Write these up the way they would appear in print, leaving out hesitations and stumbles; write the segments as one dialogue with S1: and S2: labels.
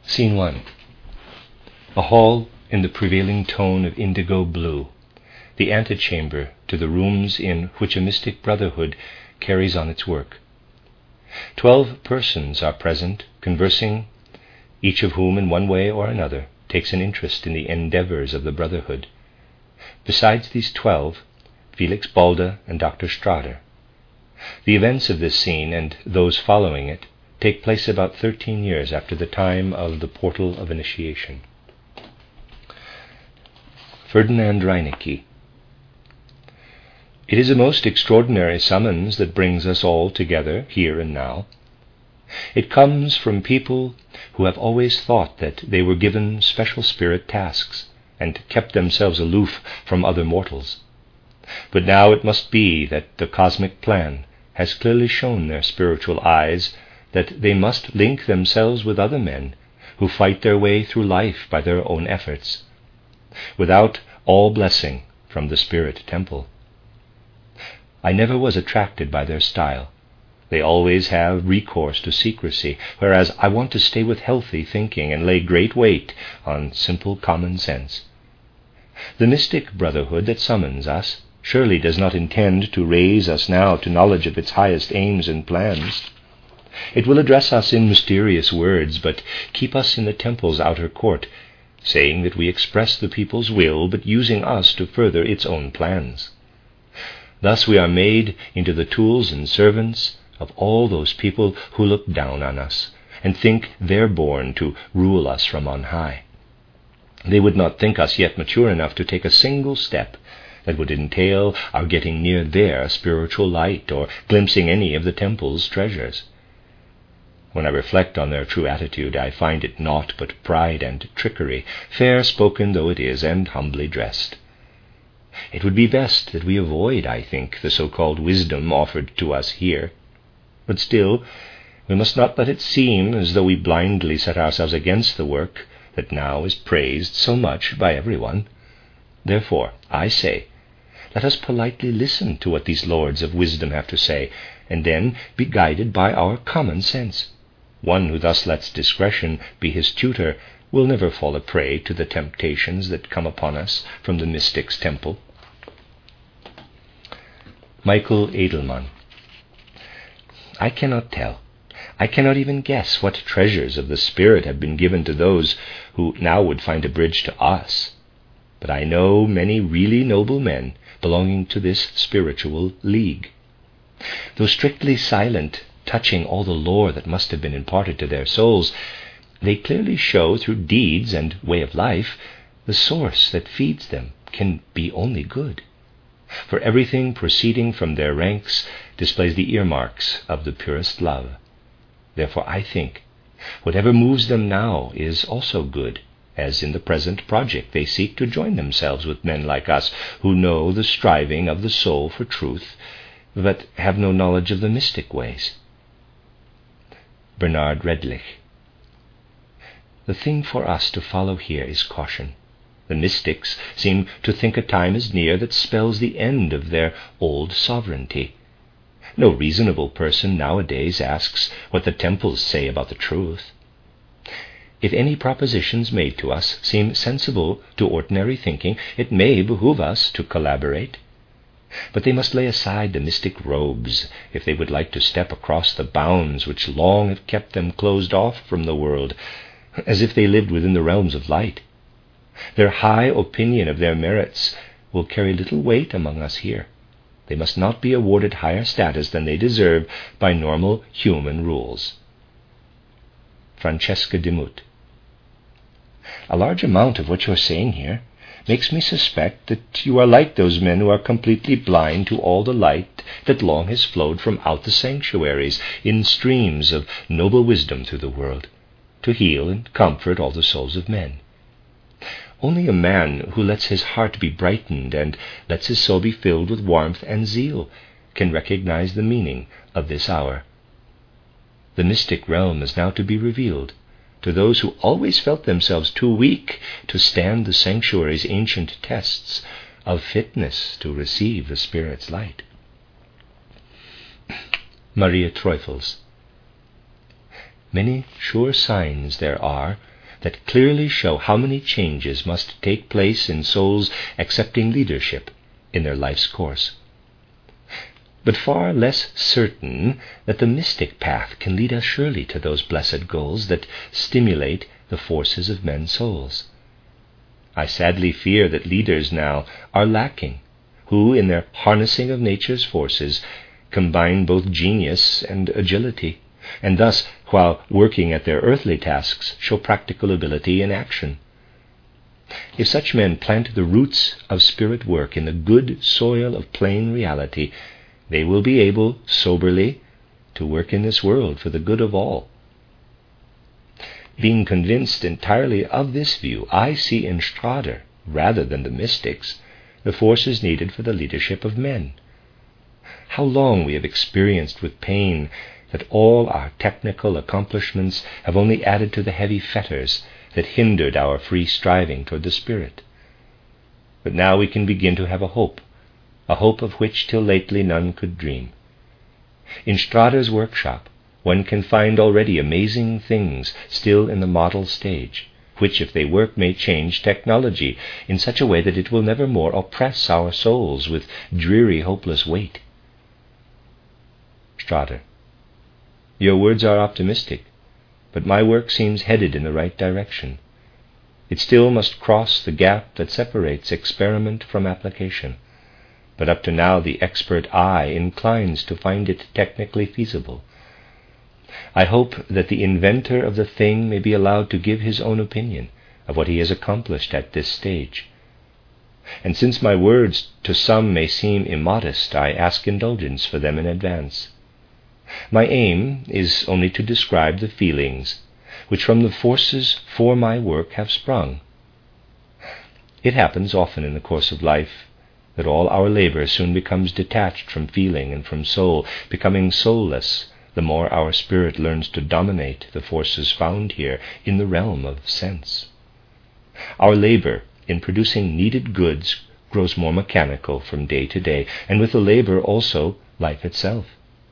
S1: Scene 1. A hall in the prevailing tone of indigo blue, the antechamber to the rooms in which a mystic brotherhood carries on its work. 12 persons are present, conversing, each of whom in one way or another takes an interest in the endeavors of the brotherhood. Besides these 12, Felix Balda and Dr. Strader. The events of this scene and those following it take place about 13 years after the time of the portal of initiation. Ferdinand Reinecke. It is a most extraordinary summons that brings us all together here and now. It comes from people who have always thought that they were given special spirit tasks and kept themselves aloof from other mortals. But now it must be that the cosmic plan has clearly shown their spiritual eyes that they must link themselves with other men who fight their way through life by their own efforts, without all blessing from the spirit temple. I never was attracted by their style. They always have recourse to secrecy, whereas I want to stay with healthy thinking and lay great weight on simple common sense. The mystic brotherhood that summons us surely does not intend to raise us now to knowledge of its highest aims and plans. It will address us in mysterious words, but keep us in the temple's outer court, saying that we express the people's will, but using us to further its own plans. Thus we are made into the tools and servants of all those people who look down on us and think they're born to rule us from on high. They would not think us yet mature enough to take a single step that would entail our getting near their spiritual light or glimpsing any of the temple's treasures. When I reflect on their true attitude, I find it naught but pride and trickery, fair spoken though it is, and humbly dressed. It would be best that we avoid, I think, the so-called wisdom offered to us here. But still, we must not let it seem as though we blindly set ourselves against the work that now is praised so much by everyone. Therefore, I say, let us politely listen to what these lords of wisdom have to say, and then be guided by our common sense. One who thus lets discretion be his tutor will never fall a prey to the temptations that come upon us from the mystic's temple. Michael Edelman. I cannot tell. I cannot even guess what treasures of the Spirit have been given to those who now would find a bridge to us. But I know many really noble men belonging to this spiritual league. Though strictly silent, touching all the lore that must have been imparted to their souls, they clearly show through deeds and way of life the source that feeds them can be only good. For everything proceeding from their ranks displays the earmarks of the purest love. Therefore I think whatever moves them now is also good, as in the present project they seek to join themselves with men like us who know the striving of the soul for truth, but have no knowledge of the mystic ways. Bernard Redlich. The thing for us to follow here is caution. The mystics seem to think a time is near that spells the end of their old sovereignty. No reasonable person nowadays asks what the temples say about the truth. If any propositions made to us seem sensible to ordinary thinking, it may behoove us to collaborate. But they must lay aside the mystic robes if they would like to step across the bounds which long have kept them closed off from the world, as if they lived within the realms of light. Their high opinion of their merits will carry little weight among us here. They must not be awarded higher status than they deserve by normal human rules. Francesca Demuth. A large amount of what you are saying here makes me suspect that you are like those men who are completely blind to all the light that long has flowed from out the sanctuaries in streams of noble wisdom through the world, to heal and comfort all the souls of men. Only a man who lets his heart be brightened and lets his soul be filled with warmth and zeal can recognize the meaning of this hour. The mystic realm is now to be revealed to those who always felt themselves too weak to stand the sanctuary's ancient tests of fitness to receive the Spirit's light. Maria Treufels. Many sure signs there are that clearly show how many changes must take place in souls accepting leadership in their life's course, but far less certain that the mystic path can lead us surely to those blessed goals that stimulate the forces of men's souls. I sadly fear that leaders now are lacking, who, in their harnessing of nature's forces, combine both genius and agility, and thus, while working at their earthly tasks, show practical ability in action. If such men plant the roots of spirit work in the good soil of plain reality, they will be able soberly to work in this world for the good of all. Being convinced entirely of this view, I see in Schrader, rather than the mystics, the forces needed for the leadership of men. How long we have experienced with pain that all our technical accomplishments have only added to the heavy fetters that hindered our free striving toward the Spirit. But now we can begin to have a hope of which till lately none could dream. In Schrader's workshop, one can find already amazing things still in the model stage, which, if they work, may change technology in such a way that it will never more oppress our souls with dreary, hopeless weight. Schrader: Your words are optimistic, but my work seems headed in the right direction. It still must cross the gap that separates experiment from application, but up to now the expert eye inclines to find it technically feasible. I hope that the inventor of the thing may be allowed to give his own opinion of what he has accomplished at this stage. And since my words to some may seem immodest, I ask indulgence for them in advance. My aim is only to describe the feelings which from the forces for my work have sprung. It happens often in the course of life that all our labor soon becomes detached from feeling and from soul, becoming soulless the more our spirit learns to dominate the forces found here in the realm of sense. Our labor in producing needed goods grows more mechanical from day to day, and with the labor also life itself.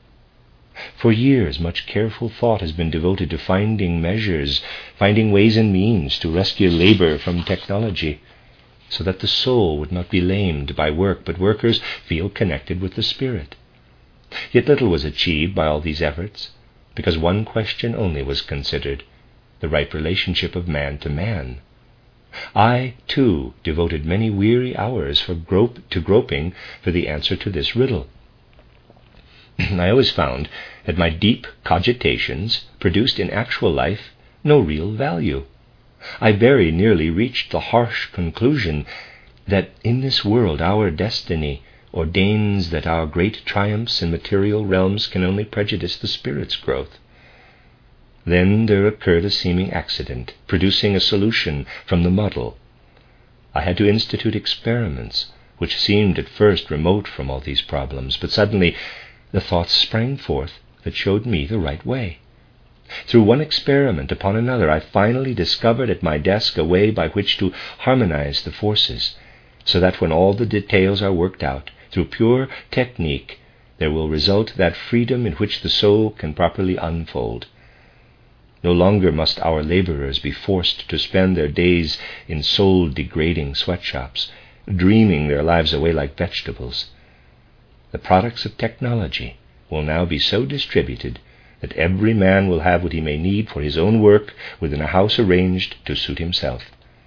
S1: For years, much careful thought has been devoted to finding measures, finding ways and means to rescue labor from technology, so that the soul would not be lamed by work, but workers feel connected with the Spirit. Yet little was achieved by all these efforts, because one question only was considered: the right relationship of man to man. I, too, devoted many weary hours to groping for the answer to this riddle. I always found that my deep cogitations produced in actual life no real value. I very nearly reached the harsh conclusion that in this world our destiny ordains that our great triumphs in material realms can only prejudice the spirit's growth. Then there occurred a seeming accident, producing a solution from the muddle. I had to institute experiments, which seemed at first remote from all these problems, but suddenly the thoughts sprang forth that showed me the right way. Through one experiment upon another, I finally discovered at my desk a way by which to harmonize the forces, so that when all the details are worked out, through pure technique, there will result that freedom in which the soul can properly unfold. No longer must our laborers be forced to spend their days in soul-degrading sweatshops, dreaming their lives away like vegetables. The products of technology will now be so distributed that every man will have what he may need for his own work within a house arranged to suit himself.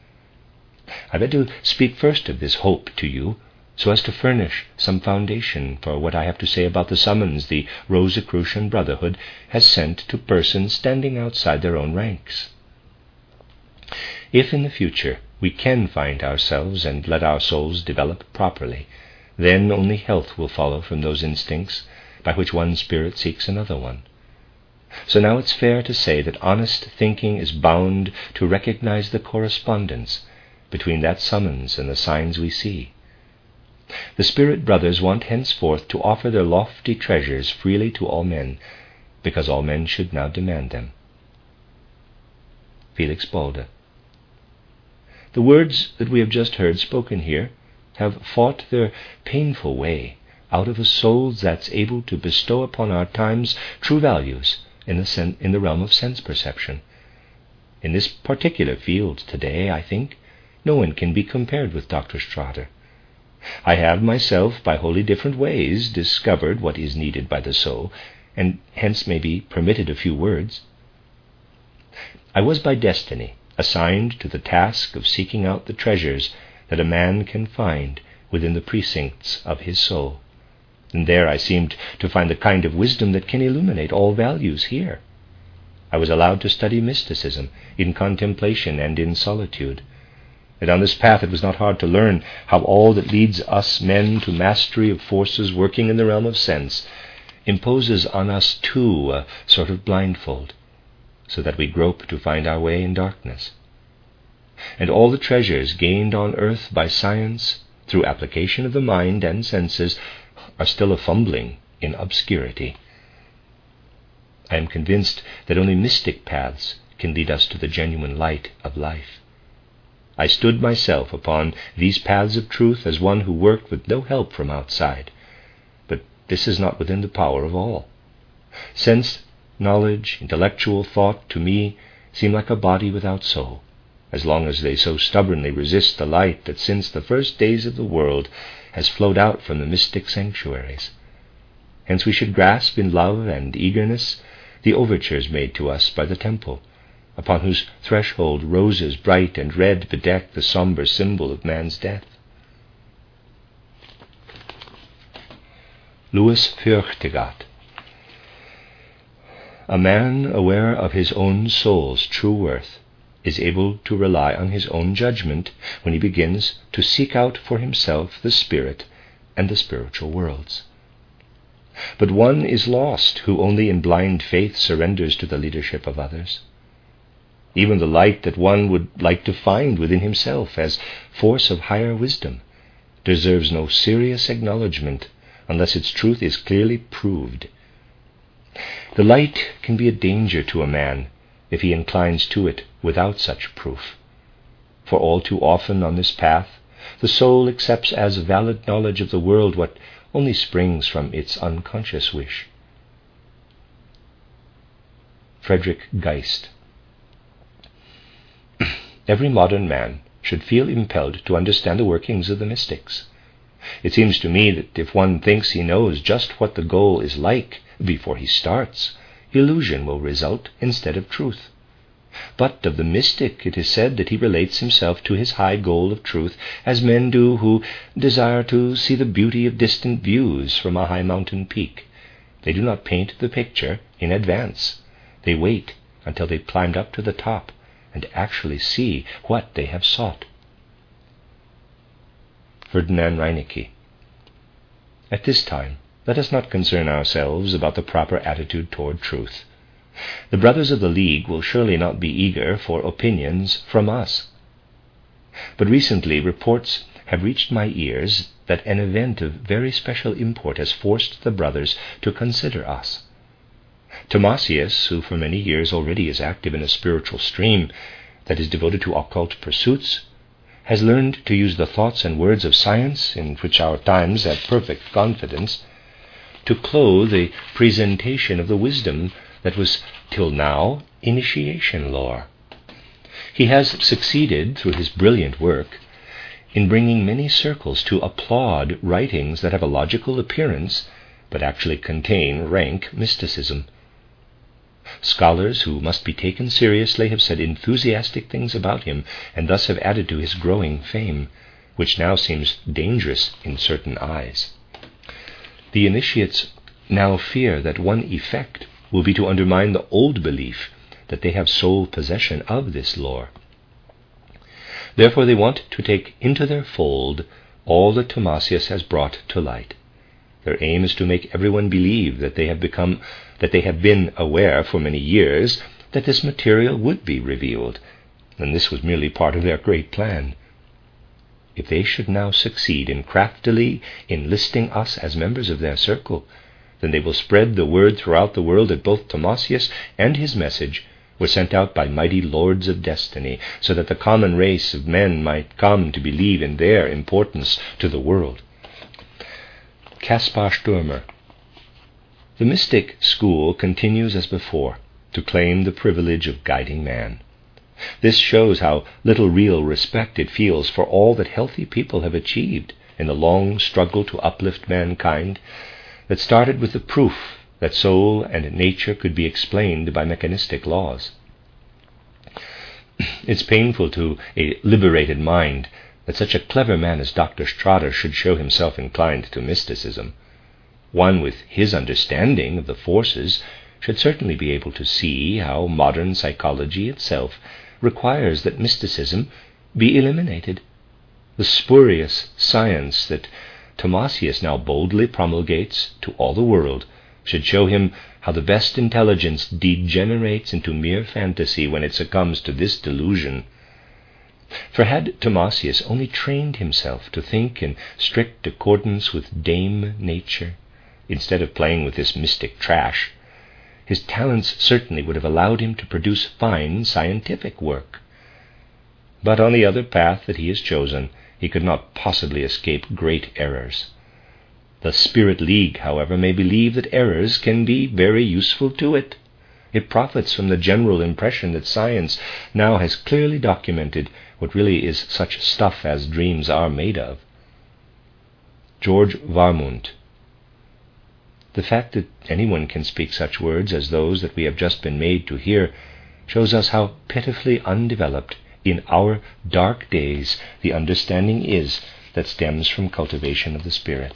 S1: I beg to speak first of this hope to you, so as to furnish some foundation for what I have to say about the summons the Rosicrucian Brotherhood has sent to persons standing outside their own ranks. If in the future we can find ourselves and let our souls develop properly, then only health will follow from those instincts by which one spirit seeks another one. So now it's fair to say that honest thinking is bound to recognize the correspondence between that summons and the signs we see. The Spirit Brothers want henceforth to offer their lofty treasures freely to all men, because all men should now demand them. Felix Balder. The words that we have just heard spoken here have fought their painful way out of a soul that's able to bestow upon our times true values in the realm of sense perception. In this particular field today, I think, no one can be compared with Dr. Strader. I have myself, by wholly different ways, discovered what is needed by the soul, and hence may be permitted a few words. I was by destiny assigned to the task of seeking out the treasures that a man can find within the precincts of his soul. And there I seemed to find the kind of wisdom that can illuminate all values here. I was allowed to study mysticism in contemplation and in solitude. And on this path it was not hard to learn how all that leads us men to mastery of forces working in the realm of sense imposes on us too a sort of blindfold, so that we grope to find our way in darkness. And all the treasures gained on earth by science, through application of the mind and senses, are still a fumbling in obscurity. I am convinced that only mystic paths can lead us to the genuine light of life. I stood myself upon these paths of truth as one who worked with no help from outside, but this is not within the power of all. Sense, knowledge, intellectual thought, to me, seem like a body without soul, as long as they so stubbornly resist the light that since the first days of the world has flowed out from the mystic sanctuaries. Hence we should grasp in love and eagerness the overtures made to us by the temple, upon whose threshold roses bright and red bedeck the somber symbol of man's death. Louis Furchtegott. A man aware of his own soul's true worth is able to rely on his own judgment when he begins to seek out for himself the spirit and the spiritual worlds. But one is lost who only in blind faith surrenders to the leadership of others. Even the light that one would like to find within himself as force of higher wisdom deserves no serious acknowledgement unless its truth is clearly proved. The light can be a danger to a man if he inclines to it without such proof. For all too often on this path, the soul accepts as valid knowledge of the world what only springs from its unconscious wish. Frederick Geist. Every modern man should feel impelled to understand the workings of the mystics. It seems to me that if one thinks he knows just what the goal is like before he starts, illusion will result instead of truth. But of the mystic it is said that he relates himself to his high goal of truth as men do who desire to see the beauty of distant views from a high mountain peak. They do not paint the picture in advance. They wait until they've climbed up to the top and actually see what they have sought. Ferdinand Reinecke. At this time, let us not concern ourselves about the proper attitude toward truth. The brothers of the League will surely not be eager for opinions from us. But recently reports have reached my ears that an event of very special import has forced the brothers to consider us. Thomasius, who for many years already is active in a spiritual stream that is devoted to occult pursuits, has learned to use the thoughts and words of science, in which our times have perfect confidence, to clothe a presentation of the wisdom that was till now initiation lore. He has succeeded, through his brilliant work, in bringing many circles to applaud writings that have a logical appearance but actually contain rank mysticism. Scholars who must be taken seriously have said enthusiastic things about him, and thus have added to his growing fame, which now seems dangerous in certain eyes. The initiates now fear that one effect will be to undermine the old belief that they have sole possession of this lore. Therefore they want to take into their fold all that Thomasius has brought to light. Their aim is to make everyone believe that they have been aware for many years that this material would be revealed, and this was merely part of their great plan. If they should now succeed in craftily enlisting us as members of their circle, then they will spread the word throughout the world that both Thomasius and his message were sent out by mighty lords of destiny, so that the common race of men might come to believe in their importance to the world. Caspar Stürmer. The mystic school continues as before to claim the privilege of guiding man. This shows how little real respect it feels for all that healthy people have achieved in the long struggle to uplift mankind that started with the proof that soul and nature could be explained by mechanistic laws. It's painful to a liberated mind that such a clever man as Dr. Strader should show himself inclined to mysticism. One with his understanding of the forces should certainly be able to see how modern psychology itself requires that mysticism be eliminated. The spurious science that Thomasius now boldly promulgates to all the world should show him how the best intelligence degenerates into mere fantasy when it succumbs to this delusion. For had Thomasius only trained himself to think in strict accordance with Dame Nature, instead of playing with this mystic trash, his talents certainly would have allowed him to produce fine scientific work. But on the other path that he has chosen, he could not possibly escape great errors. The Spirit League, however, may believe that errors can be very useful to it. It profits from the general impression that science now has clearly documented what really is such stuff as dreams are made of. George Warmont. The fact that anyone can speak such words as those that we have just been made to hear shows us how pitifully undeveloped in our dark days the understanding is that stems from cultivation of the Spirit.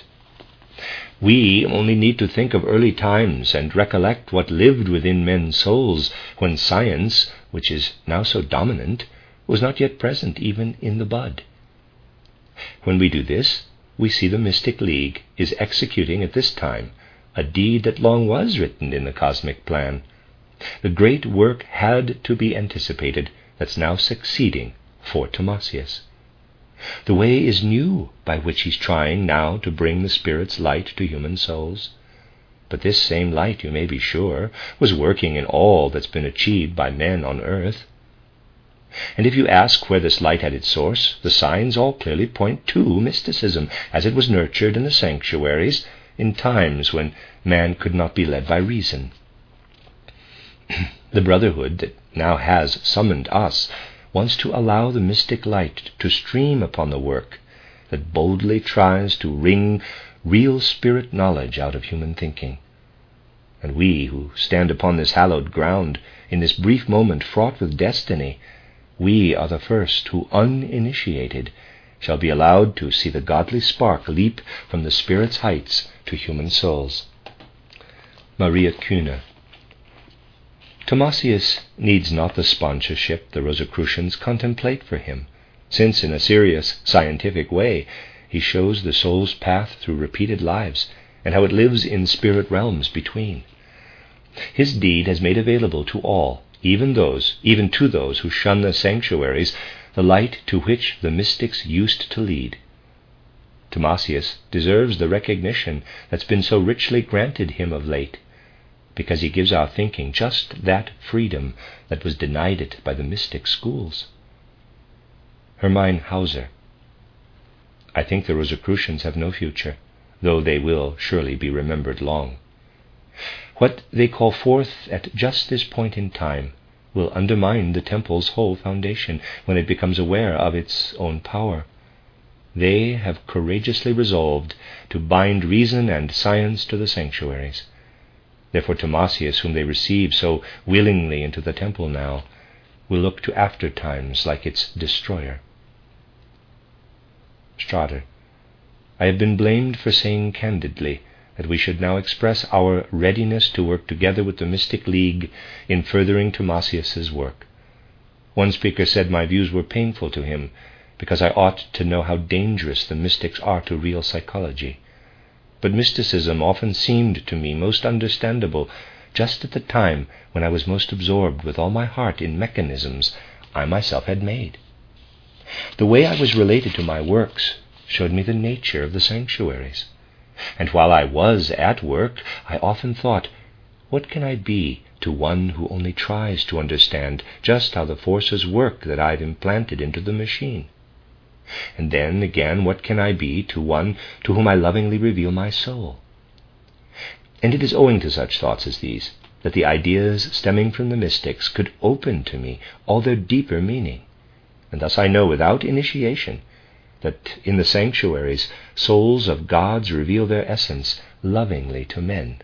S1: We only need to think of early times and recollect what lived within men's souls when science, which is now so dominant, was not yet present even in the bud. When we do this, we see the Mystic League is executing at this time a deed that long was written in the cosmic plan. The great work had to be anticipated that's now succeeding for Thomasius. The way is new by which he's trying now to bring the Spirit's light to human souls. But this same light, you may be sure, was working in all that's been achieved by men on earth. And if you ask where this light had its source, the signs all clearly point to mysticism, as it was nurtured in the sanctuaries in times when man could not be led by reason. The brotherhood that now has summoned us wants to allow the mystic light to stream upon the work that boldly tries to wring real spirit knowledge out of human thinking. And we who stand upon this hallowed ground, in this brief moment fraught with destiny, we are the first who, uninitiated, shall be allowed to see the godly spark leap from the Spirit's heights to human souls. Maria Kühne. Thomasius needs not the sponsorship the Rosicrucians contemplate for him, since in a serious scientific way he shows the soul's path through repeated lives and how it lives in spirit realms between. His deed has made available to all, even to those who shun the sanctuaries, the light to which the mystics used to lead. Thomasius deserves the recognition that's been so richly granted him of late, because he gives our thinking just that freedom that was denied it by the mystic schools. Hermine Hauser. I think the Rosicrucians have no future, though they will surely be remembered long. What they call forth at just this point in time will undermine the temple's whole foundation when it becomes aware of its own power. They have courageously resolved to bind reason and science to the sanctuaries. Therefore Thomasius, whom they receive so willingly into the temple now, will look to after times like its destroyer. Strader. I have been blamed for saying candidly that we should now express our readiness to work together with the Mystic League in furthering Thomasius's work. One speaker said my views were painful to him because I ought to know how dangerous the mystics are to real psychology. But mysticism often seemed to me most understandable just at the time when I was most absorbed with all my heart in mechanisms I myself had made. The way I was related to my works showed me the nature of the sanctuaries. And while I was at work, I often thought, what can I be to one who only tries to understand just how the forces work that I've implanted into the machine? And then, again, what can I be to one to whom I lovingly reveal my soul? And it is owing to such thoughts as these that the ideas stemming from the mystics could open to me all their deeper meaning, and thus I know without initiation that in the sanctuaries souls of gods reveal their essence lovingly to men.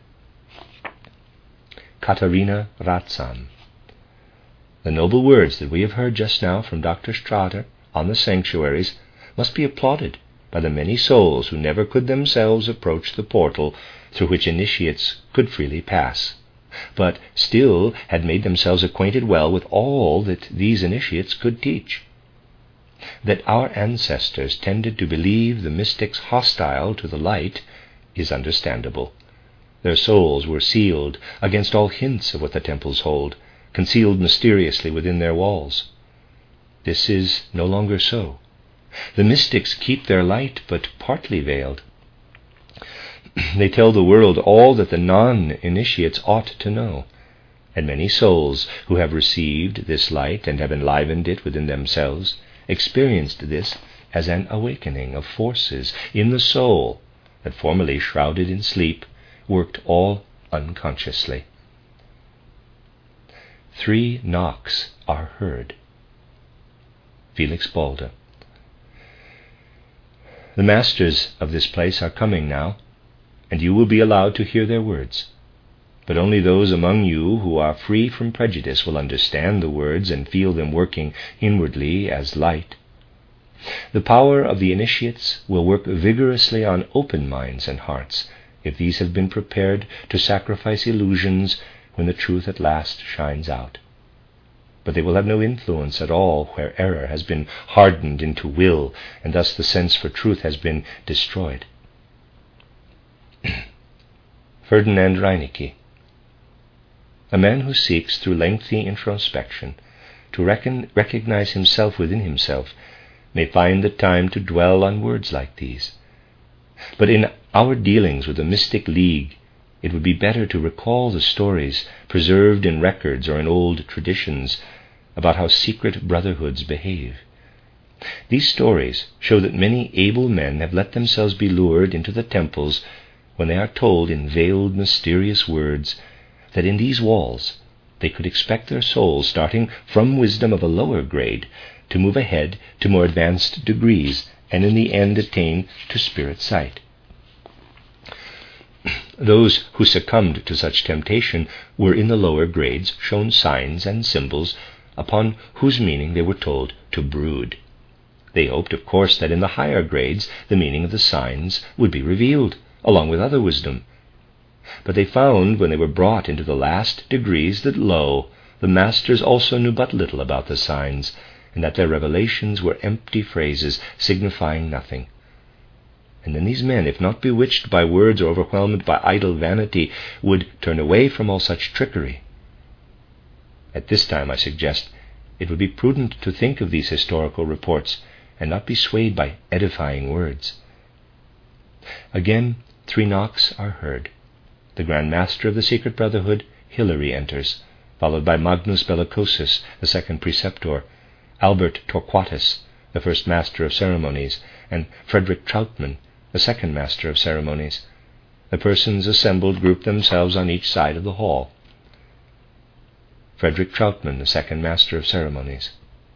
S1: Katharina Ratzam. The noble words that we have heard just now from Dr. Strader on the sanctuaries must be applauded by the many souls who never could themselves approach the portal through which initiates could freely pass, but still had made themselves acquainted well with all that these initiates could teach. That our ancestors tended to believe the mystics hostile to the light is understandable. Their souls were sealed against all hints of what the temples hold, concealed mysteriously within their walls. This is no longer so. The mystics keep their light but partly veiled. They tell the world all that the non-initiates ought to know, and many souls who have received this light and have enlivened it within themselves experienced this as an awakening of forces in the soul that formerly shrouded in sleep worked all unconsciously. 3 knocks are heard. Felix Balder. The masters of this place are coming now, and you will be allowed to hear their words. But only those among you who are free from prejudice will understand the words and feel them working inwardly as light. The power of the initiates will work vigorously on open minds and hearts, if these have been prepared to sacrifice illusions when the truth at last shines out. But they will have no influence at all where error has been hardened into will, and thus the sense for truth has been destroyed. Ferdinand Reinecke. A man who seeks through lengthy introspection to recognize himself within himself may find the time to dwell on words like these. But in our dealings with the mystic league, it would be better to recall the stories preserved in records or in old traditions about how secret brotherhoods behave. These stories show that many able men have let themselves be lured into the temples when they are told in veiled, mysterious words that in these walls they could expect their souls, starting from wisdom of a lower grade, to move ahead to more advanced degrees and in the end attain to spirit sight. Those who succumbed to such temptation were in the lower grades shown signs and symbols upon whose meaning they were told to brood. They hoped, of course, that in the higher grades the meaning of the signs would be revealed, along with other wisdom. But they found, when they were brought into the last degrees, that lo, the masters also knew but little about the signs, and that their revelations were empty phrases signifying nothing. And then these men, if not bewitched by words or overwhelmed by idle vanity, would turn away from all such trickery. At this time, I suggest, it would be prudent to think of these historical reports and not be swayed by edifying words. Again, 3 knocks are heard. The Grand Master of the Secret Brotherhood, Hilary, enters, followed by Magnus Bellicosus, the second preceptor, Albert Torquatus, the first Master of Ceremonies, and Frederick Troutman, the second Master of Ceremonies. The persons assembled group themselves on each side of the hall. Frederick Troutman, the second Master of Ceremonies.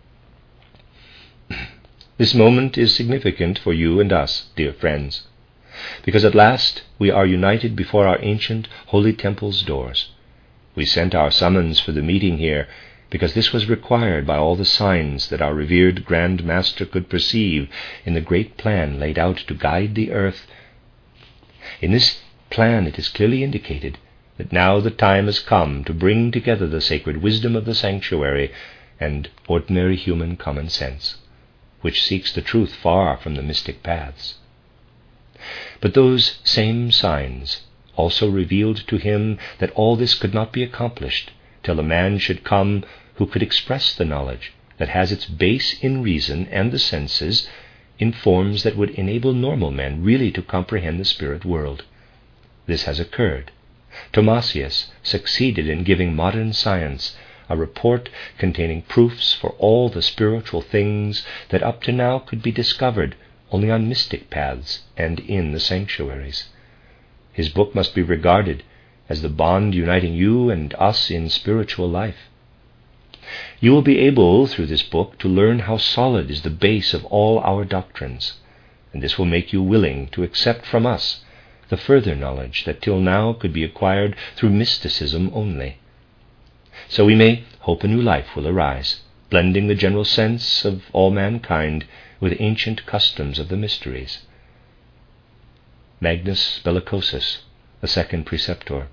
S1: This moment is significant for you and us, dear friends, because at last we are united before our ancient holy temple's doors. We sent our summons for the meeting here because this was required by all the signs that our revered Grand Master could perceive in the great plan laid out to guide the earth. In this plan it is clearly indicated that now the time has come to bring together the sacred wisdom of the sanctuary and ordinary human common sense, which seeks the truth far from the mystic paths. But those same signs also revealed to him that all this could not be accomplished till a man should come who could express the knowledge that has its base in reason and the senses in forms that would enable normal men really to comprehend the spirit world. This has occurred. Thomasius succeeded in giving modern science a report containing proofs for all the spiritual things that up to now could be discovered only on mystic paths and in the sanctuaries. His book must be regarded as the bond uniting you and us in spiritual life. You will be able, through this book, to learn how solid is the base of all our doctrines, and this will make you willing to accept from us the further knowledge that till now could be acquired through mysticism only. So we may hope a new life will arise, blending the general sense of all mankind with ancient customs of the mysteries. Magnus Bellicosus, a second preceptor.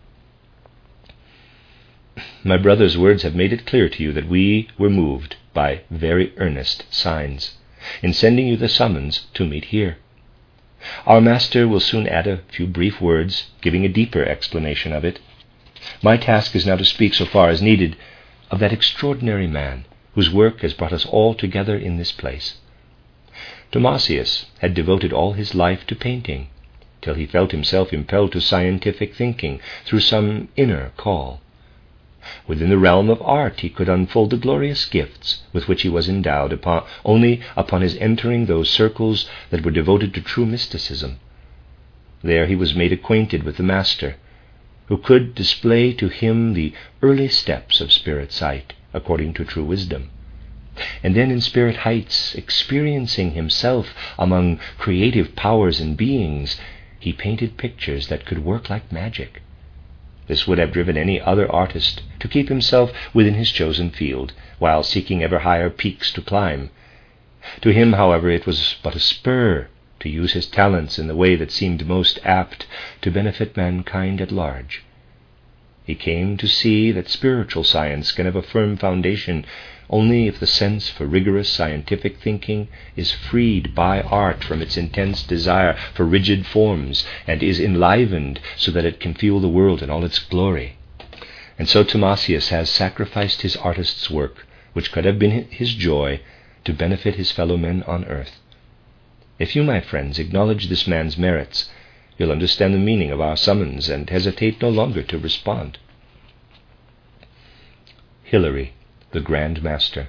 S1: My brother's words have made it clear to you that we were moved by very earnest signs in sending you the summons to meet here. Our master will soon add a few brief words, giving a deeper explanation of it. My task is now to speak, so far as needed, of that extraordinary man whose work has brought us all together in this place. Thomasius had devoted all his life to painting, till he felt himself impelled to scientific thinking through some inner call. Within the realm of art he could unfold the glorious gifts with which he was endowed only upon his entering those circles that were devoted to true mysticism. There he was made acquainted with the Master, who could display to him the early steps of spirit sight according to true wisdom. And then in spirit heights, experiencing himself among creative powers and beings, he painted pictures that could work like magic. This would have driven any other artist to keep himself within his chosen field, while seeking ever higher peaks to climb. To him, however, it was but a spur to use his talents in the way that seemed most apt to benefit mankind at large. He came to see that spiritual science can have a firm foundation only if the sense for rigorous scientific thinking is freed by art from its intense desire for rigid forms and is enlivened so that it can feel the world in all its glory. And so Thomasius has sacrificed his artist's work, which could have been his joy, to benefit his fellow men on earth. If you, my friends, acknowledge this man's merits, you'll understand the meaning of our summons and hesitate no longer to respond. Hilary, the Grand Master.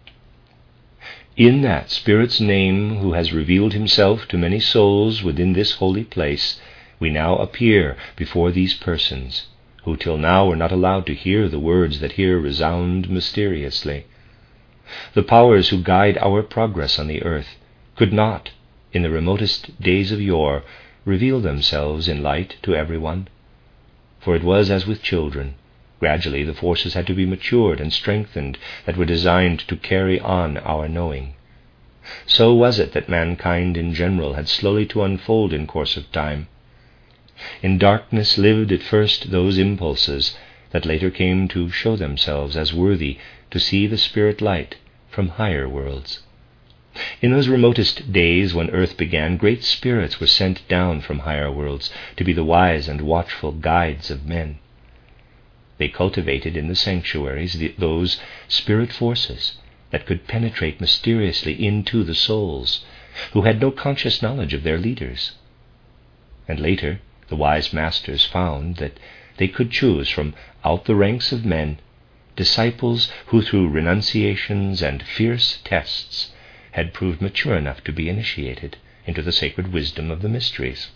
S1: In that Spirit's name who has revealed himself to many souls within this holy place, we now appear before these persons, who till now were not allowed to hear the words that here resound mysteriously. The powers who guide our progress on the earth could not, in the remotest days of yore, reveal themselves in light to everyone. For it was as with children. Gradually the forces had to be matured and strengthened that were designed to carry on our knowing. So was it that mankind in general had slowly to unfold in course of time. In darkness lived at first those impulses that later came to show themselves as worthy to see the spirit light from higher worlds. In those remotest days when earth began, great spirits were sent down from higher worlds to be the wise and watchful guides of men. They cultivated in the sanctuaries those spirit forces that could penetrate mysteriously into the souls, who had no conscious knowledge of their leaders. And later, the wise masters found that they could choose from out the ranks of men disciples who through renunciations and fierce tests had proved mature enough to be initiated into the sacred wisdom of the mysteries.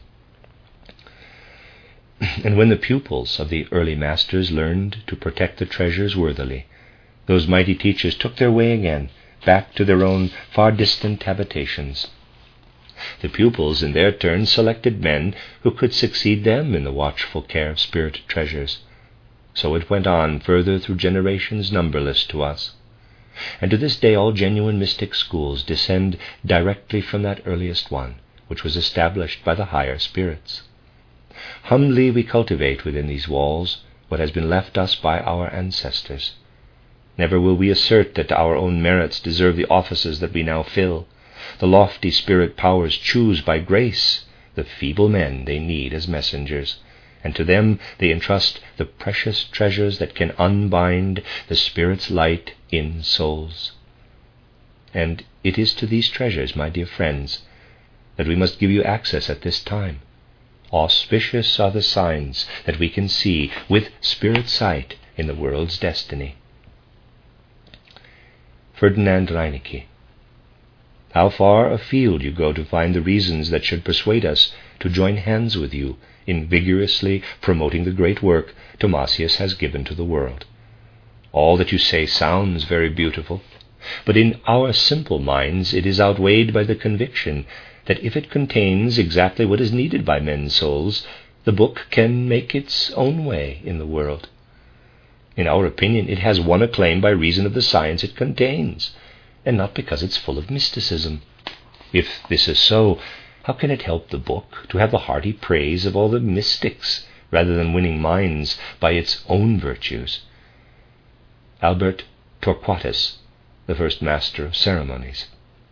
S1: And when the pupils of the early masters learned to protect the treasures worthily, those mighty teachers took their way again, back to their own far distant habitations. The pupils in their turn selected men who could succeed them in the watchful care of spirit treasures. So it went on further through generations numberless to us. And to this day all genuine mystic schools descend directly from that earliest one, which was established by the higher spirits. Humbly we cultivate within these walls what has been left us by our ancestors. Never will we assert that our own merits deserve the offices that we now fill. The lofty spirit powers choose by grace the feeble men they need as messengers, and to them they entrust the precious treasures that can unbind the Spirit's light in souls. And it is to these treasures, my dear friends, that we must give you access at this time. Auspicious are the signs that we can see with spirit sight in the world's destiny. Ferdinand Reinecke. How far afield you go to find the reasons that should persuade us to join hands with you in vigorously promoting the great work Thomasius has given to the world. All that you say sounds very beautiful, but in our simple minds it is outweighed by the conviction that if it contains exactly what is needed by men's souls, the book can make its own way in the world. In our opinion, it has won acclaim by reason of the science it contains, and not because it's full of mysticism. If this is so, how can it help the book to have the hearty praise of all the mystics, rather than winning minds by its own virtues? Albert Torquatus, the first master of ceremonies.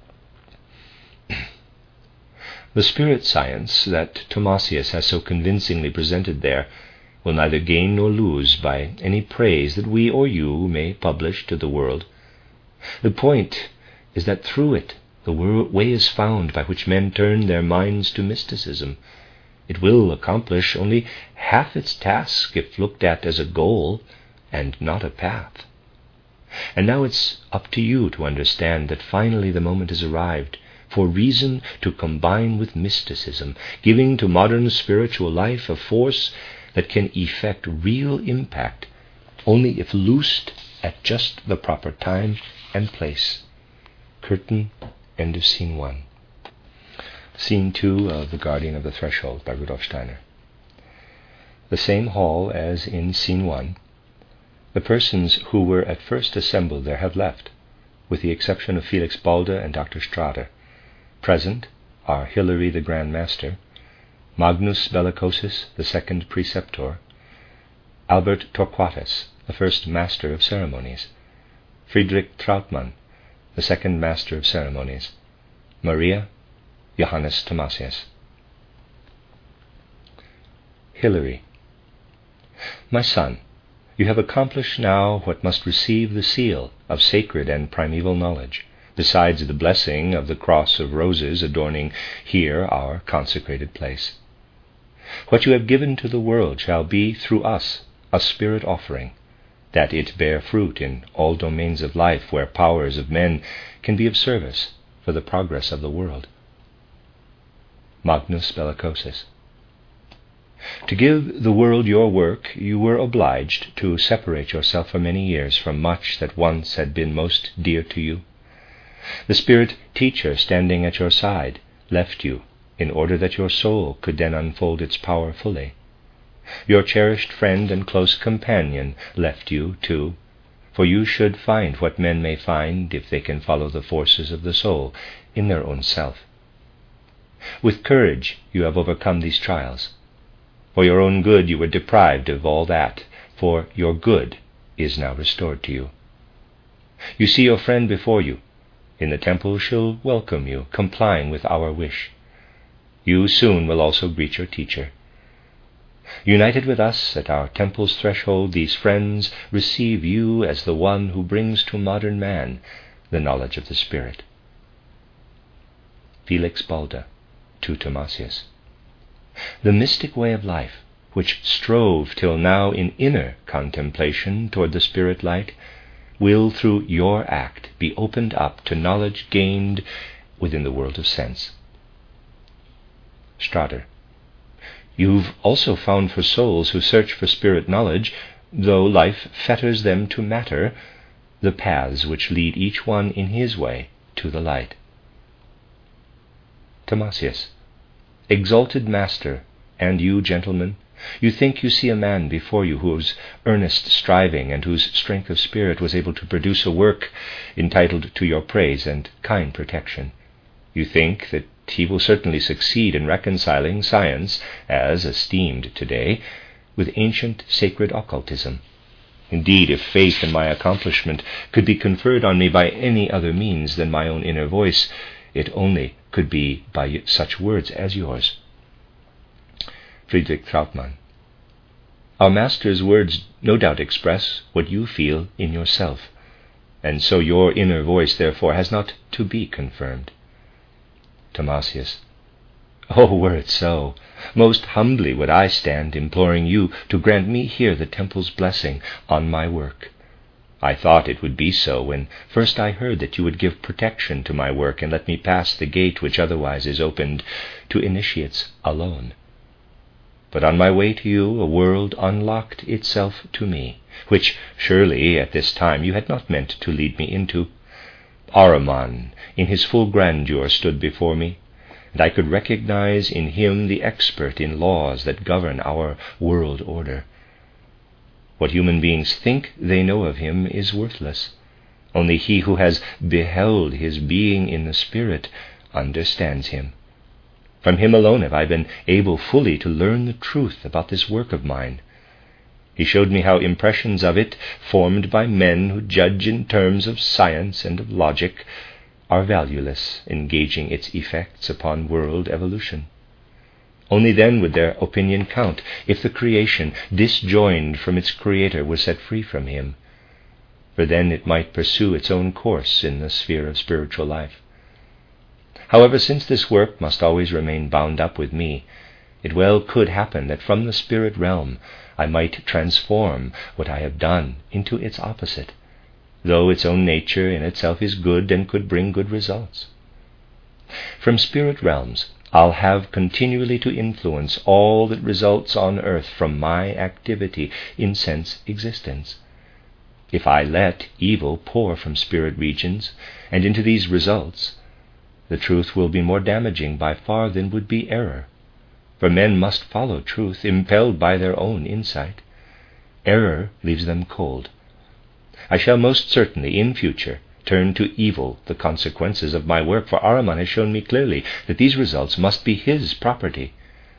S1: The spirit science that Thomasius has so convincingly presented there will neither gain nor lose by any praise that we or you may publish to the world. The point is that through it the way is found by which men turn their minds to mysticism. It will accomplish only half its task if looked at as a goal and not a path. And now it's up to you to understand that finally the moment has arrived for reason to combine with mysticism, giving to modern spiritual life a force that can effect real impact only if loosed at just the proper time and place. Curtain, end of Scene 1. Scene 2 of The Guardian of the Threshold by Rudolf Steiner. The same hall as in Scene 1. The persons who were at first assembled there have left, with the exception of Felix Balda and Dr. Strader. Present are Hilary the Grand Master, Magnus Bellicosus, the second preceptor, Albert Torquatus, the first master of ceremonies, Friedrich Trautmann, the second master of ceremonies, Maria, Johannes Thomasius. Hilary. My son, you have accomplished now what must receive the seal of sacred and primeval knowledge, besides the blessing of the cross of roses adorning here our consecrated place. What you have given to the world shall be, through us, a spirit offering, that it bear fruit in all domains of life where powers of men can be of service for the progress of the world. Magnus Bellicosus. To give the world your work, you were obliged to separate yourself for many years from much that once had been most dear to you. The spirit teacher standing at your side left you in order that your soul could then unfold its power fully. Your cherished friend and close companion left you, too, for you should find what men may find if they can follow the forces of the soul in their own self. With courage you have overcome these trials. For your own good you were deprived of all that, for your good is now restored to you. You see your friend before you. In the temple she'll welcome you, complying with our wish. You soon will also greet your teacher. United with us at our temple's threshold, these friends receive you as the one who brings to modern man the knowledge of the Spirit. Felix Balda, to Thomasius. The mystic way of life, which strove till now in inner contemplation toward the spirit light, will through your act be opened up to knowledge gained within the world of sense. Strader. You've also found for souls who search for spirit knowledge, though life fetters them to matter, the paths which lead each one in his way to the light. Thomasius. Exalted Master, and you, gentlemen, you think you see a man before you whose earnest striving and whose strength of spirit was able to produce a work entitled to your praise and kind protection. You think that he will certainly succeed in reconciling science, as esteemed today, with ancient sacred occultism. Indeed, if faith in my accomplishment could be conferred on me by any other means than my own inner voice, it only could be by such words as yours. Friedrich Trautmann. Our Master's words no doubt express what you feel in yourself, and so your inner voice, therefore, has not to be confirmed. Thomasius. Oh, were it so, most humbly would I stand imploring you to grant me here the temple's blessing on my work. I thought it would be so when first I heard that you would give protection to my work and let me pass the gate which otherwise is opened to initiates alone. But on my way to you, a world unlocked itself to me, which surely at this time you had not meant to lead me into. Ahriman, in his full grandeur, stood before me, and I could recognize in him the expert in laws that govern our world order. What human beings think they know of him is worthless. Only he who has beheld his being in the Spirit understands him. From him alone have I been able fully to learn the truth about this work of mine. He showed me how impressions of it, formed by men who judge in terms of science and of logic, are valueless in gauging its effects upon world evolution. Only then would their opinion count, if the creation, disjoined from its Creator, was set free from him. For then it might pursue its own course in the sphere of spiritual life. However, since this work must always remain bound up with me, it well could happen that from the spirit realm I might transform what I have done into its opposite, though its own nature in itself is good and could bring good results. From spirit realms I'll have continually to influence all that results on earth from my activity in sense existence. If I let evil pour from spirit regions and into these results, the truth will be more damaging by far than would be error. For men must follow truth, impelled by their own insight. Error leaves them cold. I shall most certainly, in future, turn to evil the consequences of my work, for Ahriman has shown me clearly that these results must be his property.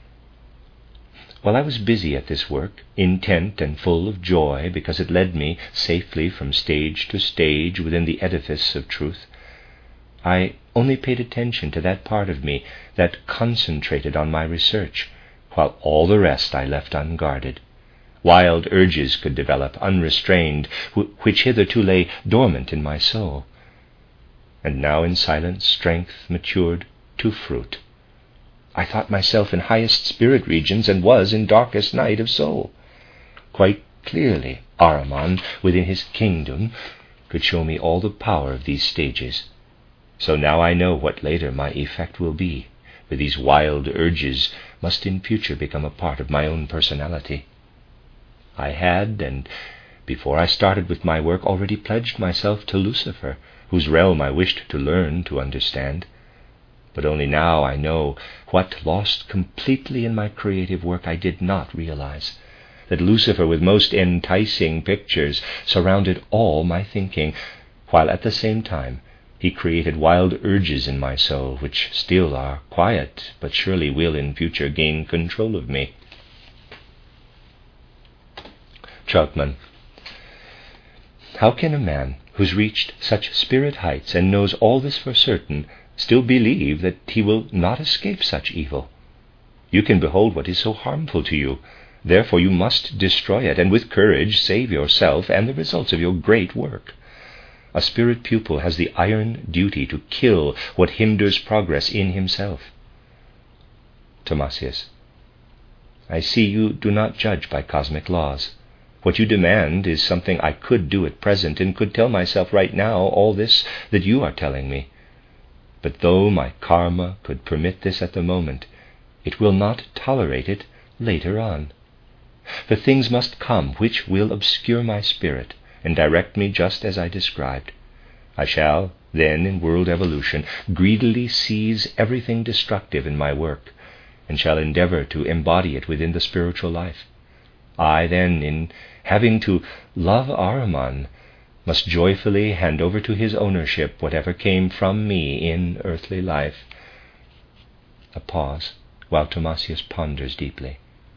S1: While I was busy at this work, intent and full of joy because it led me safely from stage to stage within the edifice of truth, I only paid attention to that part of me that concentrated on my research, while all the rest I left unguarded. Wild urges could develop unrestrained, which hitherto lay dormant in my soul, and now in silent strength matured to fruit. I thought myself in highest spirit regions and was in darkest night of soul. Quite clearly Ahriman, within his kingdom, could show me all the power of these stages. So now I know what later my effect will be, for these wild urges must in future become a part of my own personality. I had, and before I started with my work, already pledged myself to Lucifer, whose realm I wished to learn to understand. But only now I know what, lost completely in my creative work, I did not realize, that Lucifer, with most enticing pictures, surrounded all my thinking, while at the same time he created wild urges in my soul, which still are quiet, but surely will in future gain control of me. Trautmann. How can a man who's reached such spirit heights and knows all this for certain still believe that he will not escape such evil? You can behold what is so harmful to you. Therefore you must destroy it, and with courage save yourself and the results of your great work. A spirit pupil has the iron duty to kill what hinders progress in himself. Thomasius. I see you do not judge by cosmic laws. What you demand is something I could do at present, and could tell myself right now all this that you are telling me. But though my karma could permit this at the moment, it will not tolerate it later on. For things must come which will obscure my spirit and direct me just as I described. I shall, then, in world evolution, greedily seize everything destructive in my work, and shall endeavor to embody it within the spiritual life. I, then, in having to love Ahriman, must joyfully hand over to his ownership whatever came from me in earthly life. A pause, while Thomasius ponders deeply.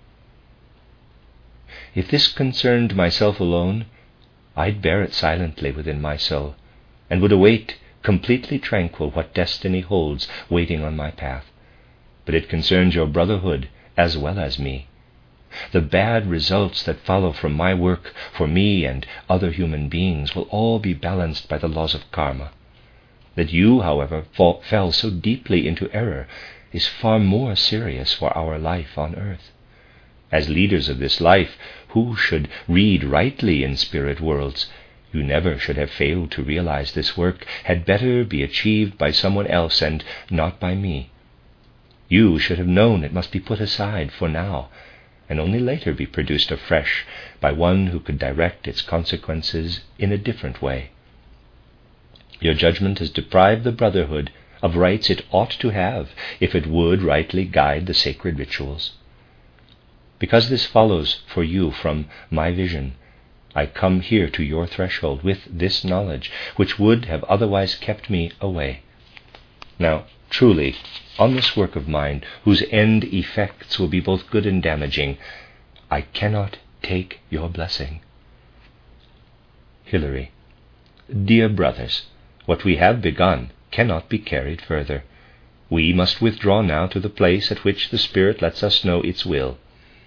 S1: If this concerned myself alone, I'd bear it silently within my soul, and would await, completely tranquil, what destiny holds waiting on my path. But it concerns your brotherhood as well as me. The bad results that follow from my work for me and other human beings will all be balanced by the laws of karma. That you, however, fell so deeply into error is far more serious for our life on earth. As leaders of this life, who should read rightly in spirit worlds, You never should have failed to realize this work had better be achieved by someone else and not by me. You should have known it must be put aside for now, and only later be produced afresh by one who could direct its consequences in a different way. Your judgment has deprived the Brotherhood of rights it ought to have if it would rightly guide the sacred rituals. Because this follows for you from my vision, I come here to your threshold with this knowledge, which would have otherwise kept me away. Now, truly, on this work of mine, whose end effects will be both good and damaging, I cannot take your blessing. Hilary. Dear brothers, what we have begun cannot be carried further. We must withdraw now to the place at which the Spirit lets us know its will.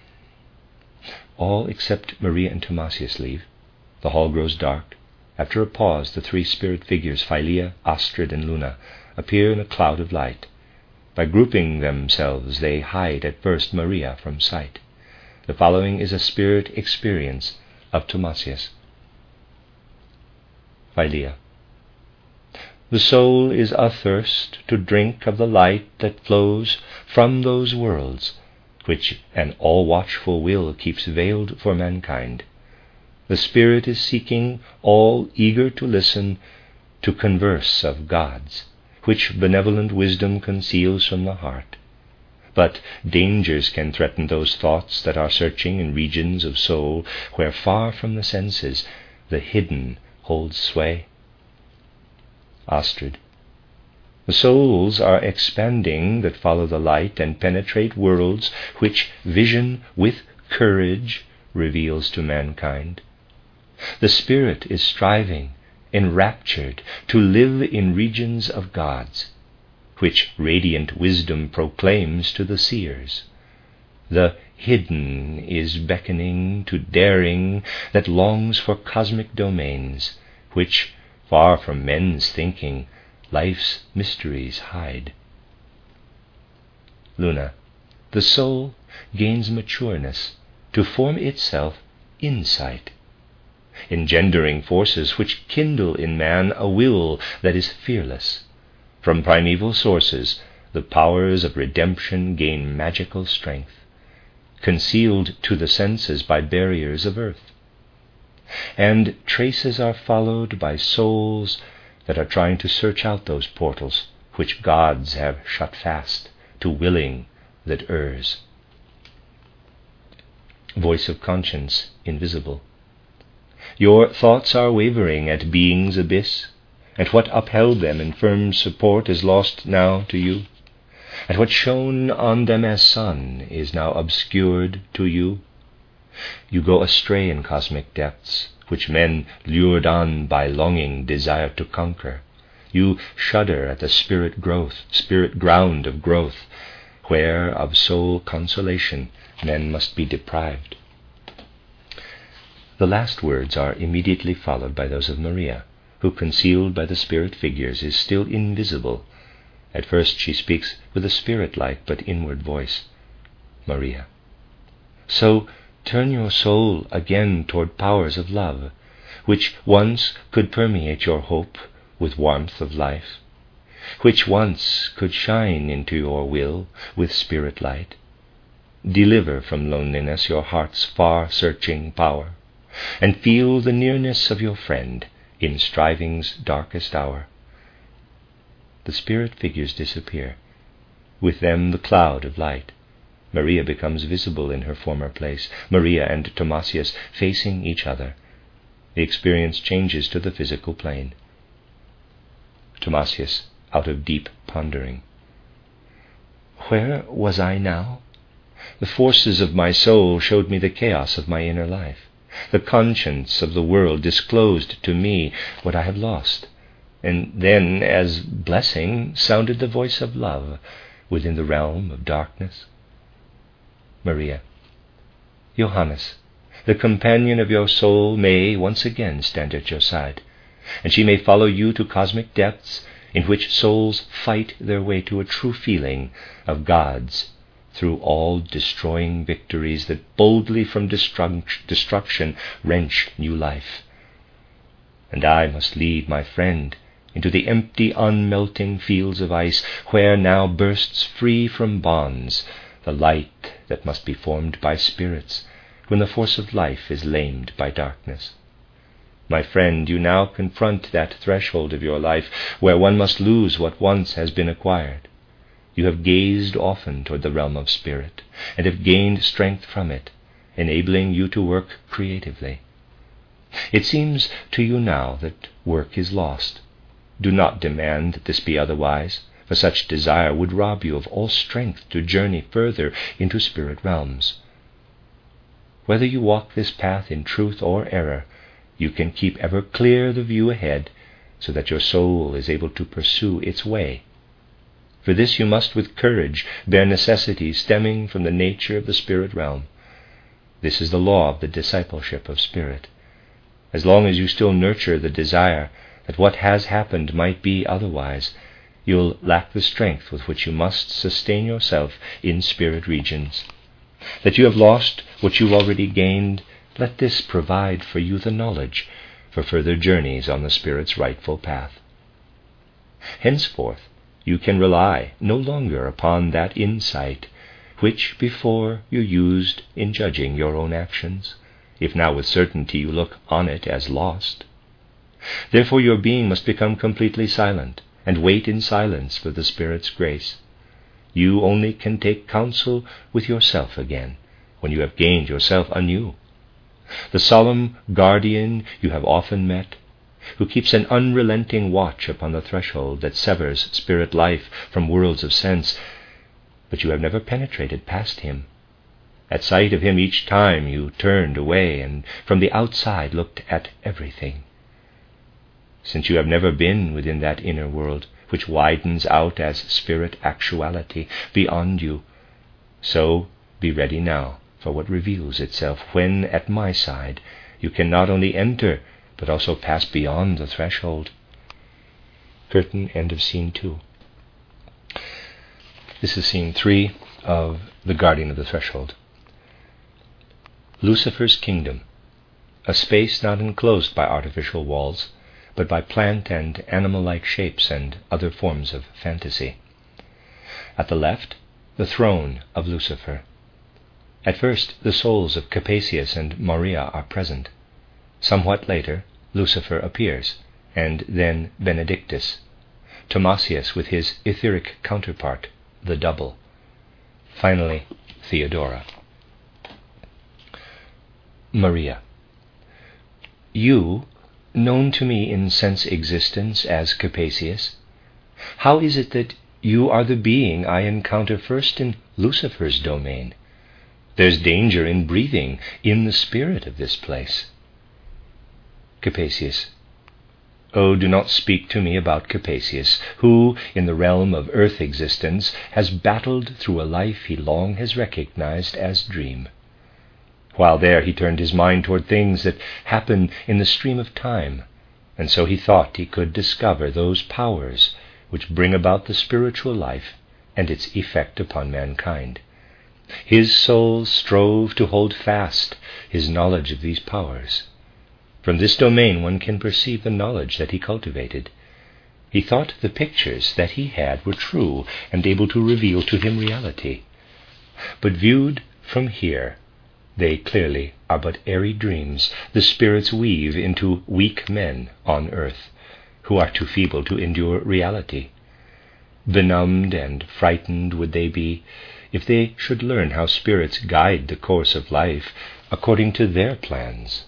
S1: All except Maria and Thomasius leave. The hall grows dark. After a pause, the three spirit figures, Philea, Astrid, and Luna, appear in a cloud of light. By grouping themselves, they hide at first Maria from sight. The following is a spirit experience of Thomasius. Philea. The soul is athirst to drink of the light that flows from those worlds, which an all-watchful will keeps veiled for mankind. The spirit is seeking, all eager to listen, to converse of gods, which benevolent wisdom conceals from the heart. But dangers can threaten those thoughts that are searching in regions of soul where far from the senses the hidden holds sway. Astrid. The souls are expanding that follow the light and penetrate worlds which vision with courage reveals to mankind. The spirit is striving, enraptured, to live in regions of gods, which radiant wisdom proclaims to the seers. The hidden is beckoning to daring that longs for cosmic domains, which, far from men's thinking, life's mysteries hide. Luna. The soul gains matureness to form itself insight, engendering forces which kindle in man a will that is fearless. From primeval sources, the powers of redemption gain magical strength, concealed to the senses by barriers of earth. And traces are followed by souls that are trying to search out those portals which gods have shut fast to willing that errs. Voice of conscience invisible. Your thoughts are wavering at being's abyss, and what upheld them in firm support is lost now to you, and what shone on them as sun is now obscured to you. You go astray in cosmic depths, which men, lured on by longing, desire to conquer. You shudder at the spirit ground of growth, where of soul consolation men must be deprived. The last words are immediately followed by those of Maria, who, concealed by the spirit figures, is still invisible. At first she speaks with a spirit-like but inward voice. Maria. So turn your soul again toward powers of love, which once could permeate your hope with warmth of life, which once could shine into your will with spirit light. Deliver from loneliness your heart's far-searching power, and feel the nearness of your friend in striving's darkest hour. The spirit figures disappear. With them the cloud of light. Maria becomes visible in her former place, Maria and Thomasius facing each other. The experience changes to the physical plane. Thomasius, out of deep pondering. Where was I now? The forces of my soul showed me the chaos of my inner life. The conscience of the world disclosed to me what I have lost. And then, as blessing, sounded the voice of love within the realm of darkness. Maria. Johannes, the companion of your soul, may once again stand at your side, and she may follow you to cosmic depths in which souls fight their way to a true feeling of God's through all destroying victories that boldly from destruction wrench new life. and I must lead my friend into the empty, unmelting fields of ice, where now bursts free from bonds the light that must be formed by spirits when the force of life is lamed by darkness. My friend, you now confront that threshold of your life where one must lose what once has been acquired. You have gazed often toward the realm of spirit, and have gained strength from it, enabling you to work creatively. It seems to you now that work is lost. Do not demand that this be otherwise, for such desire would rob you of all strength to journey further into spirit realms. Whether you walk this path in truth or error, you can keep ever clear the view ahead, so that your soul is able to pursue its way. For this you must with courage bear necessities stemming from the nature of the spirit realm. This is the law of the discipleship of spirit. As long as you still nurture the desire that what has happened might be otherwise, you'll lack the strength with which you must sustain yourself in spirit regions. That you have lost what you've already gained, let this provide for you the knowledge for further journeys on the spirit's rightful path. Henceforth, you can rely no longer upon that insight which before you used in judging your own actions, if now with certainty you look on it as lost. Therefore your being must become completely silent, and wait in silence for the Spirit's grace. You only can take counsel with yourself again, when you have gained yourself anew. The solemn guardian you have often met, who keeps an unrelenting watch upon the threshold that severs spirit life from worlds of sense, but you have never penetrated past him. At sight of him each time you turned away, and from the outside looked at everything. Since you have never been within that inner world, which widens out as spirit actuality beyond you, so be ready now for what reveals itself when, at my side, you can not only enter, but also pass beyond the threshold. Curtain, end of scene 2. This is scene 3 of The Guardian of the Threshold. Lucifer's kingdom, a space not enclosed by artificial walls, but by plant and animal-like shapes and other forms of fantasy. At the left, the throne of Lucifer. At first, the souls of Capesius and Maria are present. Somewhat later, Lucifer appears, and then Benedictus, Thomasius with his etheric counterpart, the double. Finally, Theodora. Maria. You, known to me in sense existence as Capesius, how is it that you are the being I encounter first in Lucifer's domain? There's danger in breathing in the spirit of this place. Capesius. Oh, do not speak to me about Capesius, who, in the realm of earth existence, has battled through a life he long has recognized as dream. While there he turned his mind toward things that happen in the stream of time, and so he thought he could discover those powers which bring about the spiritual life and its effect upon mankind. His soul strove to hold fast his knowledge of these powers. From this domain one can perceive the knowledge that he cultivated. He thought the pictures that he had were true and able to reveal to him reality. But viewed from here, they clearly are but airy dreams the spirits weave into weak men on earth, who are too feeble to endure reality. Benumbed and frightened would they be if they should learn how spirits guide the course of life according to their plans.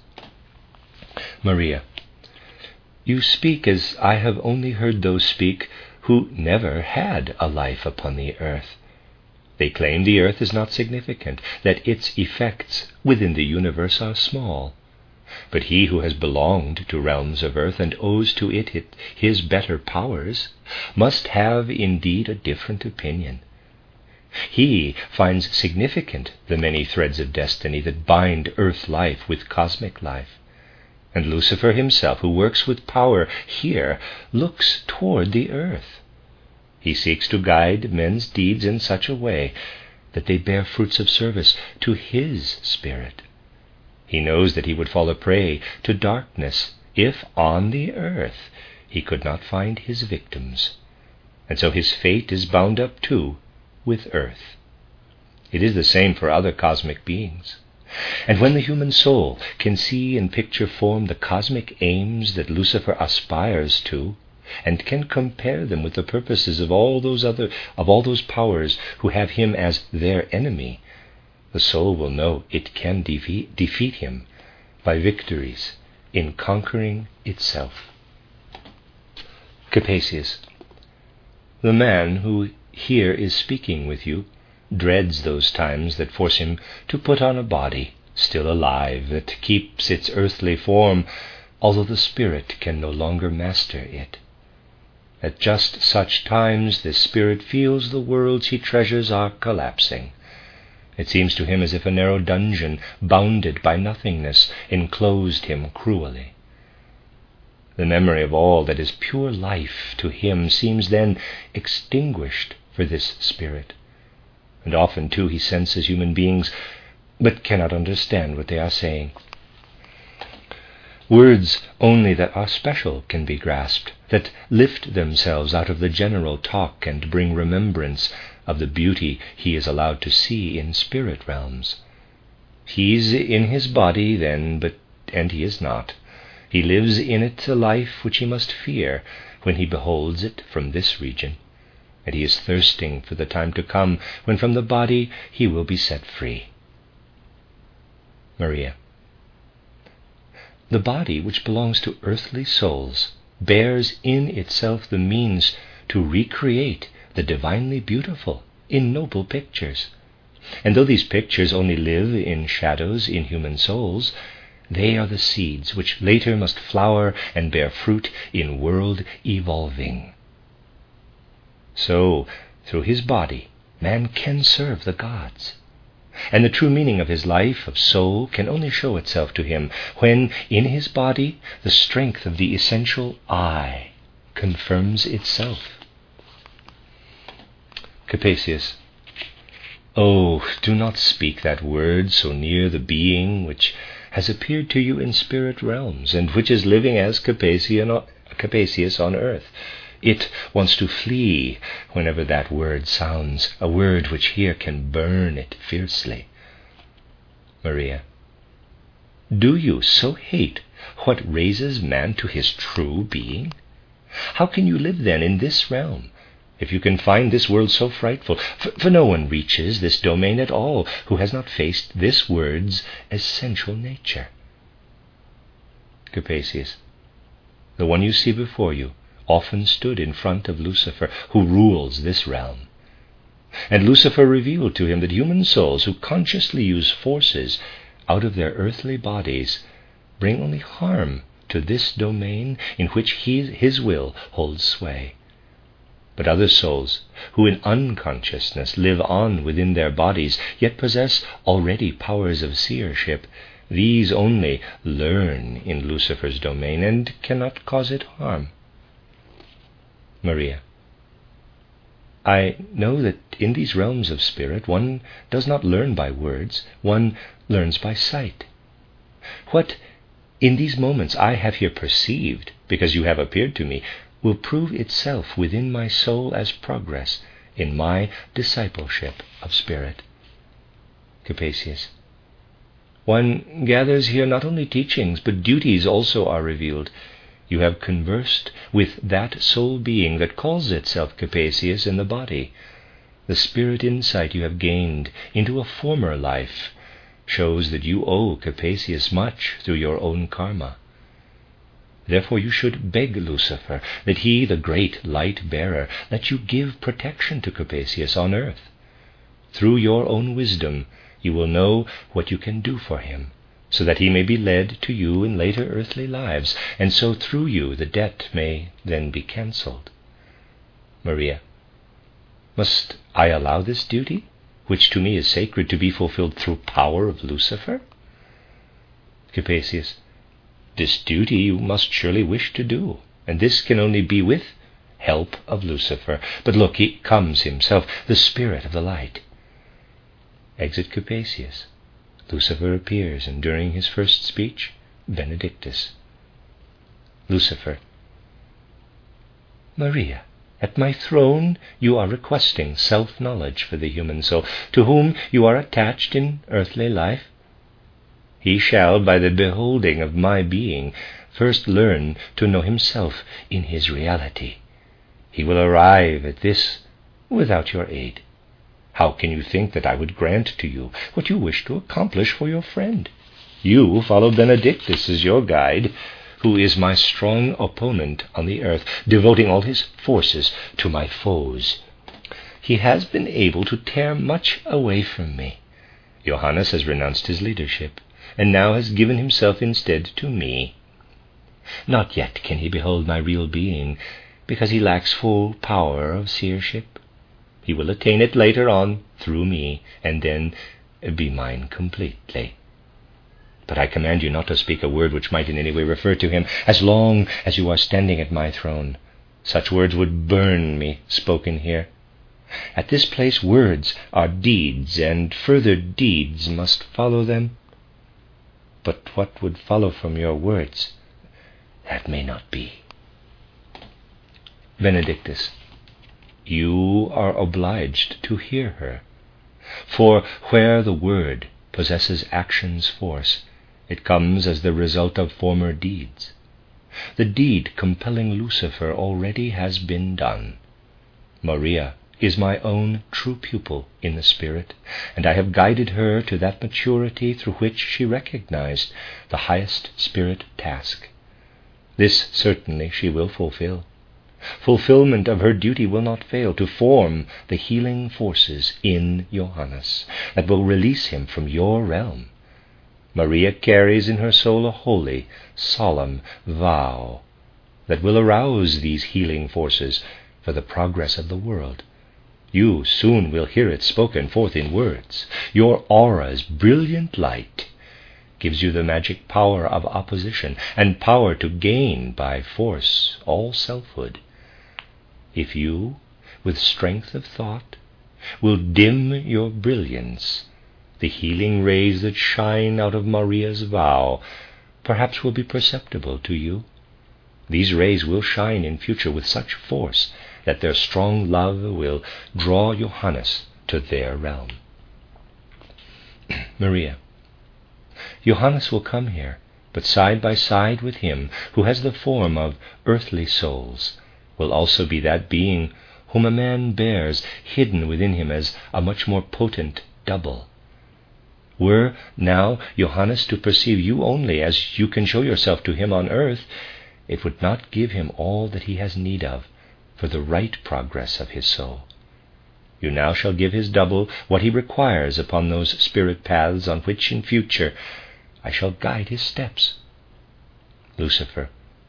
S1: Maria. You speak as I have only heard those speak who never had a life upon the earth. They claim the earth is not significant, that its effects within the universe are small. But he who has belonged to realms of earth and owes to it his better powers must have indeed a different opinion. He finds significant the many threads of destiny that bind earth life with cosmic life. And Lucifer himself, who works with power here, looks toward the earth. He seeks to guide men's deeds in such a way that they bear fruits of service to his spirit. He knows that he would fall a prey to darkness if on the earth he could not find his victims, and so his fate is bound up too with earth. It is the same for other cosmic beings. And when the human soul can see in picture form the cosmic aims that Lucifer aspires to, and can compare them with the purposes of all those powers who have him as their enemy, the soul will know it can defeat him by victories in conquering itself. Capesius. The man who here is speaking with you dreads those times that force him to put on a body still alive, that keeps its earthly form, although the spirit can no longer master it. At just such times this spirit feels the worlds he treasures are collapsing. It seems to him as if a narrow dungeon, bounded by nothingness, enclosed him cruelly. The memory of all that is pure life to him seems then extinguished for this spirit. And often, too, he senses human beings, but cannot understand what they are saying. Words only that are special can be grasped, that lift themselves out of the general talk and bring remembrance of the beauty he is allowed to see in spirit realms. He's in his body then, and he is not. He lives in it a life which he must fear when he beholds it from this region, and he is thirsting for the time to come when from the body he will be set free. Maria. The body which belongs to earthly souls bears in itself the means to recreate the divinely beautiful in noble pictures. And though these pictures only live in shadows in human souls, they are the seeds which later must flower and bear fruit in world evolving. So, through his body, man can serve the gods. And the true meaning of his life of soul can only show itself to him when, in his body, the strength of the essential I confirms itself. Capesius. Oh, do not speak that word so near the being which has appeared to you in spirit realms, and which is living as Capesius on earth. It wants to flee whenever that word sounds, a word which here can burn it fiercely. Maria. Do you so hate what raises man to his true being? How can you live then in this realm, if you can find this world so frightful? For no one reaches this domain at all who has not faced this word's essential nature. Capesius. The one you see before you often stood in front of Lucifer, who rules this realm. And Lucifer revealed to him that human souls who consciously use forces out of their earthly bodies bring only harm to this domain in which his will holds sway. But other souls, who in unconsciousness live on within their bodies, yet possess already powers of seership, these only learn in Lucifer's domain and cannot cause it harm. Maria. I know that in these realms of spirit one does not learn by words, one learns by sight. What in these moments I have here perceived, because you have appeared to me, will prove itself within my soul as progress in my discipleship of spirit. Capesius. One gathers here not only teachings, but duties also are revealed. You have conversed with that soul being that calls itself Capesius in the body. The spirit insight you have gained into a former life shows that you owe Capesius much through your own karma. Therefore you should beg Lucifer that he, the great light-bearer, let you give protection to Capesius on earth. Through your own wisdom you will know what you can do for him, so that he may be led to you in later earthly lives, and so through you the debt may then be cancelled. Maria. Must I allow this duty, which to me is sacred, to be fulfilled through power of Lucifer? Capesius. This duty you must surely wish to do, and this can only be with help of Lucifer. But look, he comes himself, the spirit of the light. Exit Capesius. Lucifer appears, and during his first speech, Benedictus. Lucifer. Maria, at my throne you are requesting self-knowledge for the human soul, to whom you are attached in earthly life. He shall, by the beholding of my being, first learn to know himself in his reality. He will arrive at this without your aid. How can you think that I would grant to you what you wish to accomplish for your friend? You follow Benedictus as your guide, who is my strong opponent on the earth, devoting all his forces to my foes. He has been able to tear much away from me. Johannes has renounced his leadership, and now has given himself instead to me. Not yet can he behold my real being, because he lacks full power of seership. He will attain it later on through me, and then be mine completely. But I command you not to speak a word which might in any way refer to him, as long as you are standing at my throne. Such words would burn me, spoken here. At this place words are deeds, and further deeds must follow them. But what would follow from your words, that may not be. Benedictus, you are obliged to hear her, for where the word possesses action's force, it comes as the result of former deeds. The deed compelling Lucifer already has been done. Maria is my own true pupil in the spirit, and I have guided her to that maturity through which she recognized the highest spirit task. This certainly she will fulfill. Fulfillment of her duty will not fail to form the healing forces in Johannes that will release him from your realm. Maria carries in her soul a holy, solemn vow that will arouse these healing forces for the progress of the world. You soon will hear it spoken forth in words. Your aura's brilliant light gives you the magic power of opposition, and power to gain by force all selfhood. If you, with strength of thought, will dim your brilliance, the healing rays that shine out of Maria's vow perhaps will be perceptible to you. These rays will shine in future with such force that their strong love will draw Johannes to their realm. Maria, Johannes will come here, but side by side with him, who has the form of earthly souls, will also be that being whom a man bears hidden within him as a much more potent double. Were now Johannes to perceive you only as you can show yourself to him on earth, it would not give him all that he has need of for the right progress of his soul. You now shall give his double what he requires upon those spirit paths on which in future I shall guide his steps. Lucifer,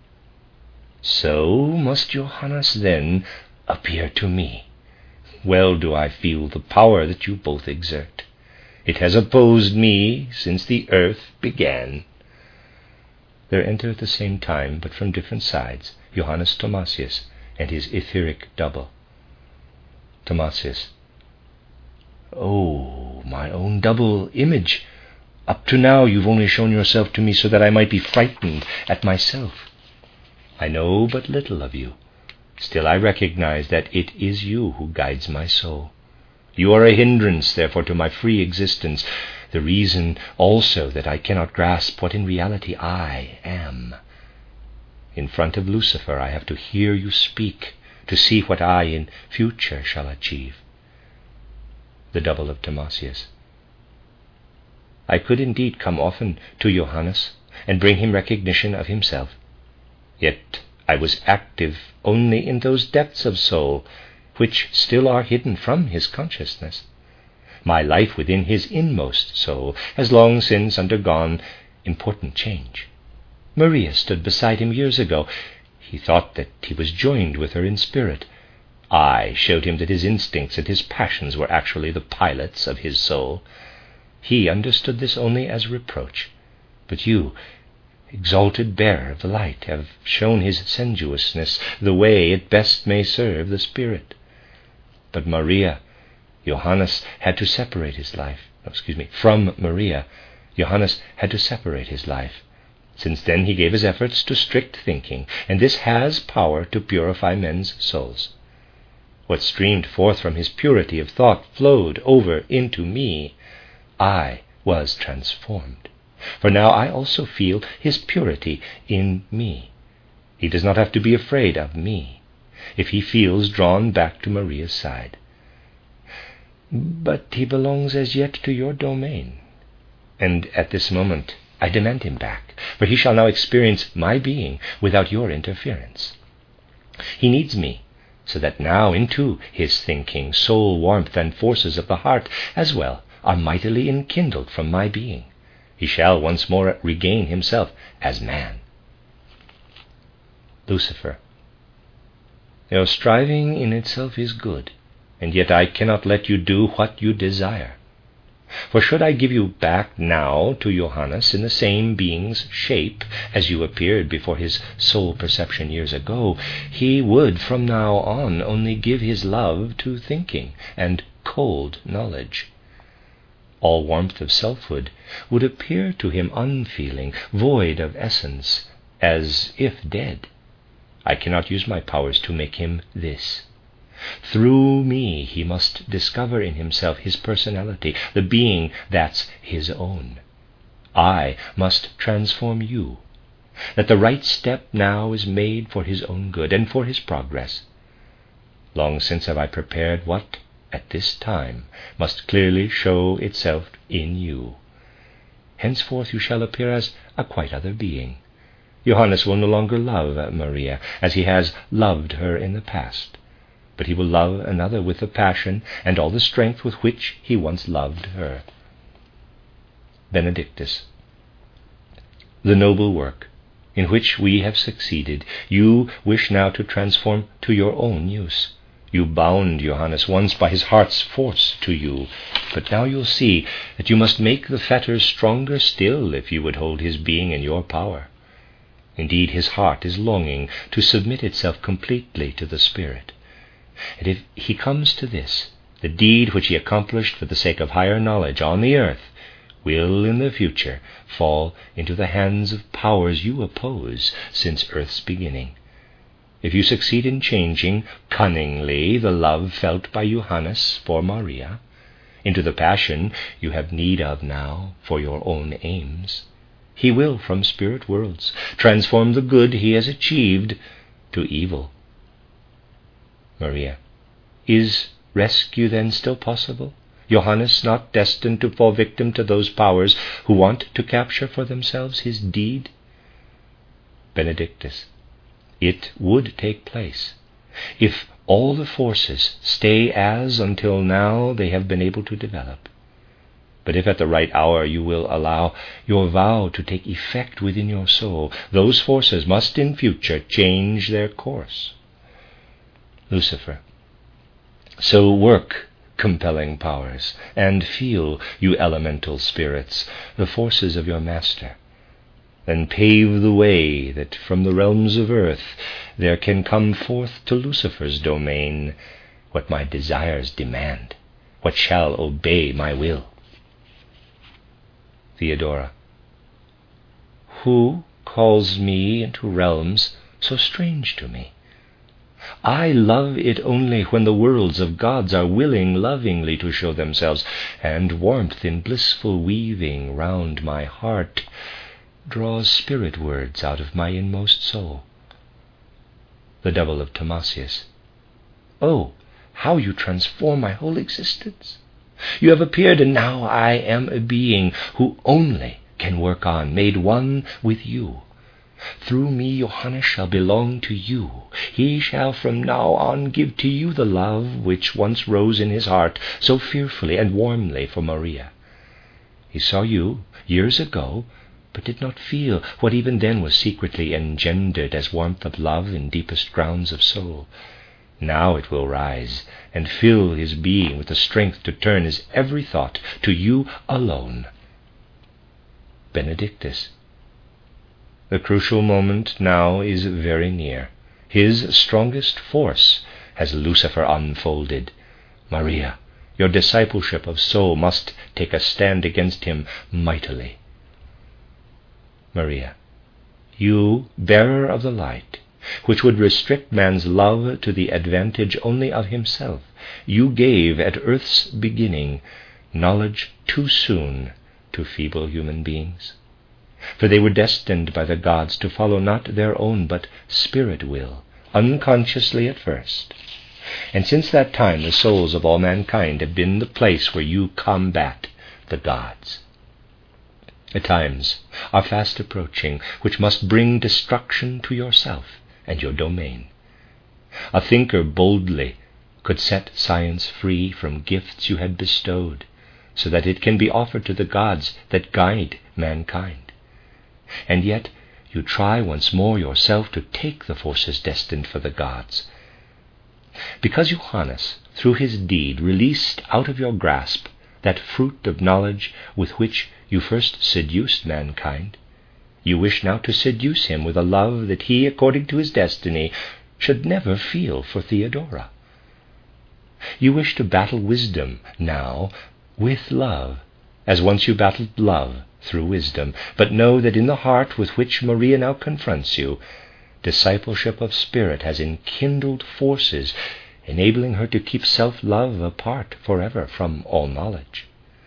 S1: so must Johannes then appear to me. Well do I feel the power that you both exert. It has opposed me since the earth began. There enter at the same time, but from different sides, Johannes Thomasius and his etheric double. Thomasius, oh, my own double image, up to now you've only shown yourself to me so that I might be frightened at myself. I know but little of you. Still I recognize that it is you who guides my soul. You are a hindrance, therefore, to my free existence, the reason also that I cannot grasp what in reality I am. In front of Lucifer I have to hear you speak, to see what I in future shall achieve. The double of Thomasius, I could indeed come often to Johannes and bring him recognition of himself. Yet I was active only in those depths of soul which still are hidden from his consciousness. My life within his inmost soul has long since undergone important change. Maria stood beside him years ago. He thought that he was joined with her in spirit. I showed him that his instincts and his passions were actually the pilots of his soul. He understood this only as reproach. But you, exalted bearer of the light, have shown his sensuousness the way it best may serve the spirit. But Maria, Johannes had to separate his life. From Maria, Johannes had to separate his life. Since then he gave his efforts to strict thinking, and this has power to purify men's souls. What streamed forth from his purity of thought flowed over into me. I was transformed, for now I also feel his purity in me. He does not have to be afraid of me, if he feels drawn back to Maria's side. But he belongs as yet to your domain, and at this moment I demand him back, for he shall now experience my being without your interference. He needs me, so that now into his thinking, soul warmth, and forces of the heart as well are mightily enkindled from my being. He shall once more regain himself as man. Lucifer. Your striving in itself is good, and yet I cannot let you do what you desire. For should I give you back now to Johannes in the same being's shape as you appeared before his soul perception years ago, he would from now on only give his love to thinking and cold knowledge. All warmth of selfhood would appear to him unfeeling, void of essence, as if dead. I cannot use my powers to make him this. Through me he must discover in himself his personality, the being that's his own. I must transform you, that the right step now is made for his own good and for his progress. Long since have I prepared what, at this time, must clearly show itself in you. Henceforth you shall appear as a quite other being. Johannes will no longer love Maria as he has loved her in the past, but he will love another with the passion and all the strength with which he once loved her. Benedictus. The noble work in which we have succeeded, you wish now to transform to your own use. You bound Johannes once by his heart's force to you, but now you'll see that you must make the fetters stronger still if you would hold his being in your power. Indeed, his heart is longing to submit itself completely to the Spirit. And if he comes to this, the deed which he accomplished for the sake of higher knowledge on the earth will in the future fall into the hands of powers you oppose since earth's beginning. If you succeed in changing cunningly the love felt by Johannes for Maria into the passion you have need of now for your own aims, he will from spirit worlds transform the good he has achieved to evil. Maria. Is rescue then still possible? Johannes not destined to fall victim to those powers who want to capture for themselves his deed? Benedictus. It would take place, if all the forces stay as until now they have been able to develop. But if at the right hour you will allow your vow to take effect within your soul, those forces must in future change their course. Lucifer. So work, compelling powers, and feel, you elemental spirits, the forces of your master. Then pave the way that from the realms of earth there can come forth to Lucifer's domain what my desires demand, what shall obey my will. Theodora. Who calls me into realms so strange to me? I love it only when the worlds of gods are willing lovingly to show themselves, and warmth in blissful weaving round my heart draws spirit words out of my inmost soul. The double of Thomasius. Oh, how you transform my whole existence! You have appeared, and now I am a being who only can work on, made one with you. Through me Johannes shall belong to you. He shall from now on give to you the love which once rose in his heart so fearfully and warmly for Maria. He saw you years ago, but did not feel what even then was secretly engendered as warmth of love in deepest grounds of soul. Now it will rise and fill his being with the strength to turn his every thought to you alone. Benedictus. The crucial moment now is very near. His strongest force has Lucifer unfolded. Maria, your discipleship of soul must take a stand against him mightily. Maria. You, bearer of the light, which would restrict man's love to the advantage only of himself, you gave at earth's beginning knowledge too soon to feeble human beings. For they were destined by the gods to follow not their own but spirit will, unconsciously at first. And since that time the souls of all mankind have been the place where you combat the gods. The times are fast approaching which must bring destruction to yourself and your domain. A thinker boldly could set science free from gifts you had bestowed, so that it can be offered to the gods that guide mankind. And yet you try once more yourself to take the forces destined for the gods. Because Johannes, through his deed, released out of your grasp that fruit of knowledge with which you first seduced mankind, you wish now to seduce him with a love that he, according to his destiny, should never feel for Theodora. You wish to battle wisdom now with love, as once you battled love through wisdom, but know that in the heart with which Maria now confronts you, discipleship of spirit has enkindled forces, enabling her to keep self-love apart forever from all knowledge.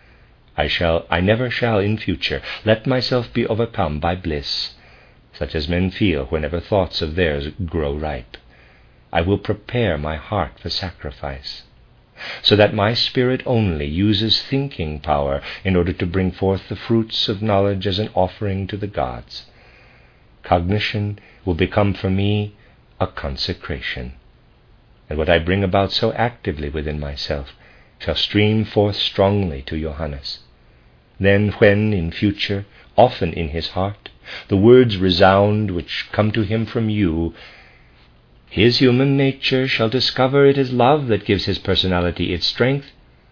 S1: I never shall in future let myself be overcome by bliss, such as men feel whenever thoughts of theirs grow ripe. I will prepare my heart for sacrifice, so that my spirit only uses thinking power in order to bring forth the fruits of knowledge as an offering to the gods. Cognition will become for me a consecration, and what I bring about so actively within myself shall stream forth strongly to Johannes. Then when, in future, often in his heart, the words resound which come to him from you, his human nature shall discover it is love that gives his personality its strength,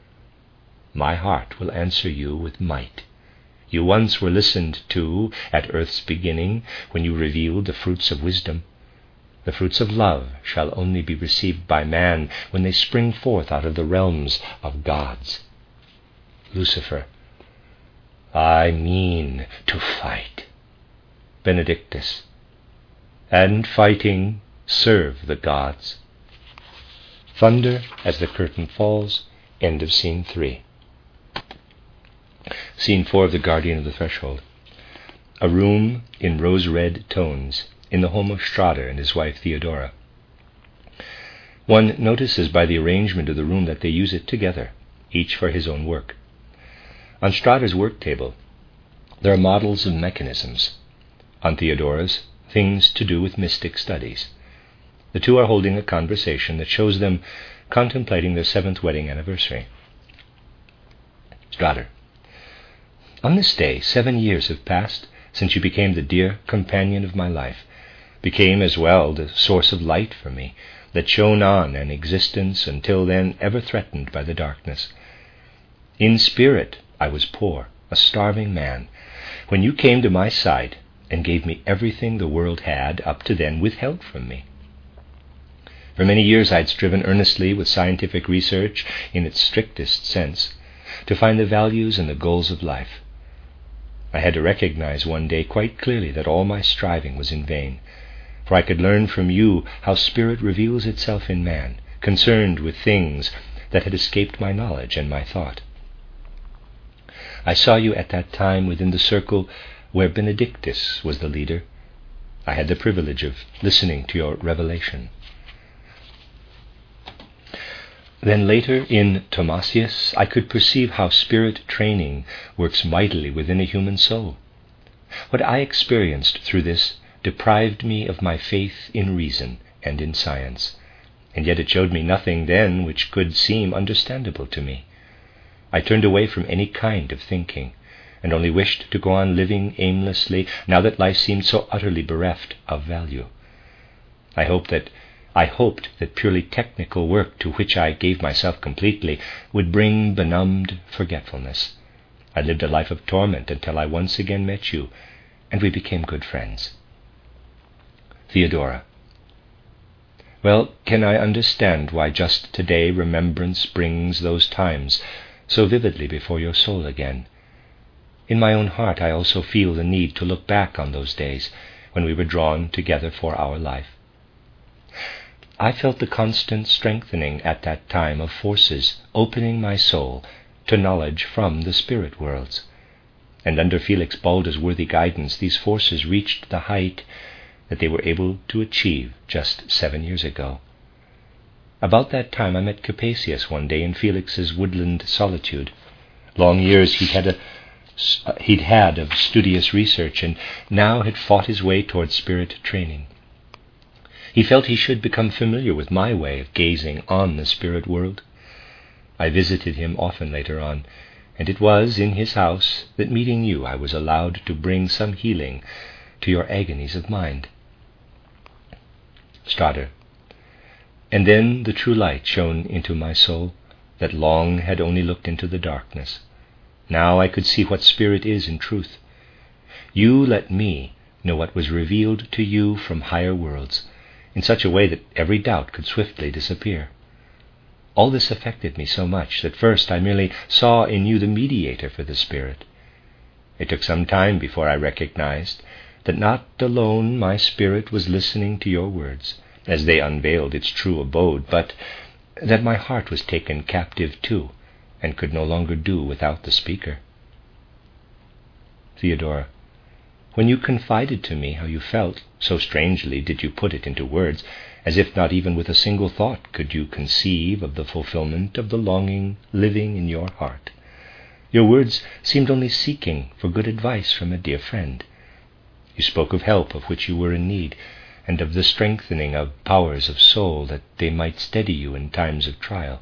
S1: my heart will answer you with might. You once were listened to at earth's beginning when you revealed the fruits of wisdom. The fruits of love shall only be received by man when they spring forth out of the realms of gods. Lucifer, I mean to fight. Benedictus, and fighting serve the gods. Thunder as the curtain falls. End of Scene 3. Scene 4 of The Guardian of the Threshold. A room in rose-red tones in the home of Strader and his wife Theodora. One notices by the arrangement of the room that they use it together, each for his own work. On Strader's work table there are models of mechanisms. On Theodora's, things to do with mystic studies. The two are holding a conversation that shows them contemplating their 7th wedding anniversary. Strader, on this day 7 years have passed since you became the dear companion of my life, became as well the source of light for me, that shone on an existence until then ever threatened by the darkness. In spirit I was poor, a starving man, when you came to my side and gave me everything the world had, up to then, withheld from me. For many years I had striven earnestly with scientific research, in its strictest sense, to find the values and the goals of life. I had to recognize one day quite clearly that all my striving was in vain, for I could learn from you how spirit reveals itself in man, concerned with things that had escaped my knowledge and my thought. I saw you at that time within the circle where Benedictus was the leader. I had the privilege of listening to your revelation. Then later, in Thomasius, I could perceive how spirit training works mightily within a human soul. What I experienced through this deprived me of my faith in reason and in science, and yet it showed me nothing then which could seem understandable to me. I turned away from any kind of thinking, and only wished to go on living aimlessly, now that life seemed so utterly bereft of value. I hoped that purely technical work, to which I gave myself completely, would bring benumbed forgetfulness. I lived a life of torment until I once again met you, and we became good friends. Theodora. Well, can I understand why just today remembrance brings those times so vividly before your soul again? In my own heart I also feel the need to look back on those days when we were drawn together for our life. I felt the constant strengthening at that time of forces opening my soul to knowledge from the spirit worlds, and under Felix Balder's worthy guidance these forces reached the height that they were able to achieve just 7 years ago. About that time I met Capasius one day in Felix's woodland solitude. Long years he'd had of studious research, and now had fought his way toward spirit training. He felt he should become familiar with my way of gazing on the spirit world. I visited him often later on, and it was in his house that, meeting you, I was allowed to bring some healing to your agonies of mind. Strader. And then the true light shone into my soul, that long had only looked into the darkness. Now I could see what spirit is in truth. You let me know what was revealed to you from higher worlds, in such a way that every doubt could swiftly disappear. All this affected me so much that first I merely saw in you the mediator for the spirit. It took some time before I recognized that not alone my spirit was listening to your words, as they unveiled its true abode, but that my heart was taken captive too, and could no longer do without the speaker. Theodora. When you confided to me how you felt, so strangely did you put it into words, as if not even with a single thought could you conceive of the fulfillment of the longing living in your heart. Your words seemed only seeking for good advice from a dear friend. You spoke of help of which you were in need, and of the strengthening of powers of soul that they might steady you in times of trial.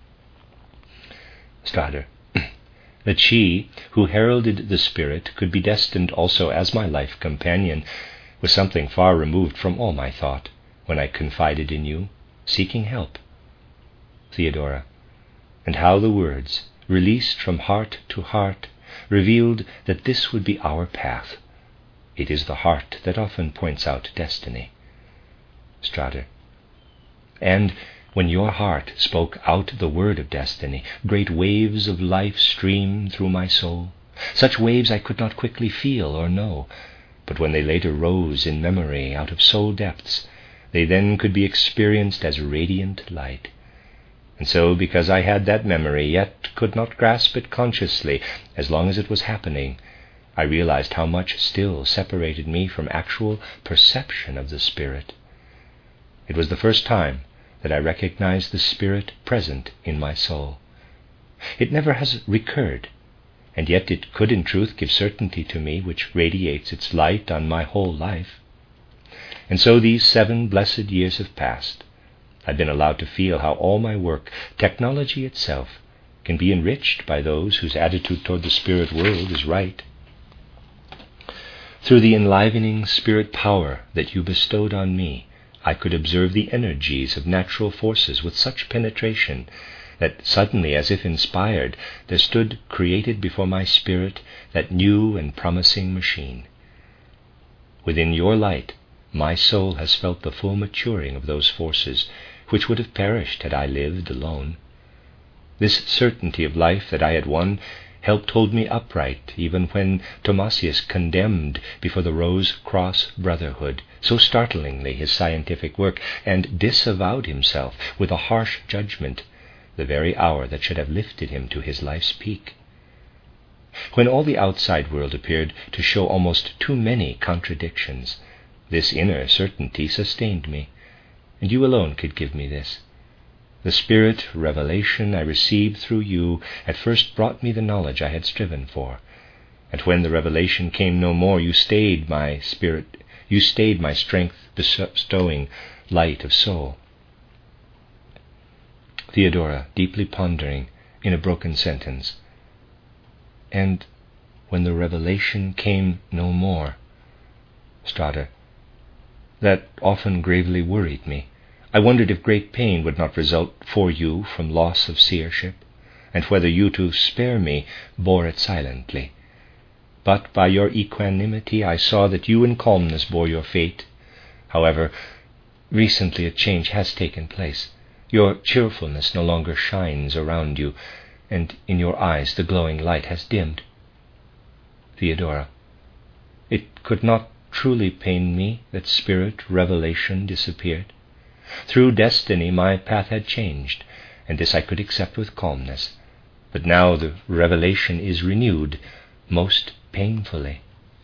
S1: Strader. That she, who heralded the spirit, could be destined also as my life companion, was something far removed from all my thought, when I confided in you, seeking help. Theodora. And how the words, released from heart to heart, revealed that this would be our path. It is the heart that often points out destiny. Strader. And when your heart spoke out the word of destiny, great waves of life streamed through my soul. Such waves I could not quickly feel or know, but when they later rose in memory out of soul depths, they then could be experienced as radiant light. And so, because I had that memory, yet could not grasp it consciously as long as it was happening, I realized how much still separated me from actual perception of the spirit. It was the first time that I recognized the spirit present in my soul. It never has recurred, and yet it could in truth give certainty to me, which radiates its light on my whole life. And so these 7 blessed years have passed. I've been allowed to feel how all my work, technology itself, can be enriched by those whose attitude toward the spirit world is right. Through the enlivening spirit power that you bestowed on me, I could observe the energies of natural forces with such penetration that suddenly, as if inspired, there stood created before my spirit that new and promising machine. Within your light, my soul has felt the full maturing of those forces which would have perished had I lived alone. This certainty of life that I had won helped hold me upright even when Thomasius condemned before the Rose Cross Brotherhood so startlingly his scientific work, and disavowed himself with a harsh judgment the very hour that should have lifted him to his life's peak. When all the outside world appeared to show almost too many contradictions, this inner certainty sustained me, and you alone could give me this. The spirit revelation I received through you at first brought me the knowledge I had striven for, and when the revelation came no more, you stayed my strength bestowing light of soul. Theodora, deeply pondering in a broken sentence. And when the revelation came no more. Strader. That often gravely worried me. I wondered if great pain would not result for you from loss of seership, and whether you, to spare me, bore it silently. But by your equanimity I saw that you in calmness bore your fate. However, recently a change has taken place. Your cheerfulness no longer shines around you, and in your eyes the glowing light has dimmed. Theodora. It could not truly pained me that spirit revelation disappeared. Through destiny my path had changed, and this I could accept with calmness. But now the revelation is renewed, most painfully.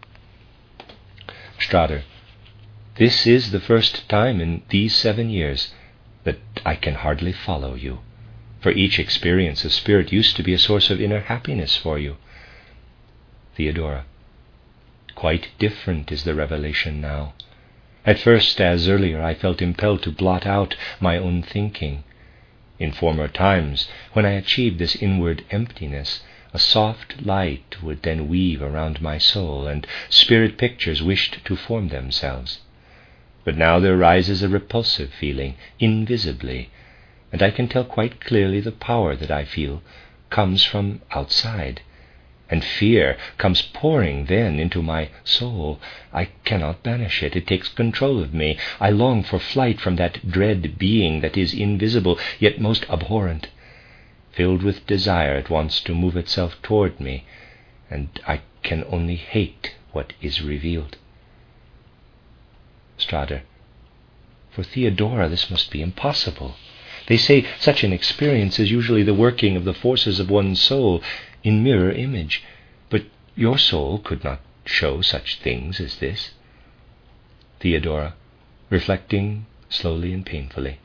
S1: Strader, this is the first time in these 7 years that I can hardly follow you, for each experience of spirit used to be a source of inner happiness for you. Theodora, quite different is the revelation now. At first, as earlier, I felt impelled to blot out my own thinking. In former times, when I achieved this inward emptiness, a soft light would then weave around my soul, and spirit pictures wished to form themselves. But now there rises a repulsive feeling, invisibly, and I can tell quite clearly the power that I feel comes from outside. And fear comes pouring then into my soul. I cannot banish it. It takes control of me. I long for flight from that dread being that is invisible, yet most abhorrent. Filled with desire, it wants to move itself toward me, and I can only hate what is revealed. Strader, for Theodora this must be impossible. They say such an experience is usually the working of the forces of one's soul in mirror image, but your soul could not show such things as this. Theodora, reflecting slowly and painfully,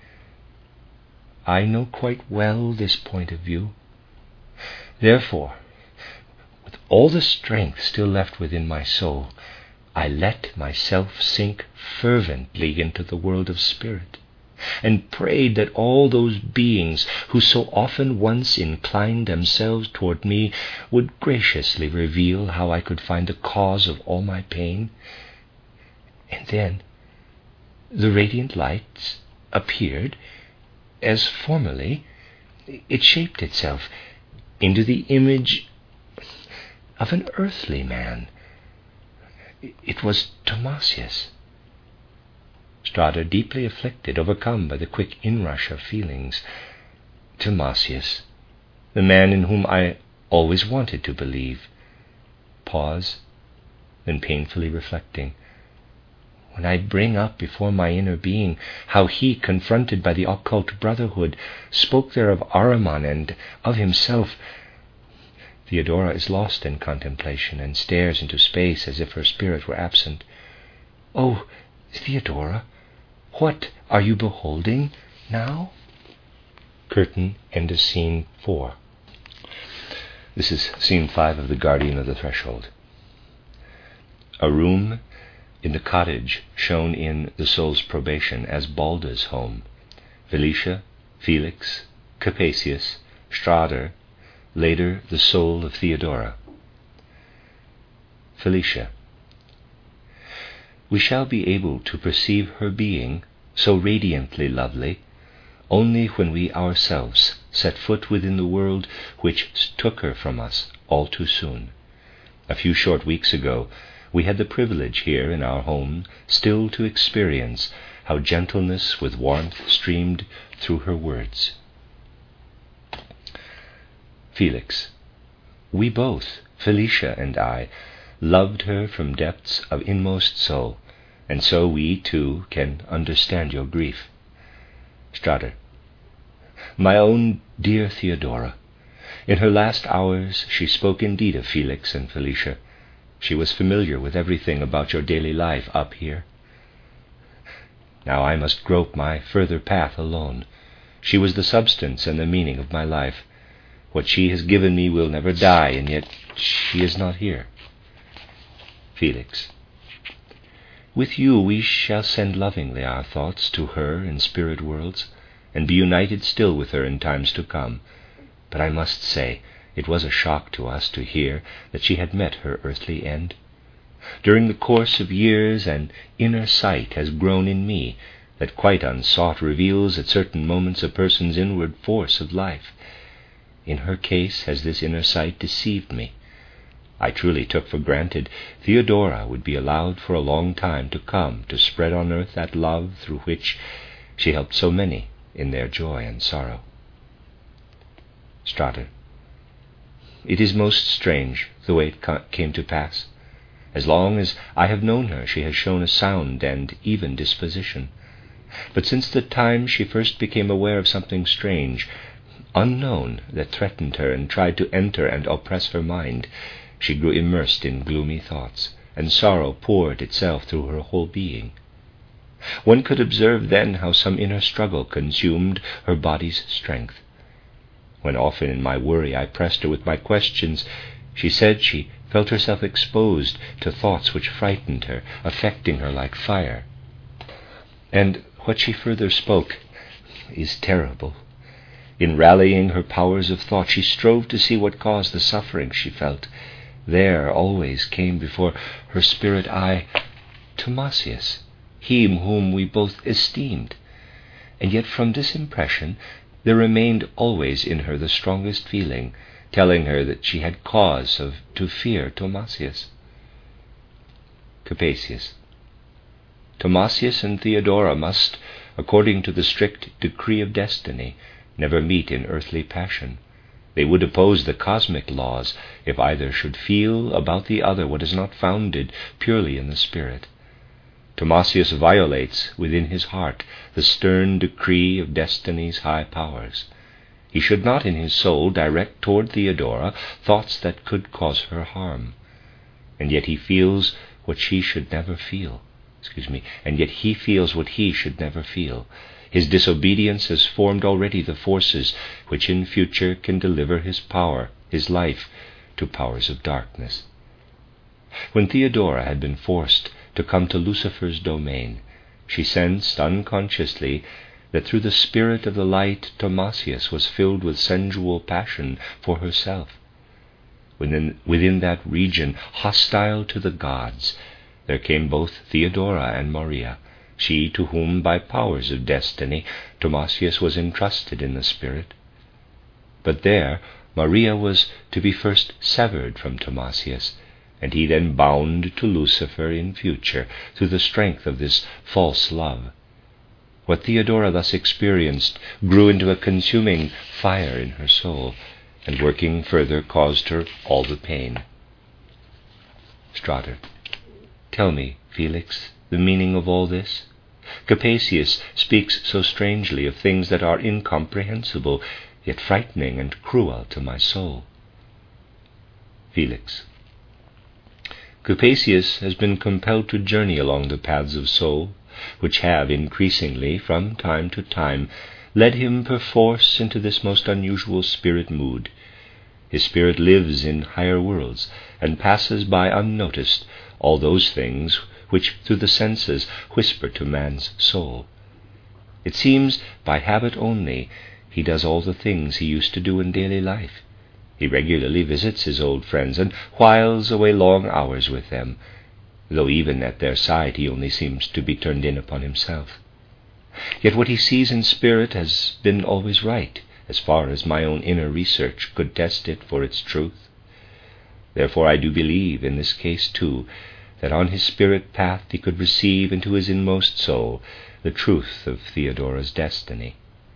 S1: I know quite well this point of view. Therefore, with all the strength still left within my soul, I let myself sink fervently into the world of spirit, and prayed that all those beings who so often once inclined themselves toward me would graciously reveal how I could find the cause of all my pain. And then the radiant light appeared, as formerly. It shaped itself into the image of an earthly man. It was Thomasius. Strader, deeply afflicted, overcome by the quick inrush of feelings. Thomasius, the man in whom I always wanted to believe. Pause, then painfully reflecting. When I bring up before my inner being how he, confronted by the occult brotherhood, spoke there of Ahriman and of himself, Theodora is lost in contemplation and stares into space as if her spirit were absent. Oh, Theodora, what are you beholding now? Curtain, end of scene 4. This is scene 5 of The Guardian of the Threshold. A room in the cottage shown in The Soul's Probation as Balda's home. Felicia, Felix, Capasius, Strader, later the soul of Theodora. Felicia. We shall be able to perceive her being, so radiantly lovely, only when we ourselves set foot within the world which took her from us all too soon. A few short weeks ago, we had the privilege here in our home still to experience how gentleness with warmth streamed through her words. Felix. We both, Felicia and I, loved her from depths of inmost soul, and so we, too, can understand your grief. Strader. My own dear Theodora, in her last hours she spoke indeed of Felix and Felicia. She was familiar with everything about your daily life up here. Now I must grope my further path alone. She was the substance and the meaning of my life. What she has given me will never die, and yet she is not here. Felix. With you we shall send lovingly our thoughts to her in spirit worlds, and be united still with her in times to come. But I must say, it was a shock to us to hear that she had met her earthly end. During the course of years an inner sight has grown in me that quite unsought reveals at certain moments a person's inward force of life. In her case has this inner sight deceived me. I truly took for granted Theodora would be allowed for a long time to come to spread on earth that love through which she helped so many in their joy and sorrow. Strader. It is most strange the way it came to pass. As long as I have known her, she has shown a sound and even disposition. But since the time she first became aware of something strange, unknown, that threatened her and tried to enter and oppress her mind, she grew immersed in gloomy thoughts, and sorrow poured itself through her whole being. One could observe then how some inner struggle consumed her body's strength. When often in my worry I pressed her with my questions, she said she felt herself exposed to thoughts which frightened her, affecting her like fire. And what she further spoke is terrible. In rallying her powers of thought, she strove to see what caused the suffering she felt. There always came before her spirit eye Thomasius, him whom we both esteemed. And yet from this impression there remained always in her the strongest feeling, telling her that she had cause to fear Thomasius. Capesius. Thomasius and Theodora must, according to the strict decree of destiny, never meet in earthly passion. They would oppose the cosmic laws if either should feel about the other what is not founded purely in the spirit. Thomasius violates within his heart the stern decree of destiny's high powers. He should not in his soul direct toward Theodora thoughts that could cause her harm. And yet he feels what she should never feel. And yet he feels what he should never feel. His disobedience has formed already the forces which in future can deliver his power, his life, to powers of darkness. When Theodora had been forced to come to Lucifer's domain, she sensed unconsciously that through the spirit of the light Thomasius was filled with sensual passion for herself. Within that region hostile to the gods, there came both Theodora and Maria, she to whom by powers of destiny Thomasius was entrusted in the spirit. But there Maria was to be first severed from Thomasius, and he then bound to Lucifer in future through the strength of this false love. What Theodora thus experienced grew into a consuming fire in her soul, and working further caused her all the pain. Strader. Tell me, Felix, the meaning of all this. Capesius speaks so strangely of things that are incomprehensible, yet frightening and cruel to my soul. Felix. Capesius has been compelled to journey along the paths of soul, which have increasingly, from time to time, led him perforce into this most unusual spirit mood. His spirit lives in higher worlds, and passes by unnoticed all those things which through the senses whisper to man's soul. It seems by habit only he does all the things he used to do in daily life. He regularly visits his old friends and whiles away long hours with them, though even at their side he only seems to be turned in upon himself. Yet what he sees in spirit has been always right, as far as my own inner research could test it for its truth. Therefore I do believe in this case too, that on his spirit path he could receive into his inmost soul the truth of Theodora's destiny.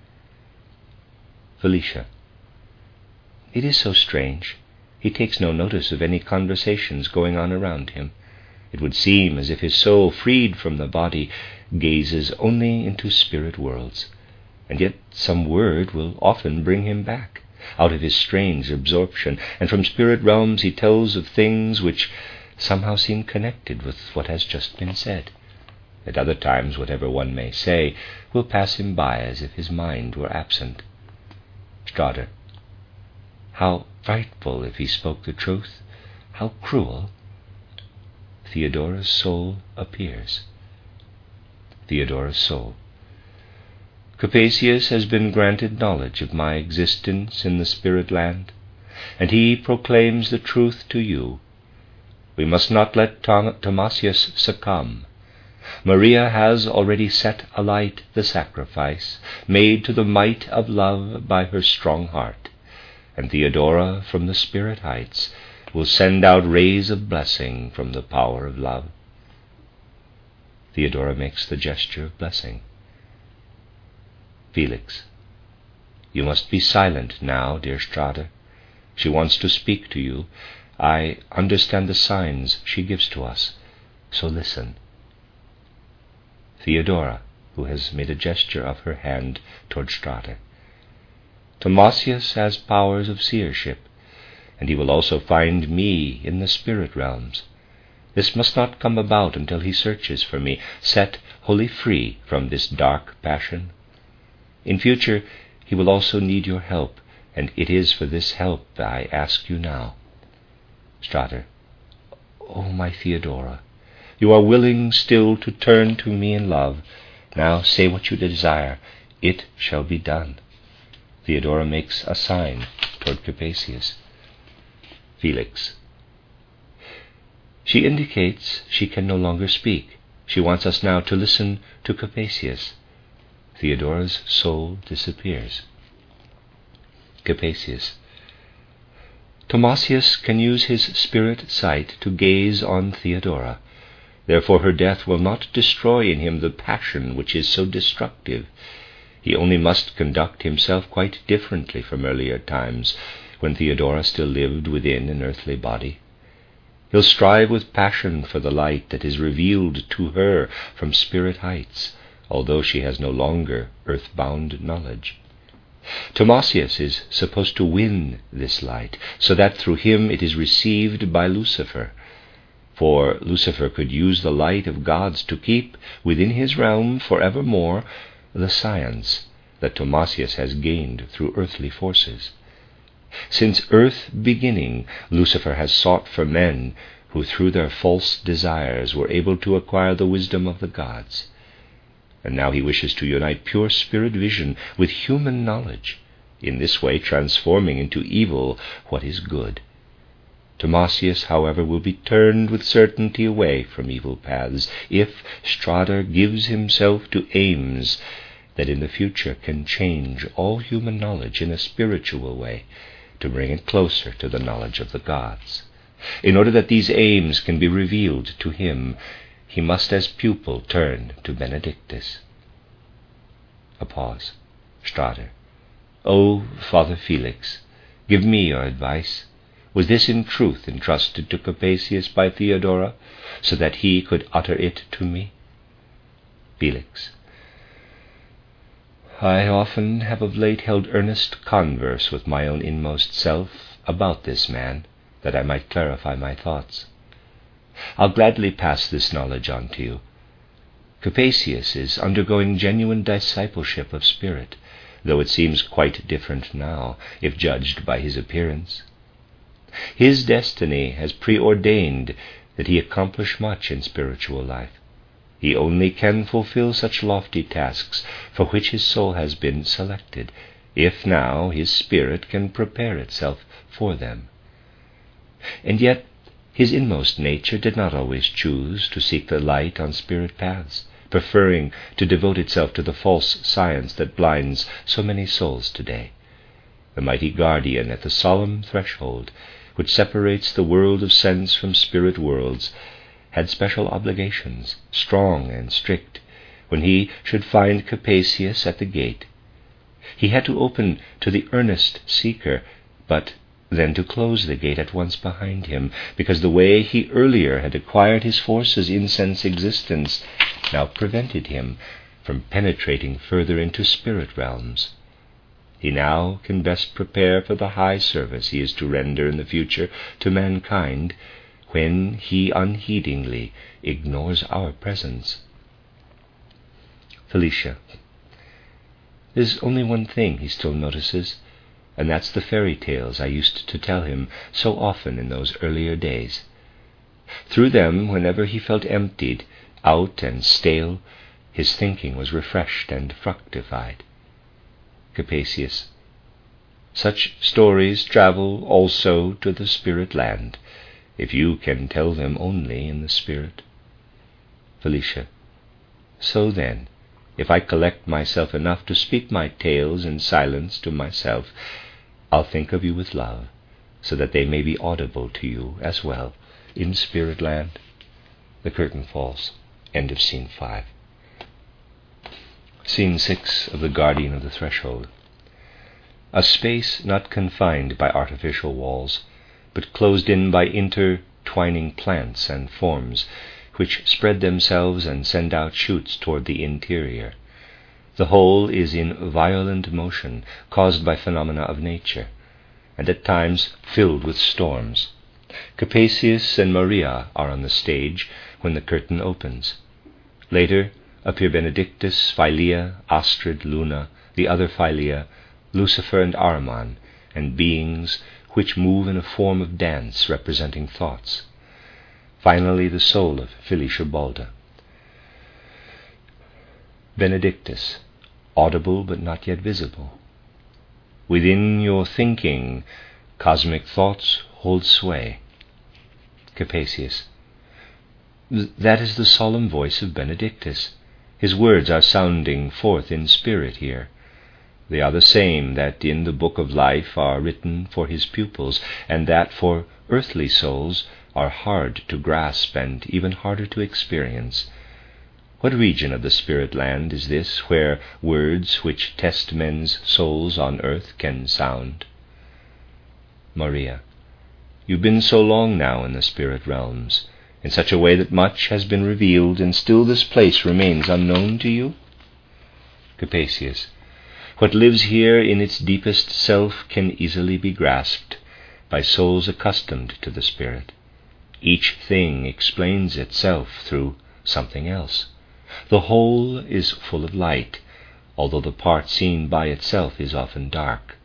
S1: Felicia. It is so strange. He takes no notice of any conversations going on around him. It would seem as if his soul, freed from the body, gazes only into spirit worlds, and yet some word will often bring him back out of his strange absorption, and from spirit realms he tells of things which somehow seem connected with what has just been said. At other times, whatever one may say will pass him by as if his mind were absent. Strader. How frightful if he spoke the truth! How cruel! Theodora's soul appears. Theodora's soul. Capesius has been granted knowledge of my existence in the spirit land, and he proclaims the truth to you. We must not let Thomasius succumb. Maria has already set alight the sacrifice made to the might of love by her strong heart, and Theodora from the spirit heights will send out rays of blessing from the power of love. Theodora makes the gesture of blessing. Felix. You must be silent now, dear Strader. She wants to speak to you, I understand the signs she gives to us, so listen. Theodora, who has made a gesture of her hand toward Strata. Thomasius has powers of seership, and he will also find me in the spirit realms. This must not come about until he searches for me, set wholly free from this dark passion. In future he will also need your help, and it is for this help I ask you now. Strata. Oh, my Theodora, you are willing still to turn to me in love. Now say what you desire. It shall be done. Theodora makes a sign toward Capesius. Felix. She indicates she can no longer speak. She wants us now to listen to Capesius. Theodora's soul disappears. Capesius. Thomasius can use his spirit sight to gaze on Theodora. Therefore her death will not destroy in him the passion which is so destructive. He only must conduct himself quite differently from earlier times, when Theodora still lived within an earthly body. He'll strive with passion for the light that is revealed to her from spirit heights, although she has no longer earth-bound knowledge. Thomasius is supposed to win this light, so that through him it is received by Lucifer. For Lucifer could use the light of gods to keep within his realm forevermore the science that Thomasius has gained through earthly forces. Since earth beginning, Lucifer has sought for men who through their false desires were able to acquire the wisdom of the gods. And now he wishes to unite pure spirit vision with human knowledge, in this way transforming into evil what is good. Thomasius, however, will be turned with certainty away from evil paths if Strata gives himself to aims that in the future can change all human knowledge in a spiritual way, to bring it closer to the knowledge of the gods. In order that these aims can be revealed to him, he must as pupil turn to Benedictus. A pause. Strata. O Father Felix, give me your advice. Was this in truth entrusted to Capesius by Theodora, so that he could utter it to me? Felix. I often have of late held earnest converse with my own inmost self about this man, that I might clarify my thoughts. I'll gladly pass this knowledge on to you. Capesius is undergoing genuine discipleship of spirit, though it seems quite different now, if judged by his appearance. His destiny has preordained that he accomplish much in spiritual life. He only can fulfill such lofty tasks for which his soul has been selected, if now his spirit can prepare itself for them. And yet his inmost nature did not always choose to seek the light on spirit paths, preferring to devote itself to the false science that blinds so many souls today. The mighty guardian at the solemn threshold, which separates the world of sense from spirit worlds, had special obligations, strong and strict, when he should find Capesius at the gate. He had to open to the earnest seeker, but then to close the gate at once behind him, because the way he earlier had acquired his forces in sense existence now prevented him from penetrating further into spirit realms. He now can best prepare for the high service he is to render in the future to mankind, when he unheedingly ignores our presence. Felicia. There's only one thing he still notices, and that's the fairy tales I used to tell him so often in those earlier days. Through them, whenever he felt emptied out and stale, his thinking was refreshed and fructified. Capesius. Such stories travel also to the spirit land, if you can tell them only in the spirit. Felicia. So then, if I collect myself enough to speak my tales in silence to myself, I'll think of you with love, so that they may be audible to you as well in spirit land. The curtain falls. End of Scene 5. Scene 6 of The Guardian of the Threshold. A space not confined by artificial walls, but closed in by intertwining plants and forms, which spread themselves and send out shoots toward the interior. The whole is in violent motion, caused by phenomena of nature, and at times filled with storms. Capesius and Maria are on the stage when the curtain opens. Later appear Benedictus, Philea, Astrid, Luna, the other Philea, Lucifer and Ahriman, and beings which move in a form of dance representing thoughts. Finally, the soul of Felisha-Balda. Benedictus, audible but not yet visible. Within your thinking, cosmic thoughts hold sway. Capesius. That is the solemn voice of Benedictus. His words are sounding forth in spirit here. They are the same that in the book of life are written for his pupils, and that for earthly souls are hard to grasp and even harder to experience. What region of the spirit land is this where words which test men's souls on earth can sound? Maria. You've been so long now in the spirit realms, in such a way that much has been revealed, and still this place remains unknown to you? Capesius. What lives here in its deepest self can easily be grasped by souls accustomed to the spirit. Each thing explains itself through something else. The whole is full of light, although the part seen by itself is often dark.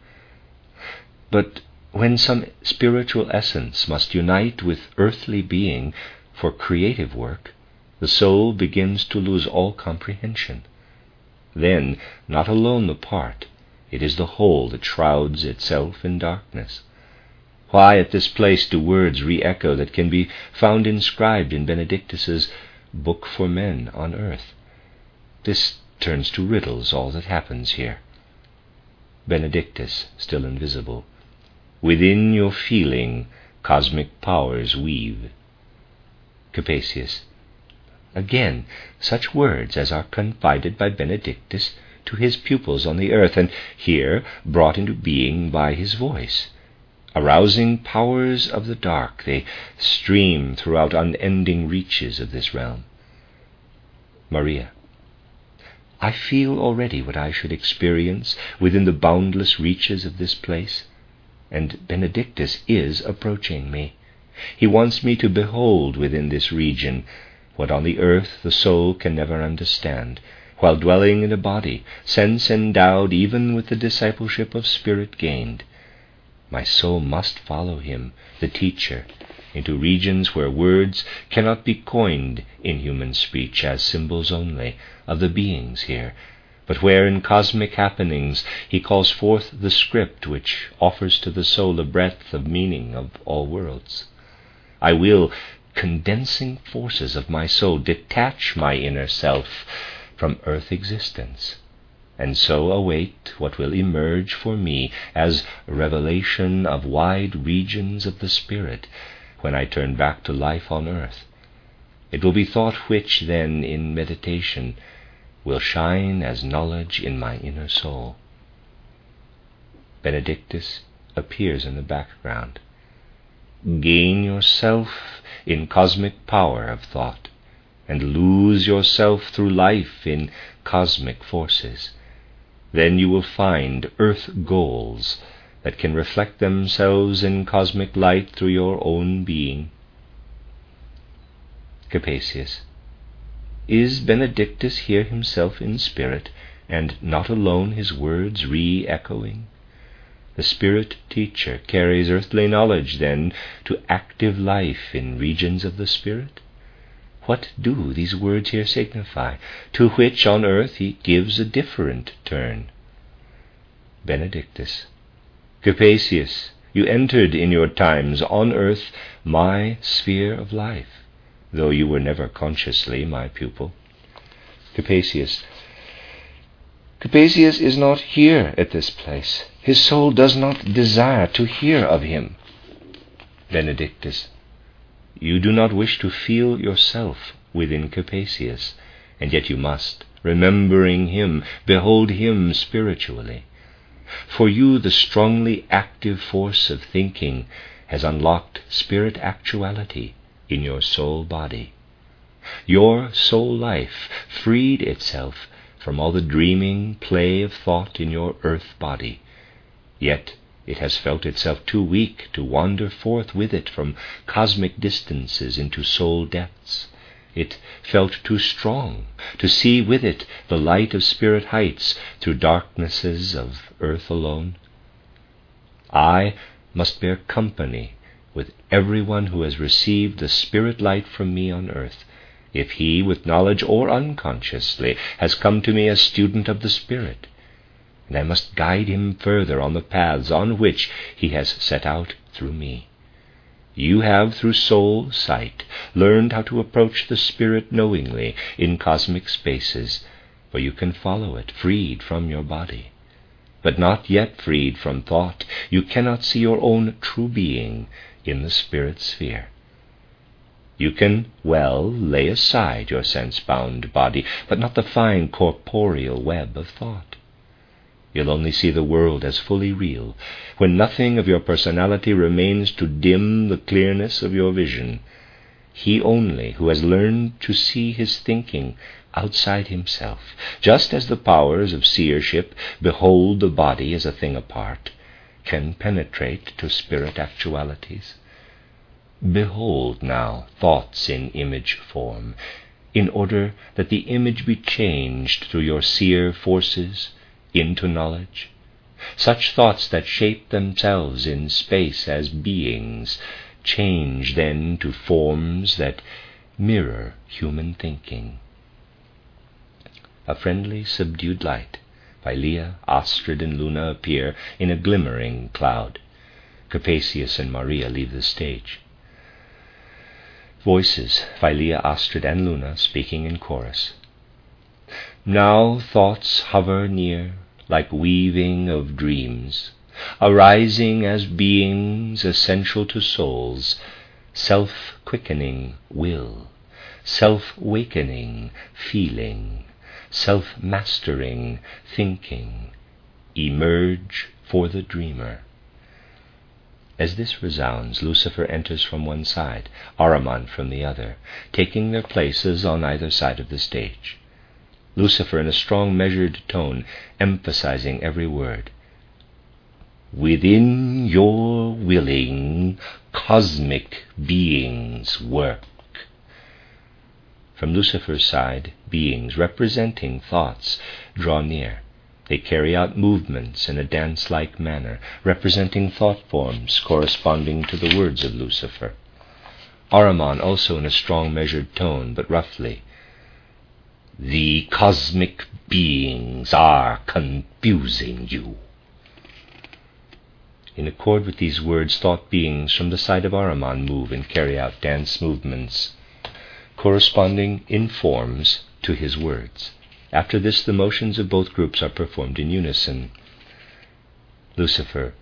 S1: But when some spiritual essence must unite with earthly being for creative work, the soul begins to lose all comprehension. Then, not alone the part, it is the whole that shrouds itself in darkness. Why at this place do words re-echo that can be found inscribed in Benedictus's Book for Men on Earth? This turns to riddles all that happens here. Benedictus, still invisible. Within your feeling, cosmic powers weave. Capesius. Again, such words as are confided by Benedictus to his pupils on the earth, and here brought into being by his voice. Arousing powers of the dark, they stream throughout unending reaches of this realm. Maria. I feel already what I should experience within the boundless reaches of this place, and Benedictus is approaching me. He wants me to behold within this region what on the earth the soul can never understand, while dwelling in a body, sense endowed even with the discipleship of spirit gained. My soul must follow him, the teacher, into regions where words cannot be coined in human speech as symbols only of the beings here, but where in cosmic happenings he calls forth the script which offers to the soul a breadth of meaning of all worlds. I will, condensing forces of my soul, detach my inner self from earth existence, and so await what will emerge for me as revelation of wide regions of the spirit when I turn back to life on earth. It will be thought which then, in meditation, will shine as knowledge in my inner soul. Benedictus appears in the background. Gain yourself in cosmic power of thought, and lose yourself through life in cosmic forces. Then you will find earth goals that can reflect themselves in cosmic light through your own being. Capesius. Is Benedictus here himself in spirit, and not alone his words re-echoing? The spirit teacher carries earthly knowledge, then, to active life in regions of the spirit? What do these words here signify, to which on earth he gives a different turn? Benedictus. Capesius, you entered in your times on earth my sphere of life, though you were never consciously my pupil. Capesius. Capesius is not here at this place. His soul does not desire to hear of him. Benedictus. You do not wish to feel yourself within Capesius, and yet you must, remembering him, behold him spiritually. For you the strongly active force of thinking has unlocked spirit actuality in your soul body. Your soul life freed itself from all the dreaming play of thought in your earth body, yet it has felt itself too weak to wander forth with it from cosmic distances into soul depths. It felt too strong to see with it the light of spirit heights through darknesses of earth alone. I must bear company with everyone who has received the spirit light from me on earth, if he, with knowledge or unconsciously, has come to me as student of the Spirit, and I must guide him further on the paths on which he has set out through me. You have, through soul sight, learned how to approach the Spirit knowingly in cosmic spaces, where you can follow it, freed from your body. But not yet freed from thought, you cannot see your own true being in the spirit sphere. You can well lay aside your sense-bound body, but not the fine corporeal web of thought. You'll only see the world as fully real when nothing of your personality remains to dim the clearness of your vision. He only who has learned to see his thinking outside himself, just as the powers of seership behold the body as a thing apart, can penetrate to spirit actualities. Behold now thoughts in image form, in order that the image be changed through your seer forces into knowledge. Such thoughts that shape themselves in space as beings change then to forms that mirror human thinking. A friendly, subdued light, Philea, Astrid, and Luna appear in a glimmering cloud. Capasius and Maria leave the stage. Voices, Philea, Astrid, and Luna, speaking in chorus. Now thoughts hover near, like weaving of dreams, arising as beings essential to souls, self-quickening will, self-wakening feeling, self-mastering thinking, emerge for the dreamer. As this resounds, Lucifer enters from one side, Ahriman from the other, taking their places on either side of the stage. Lucifer, in a strong measured tone, emphasizing every word. Within your willing, cosmic beings work. From Lucifer's side, beings representing thoughts draw near. They carry out movements in a dance-like manner, representing thought forms corresponding to the words of Lucifer. Ahriman, also in a strong measured tone, but roughly. The cosmic beings are confusing you. In accord with these words, thought beings from the side of Ahriman move and carry out dance movements corresponding in forms to his words. After this, the motions of both groups are performed in unison. Lucifer.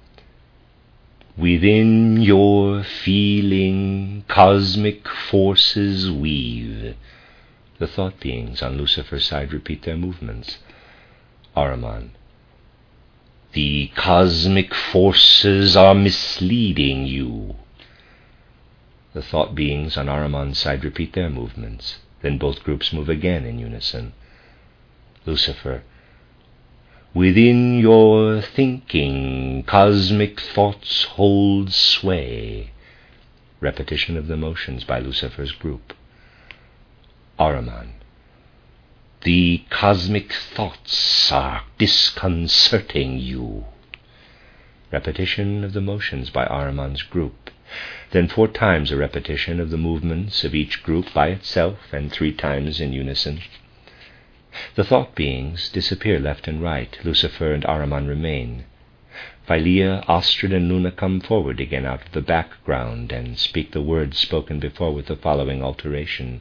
S1: Within your feeling, cosmic forces weave. The thought beings on Lucifer's side repeat their movements. Ahriman. The cosmic forces are misleading you. The thought beings on Ahriman's side repeat their movements. Then both groups move again in unison. Lucifer. Within your thinking, cosmic thoughts hold sway. Repetition of the motions by Lucifer's group. Ahriman. The cosmic thoughts are disconcerting you. Repetition of the motions by Ahriman's group. Then 4 times a repetition of the movements of each group by itself, and 3 times in unison. The thought beings disappear left and right. Lucifer and Ahriman remain. Philea, Astrid, and Luna come forward again out of the background and speak the words spoken before with the following alteration.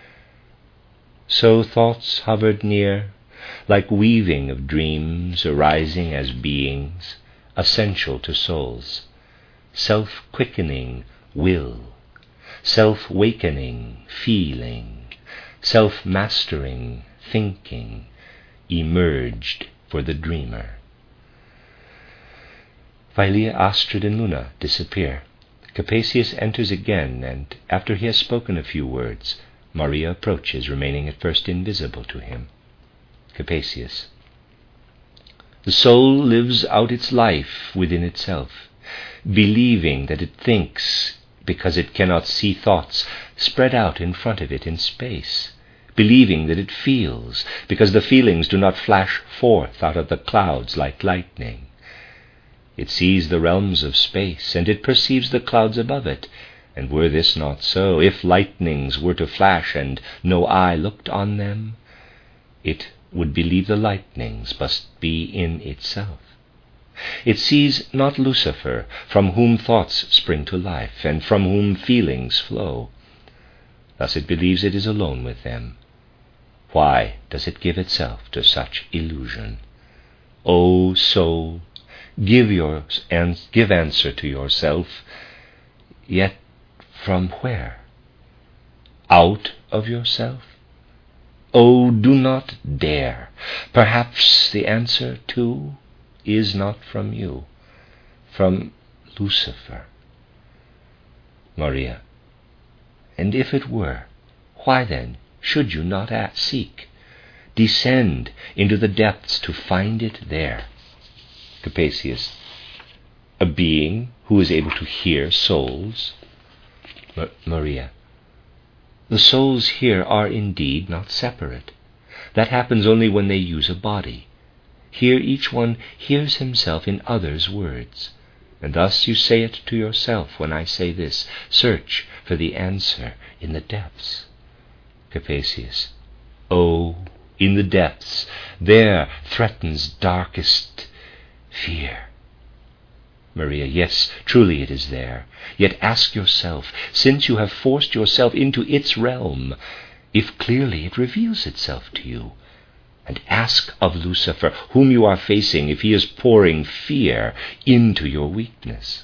S1: So thoughts hovered near, like weaving of dreams arising as beings, essential to souls, self-quickening will, self-wakening feeling, self-mastering thinking, emerged for the dreamer. Philea, Astrid, and Luna disappear. Capesius enters again, and after he has spoken a few words, Maria approaches, remaining at first invisible to him. Capesius. The soul lives out its life within itself, believing that it thinks because it cannot see thoughts spread out in front of it in space, believing that it feels because the feelings do not flash forth out of the clouds like lightning. It sees the realms of space, and it perceives the clouds above it. And were this not so, if lightnings were to flash and no eye looked on them, it would believe the lightnings must be in itself. It sees not Lucifer, from whom thoughts spring to life, and from whom feelings flow. Thus it believes it is alone with them. Why does it give itself to such illusion? O soul, give answer to yourself, yet from where? Out of yourself? Oh, do not dare. Perhaps the answer, too, is not from you, from Lucifer. Maria. And if it were, why then should you not seek? Descend into the depths to find it there. Capesius. A being who is able to hear souls? Maria. The souls here are indeed not separate. That happens only when they use a body. Here each one hears himself in others' words, and thus you say it to yourself when I say this: search for the answer in the depths. Capesius. Oh, in the depths, there threatens darkest fear. Maria. Yes, truly it is there. Yet ask yourself, since you have forced yourself into its realm, if clearly it reveals itself to you. And ask of Lucifer, whom you are facing, if he is pouring fear into your weakness.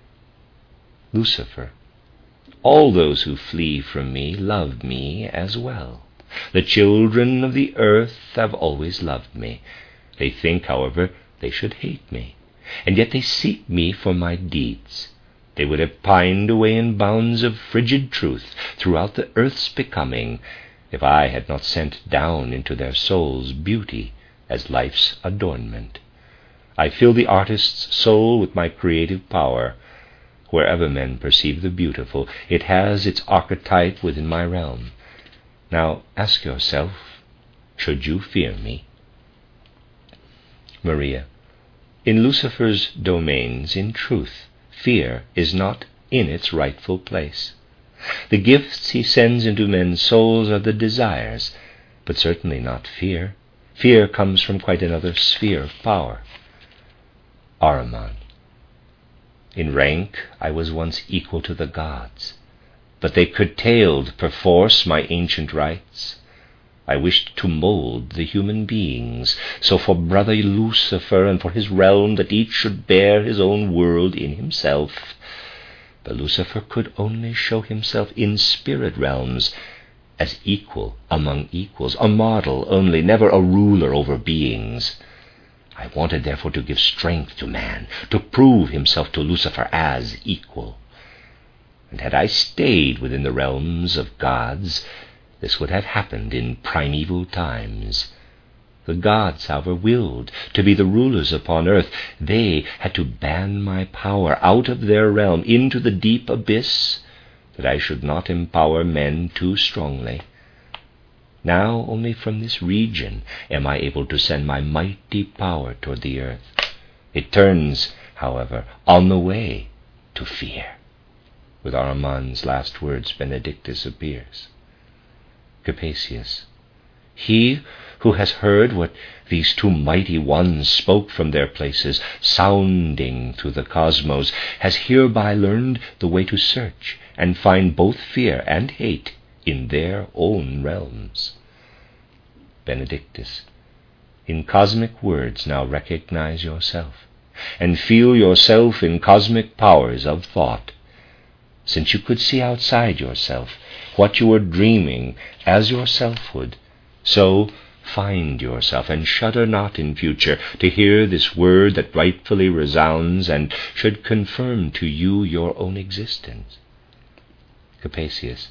S1: Lucifer. All those who flee from me love me as well. The children of the earth have always loved me. They think, however, they should hate me, and yet they seek me for my deeds. They would have pined away in bounds of frigid truth throughout the earth's becoming, if I had not sent down into their souls beauty as life's adornment. I fill the artist's soul with my creative power. Wherever men perceive the beautiful, it has its archetype within my realm. Now ask yourself, should you fear me? Maria. In Lucifer's domains, in truth, fear is not in its rightful place. The gifts he sends into men's souls are the desires, but certainly not fear. Fear comes from quite another sphere of power. Ahriman. In rank I was once equal to the gods, but they curtailed perforce my ancient rights. I wished to mold the human beings, so for brother Lucifer and for his realm that each should bear his own world in himself. But Lucifer could only show himself in spirit realms as equal among equals, a model only, never a ruler over beings. I wanted therefore to give strength to man, to prove himself to Lucifer as equal. And had I stayed within the realms of gods, this would have happened in primeval times. The gods, however, willed to be the rulers upon earth. They had to ban my power out of their realm into the deep abyss, that I should not empower men too strongly. Now only from this region am I able to send my mighty power toward the earth. It turns, however, on the way to fear. With Ahriman's last words, Benedictus appears. Capesius. He who has heard what these two mighty ones spoke from their places, sounding through the cosmos, has hereby learned the way to search and find both fear and hate in their own realms. Benedictus. In cosmic words now recognize yourself, and feel yourself in cosmic powers of thought. Since you could see outside yourself what you were dreaming as your selfhood, so find yourself, and shudder not in future to hear this word that rightfully resounds and should confirm to you your own existence. Capesius.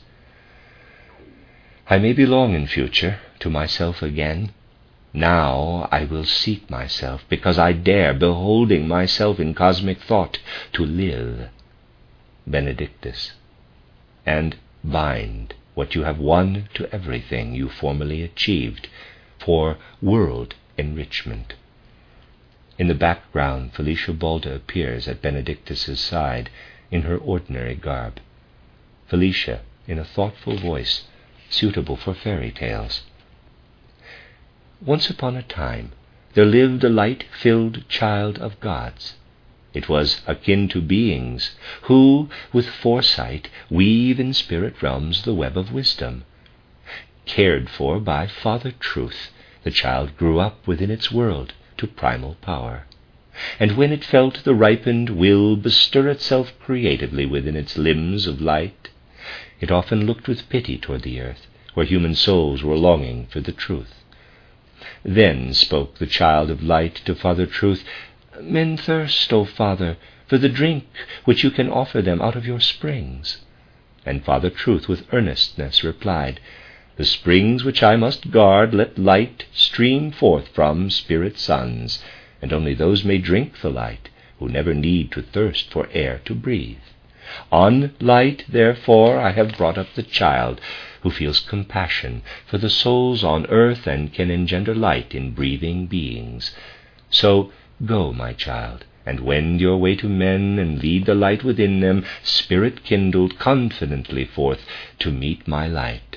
S1: I may belong in future to myself again. Now I will seek myself, because I dare, beholding myself in cosmic thought, to live. Benedictus. And bind what you have won to everything you formerly achieved, for world enrichment. In the background, Felicia Balda appears at Benedictus's side in her ordinary garb. Felicia, in a thoughtful voice, suitable for fairy tales. Once upon a time, there lived a light-filled child of gods. It was akin to beings who, with foresight, weave in spirit realms the web of wisdom. Cared for by Father Truth, the child grew up within its world to primal power. And when it felt the ripened will bestir itself creatively within its limbs of light, it often looked with pity toward the earth, where human souls were longing for the truth. Then spoke the child of light to Father Truth, Men thirst, O Father, for the drink which you can offer them out of your springs. And Father Truth with earnestness replied, The springs which I must guard let light stream forth from spirit suns, and only those may drink the light who never need to thirst for air to breathe. On light, therefore, I have brought up the child, who feels compassion for the souls on earth and can engender light in breathing beings. So go, my child, and wend your way to men, and lead the light within them, spirit-kindled, confidently forth to meet my light.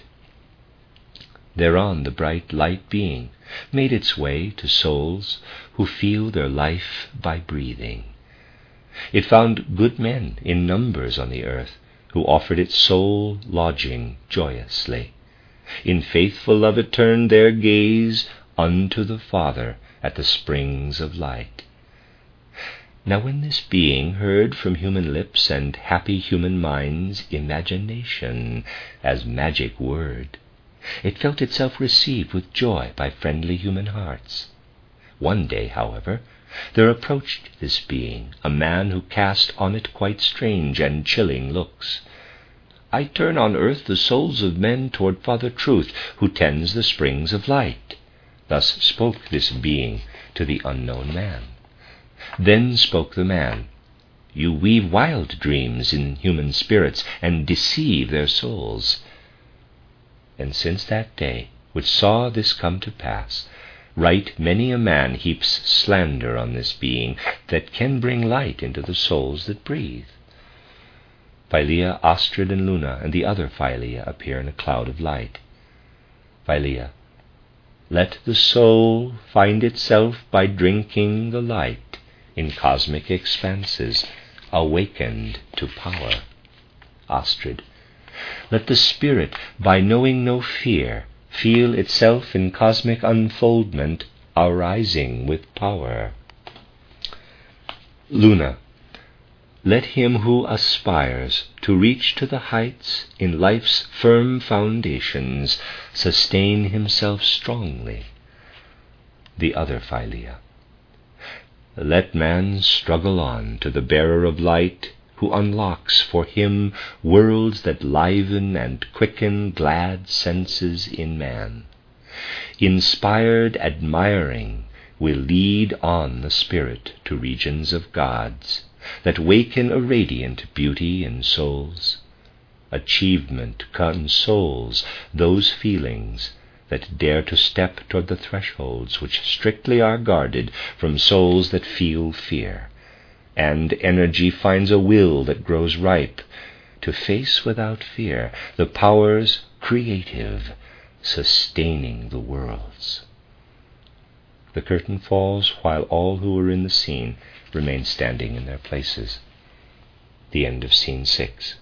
S1: Thereon the bright light being made its way to souls who feel their life by breathing. It found good men in numbers on the earth, who offered its soul lodging joyously. In faithful love it turned their gaze unto the Father at the springs of light. Now when this being heard from human lips and happy human minds imagination as magic word, it felt itself received with joy by friendly human hearts. One day, however, there approached this being a man who cast on it quite strange and chilling looks. I turn on earth the souls of men toward Father Truth, who tends the springs of light. Thus spoke this being to the unknown man. Then spoke the man, You weave wild dreams in human spirits, and deceive their souls. And since that day, which saw this come to pass, right many a man heaps slander on this being that can bring light into the souls that breathe. Philea, Astrid, and Luna, and the other Philea appear in a cloud of light. Philea. Let the soul find itself by drinking the light in cosmic expanses, awakened to power. Astrid. Let the spirit, by knowing no fear, feel itself in cosmic unfoldment, arising with power. Luna. Let him who aspires to reach to the heights in life's firm foundations sustain himself strongly. The other Philea. Let man struggle on to the bearer of light, who unlocks for him worlds that liven and quicken glad senses in man. Inspired, admiring, will lead on the spirit to regions of gods, that waken a radiant beauty in souls. Achievement consoles those feelings that dare to step toward the thresholds which strictly are guarded from souls that feel fear, and energy finds a will that grows ripe to face without fear the powers creative, sustaining the worlds. The curtain falls while all who are in the scene remain standing in their places. The end of Scene 6.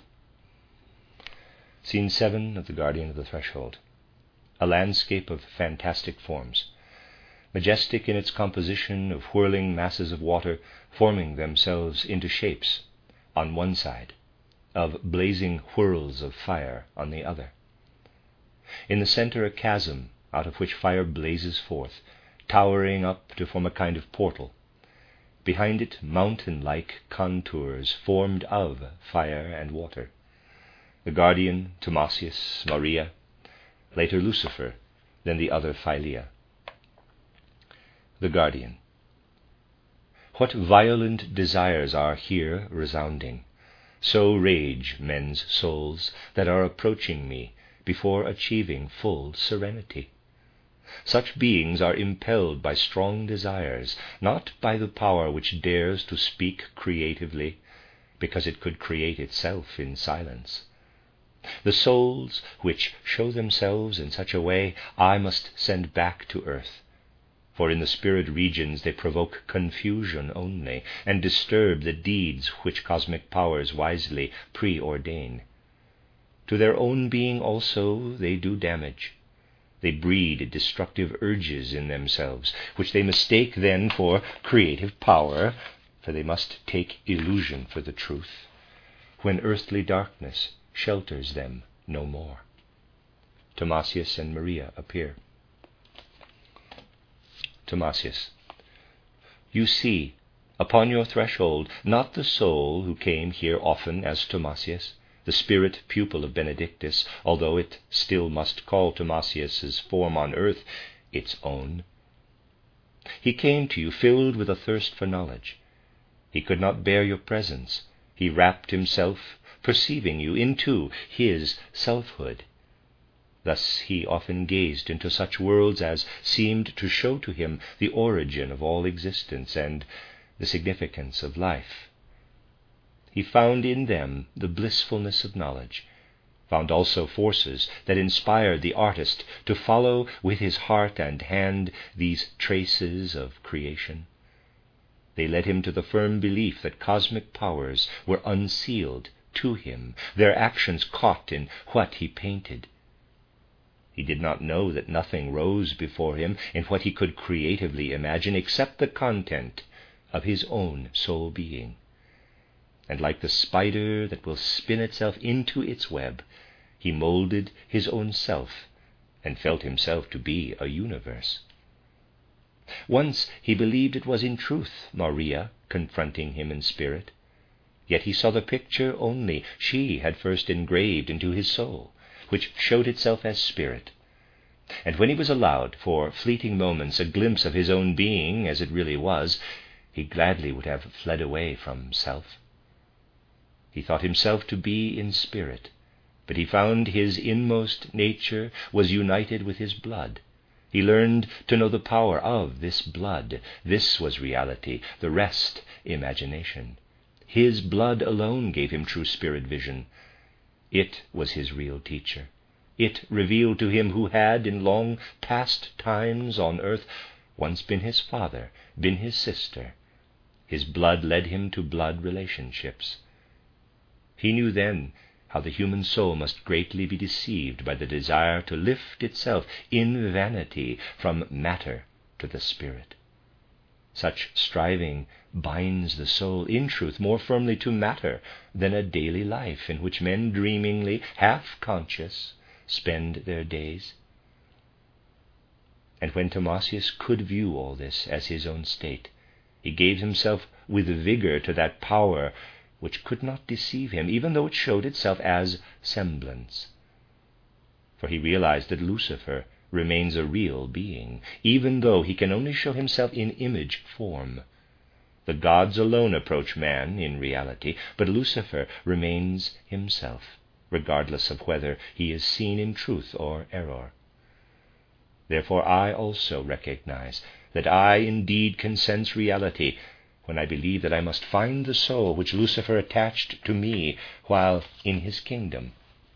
S1: Scene 7 of The Guardian of the Threshold. A landscape of fantastic forms, majestic in its composition of whirling masses of water forming themselves into shapes on one side, of blazing whirls of fire on the other. In the center a chasm out of which fire blazes forth, towering up to form a kind of portal. Behind it, mountain-like contours formed of fire and water. The guardian, Timasius, Maria, later Lucifer, then the other Philia. The guardian. What violent desires are here resounding! So rage men's souls that are approaching me before achieving full serenity. Such beings are impelled by strong desires, not by the power which dares to speak creatively, because it could create itself in silence. The souls which show themselves in such a way I must send back to earth, for in the spirit regions they provoke confusion only, and disturb the deeds which cosmic powers wisely preordain. To their own being also they do damage. They breed destructive urges in themselves, which they mistake then for creative power, for they must take illusion for the truth, when earthly darkness shelters them no more. Timasius and Maria appear. Timasius. You see upon your threshold not the soul who came here often as Timasius, the spirit pupil of Benedictus, although it still must call Timasius's form on earth its own. He came to you filled with a thirst for knowledge. He could not bear your presence. He wrapped himself, perceiving you, into his selfhood. Thus he often gazed into such worlds as seemed to show to him the origin of all existence and the significance of life. He found in them the blissfulness of knowledge, found also forces that inspired the artist to follow with his heart and hand these traces of creation. They led him to the firm belief that cosmic powers were unsealed to him, their actions caught in what he painted. He did not know that nothing rose before him in what he could creatively imagine except the content of his own soul being. And like the spider that will spin itself into its web, he molded his own self and felt himself to be a universe. Once he believed it was in truth Maria confronting him in spirit, yet he saw the picture only she had first engraved into his soul, which showed itself as spirit. And when he was allowed for fleeting moments a glimpse of his own being as it really was, he gladly would have fled away from self. He thought himself to be in spirit, but he found his inmost nature was united with his blood. He learned to know the power of this blood. This was reality, the rest imagination. His blood alone gave him true spirit vision. It was his real teacher. It revealed to him who had, in long past times on earth, once been his father, been his sister. His blood led him to blood relationships. He knew then how the human soul must greatly be deceived by the desire to lift itself in vanity from matter to the spirit. Such striving binds the soul, in truth, more firmly to matter than a daily life in which men dreamingly, half-conscious, spend their days. And when Timasius could view all this as his own state, he gave himself with vigor to that power which could not deceive him, even though it showed itself as semblance. For he realized that Lucifer remains a real being, even though he can only show himself in image form. The gods alone approach man in reality, but Lucifer remains himself, regardless of whether he is seen in truth or error. Therefore I also recognize that I indeed can sense reality when I believe that I must find the soul which Lucifer attached to me while in his kingdom.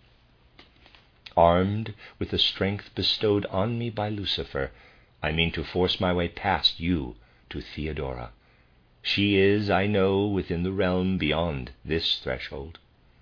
S1: Armed with the strength bestowed on me by Lucifer, I mean to force my way past you to Theodora. She is, I know, within the realm beyond this threshold.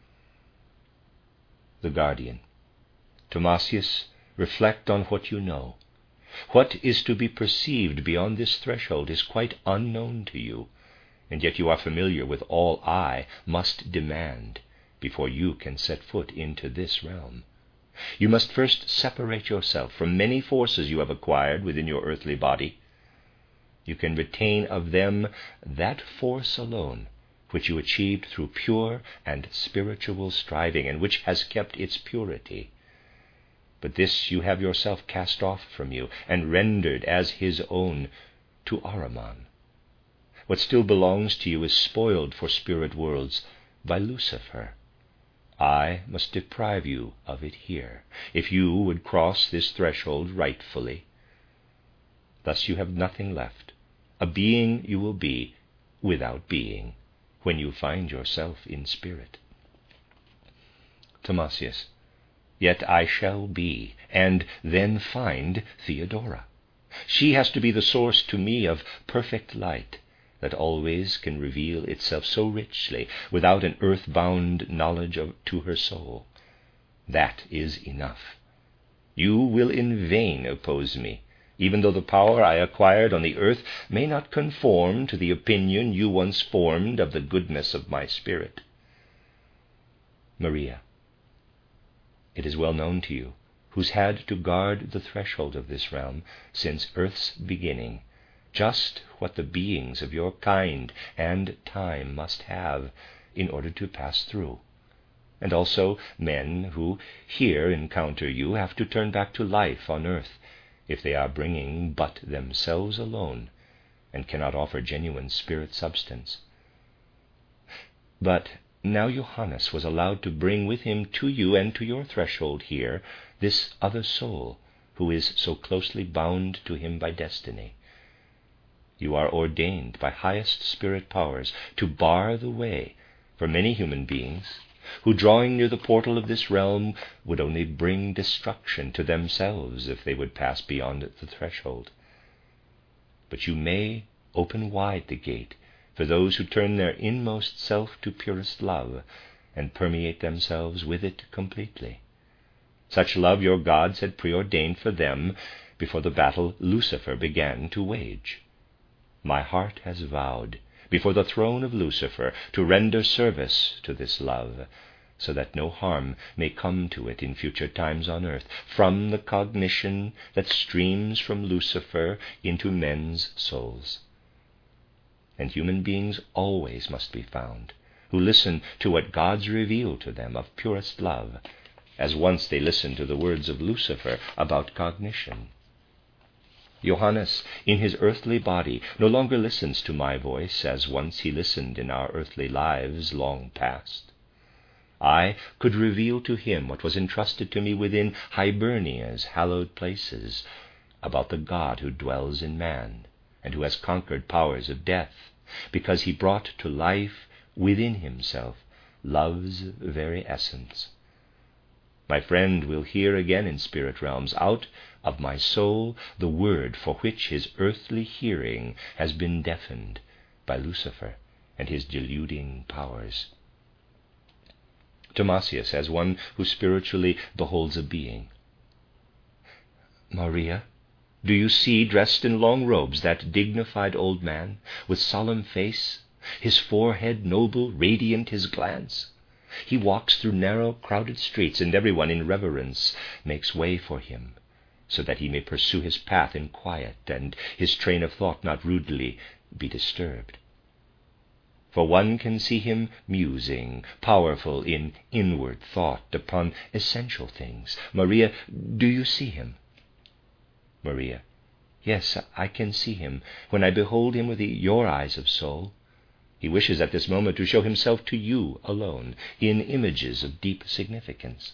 S1: The guardian. Timasius, reflect on what you know. What is to be perceived beyond this threshold is quite unknown to you, and yet you are familiar with all I must demand before you can set foot into this realm. You must first separate yourself from many forces you have acquired within your earthly body. You can retain of them that force alone which you achieved through pure and spiritual striving, and which has kept its purity. But this you have yourself cast off from you, and rendered as his own to Ahriman. What still belongs to you is spoiled for spirit worlds by Lucifer. I must deprive you of it here, if you would cross this threshold rightfully. Thus you have nothing left. A being you will be without being, when you find yourself in spirit. Timasius. Yet I shall be, and then find Theodora. She has to be the source to me of perfect light, that always can reveal itself so richly without an earth-bound knowledge to her soul. That is enough. You will in vain oppose me, even though the power I acquired on the earth may not conform to the opinion you once formed of the goodness of my spirit. Maria. It is well known to you, who's had to guard the threshold of this realm since earth's beginning, just what the beings of your kind and time must have in order to pass through. And also men who here encounter you have to turn back to life on earth, if they are bringing but themselves alone, and cannot offer genuine spirit substance. But now Johannes was allowed to bring with him to you and to your threshold here this other soul, who is so closely bound to him by destiny. You are ordained by highest spirit powers to bar the way for many human beings who, drawing near the portal of this realm, would only bring destruction to themselves if they would pass beyond the threshold. But you may open wide the gate for those who turn their inmost self to purest love and permeate themselves with it completely. Such love your gods had preordained for them before the battle Lucifer began to wage. My heart has vowed before the throne of Lucifer to render service to this love, so that no harm may come to it in future times on earth, from the cognition that streams from Lucifer into men's souls. And human beings always must be found, who listen to what gods reveal to them of purest love, as once they listened to the words of Lucifer about cognition. Johannes, in his earthly body, no longer listens to my voice as once he listened in our earthly lives long past. I could reveal to him what was entrusted to me within Hibernia's hallowed places, about the God who dwells in man, and who has conquered powers of death, because he brought to life within himself love's very essence. My friend will hear again in spirit realms, out of my soul, the word for which his earthly hearing has been deafened by Lucifer and his deluding powers. Timasius, as one who spiritually beholds a being. Maria, do you see, dressed in long robes, that dignified old man, with solemn face, his forehead noble, radiant his glance? He walks through narrow, crowded streets, and everyone in reverence makes way for him, so that he may pursue his path in quiet, and his train of thought not rudely be disturbed. For one can see him musing, powerful in inward thought upon essential things. Maria, do you see him? Maria, yes, I can see him when I behold him with your eyes of soul. He wishes at this moment to show himself to you alone, in images of deep significance.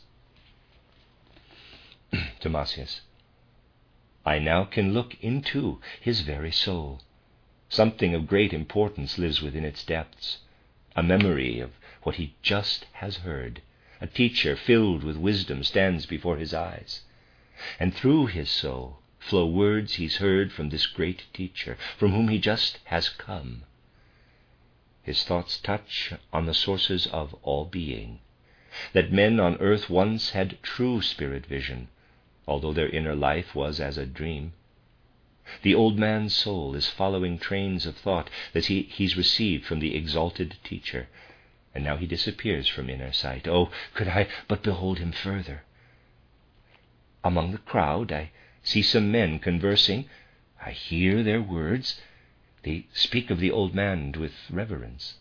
S1: Timasius, I now can look into his very soul. Something of great importance lives within its depths, a memory of what he just has heard. A teacher filled with wisdom stands before his eyes, and through his soul flow words he's heard from this great teacher, from whom he just has come. His thoughts touch on the sources of all being, that men on earth once had true spirit vision, although their inner life was as a dream. The old man's soul is following trains of thought that he's received from the exalted teacher, and now he disappears from inner sight. Oh, could I but behold him further! Among the crowd I see some men conversing. I hear their words. They speak of the old man with reverence.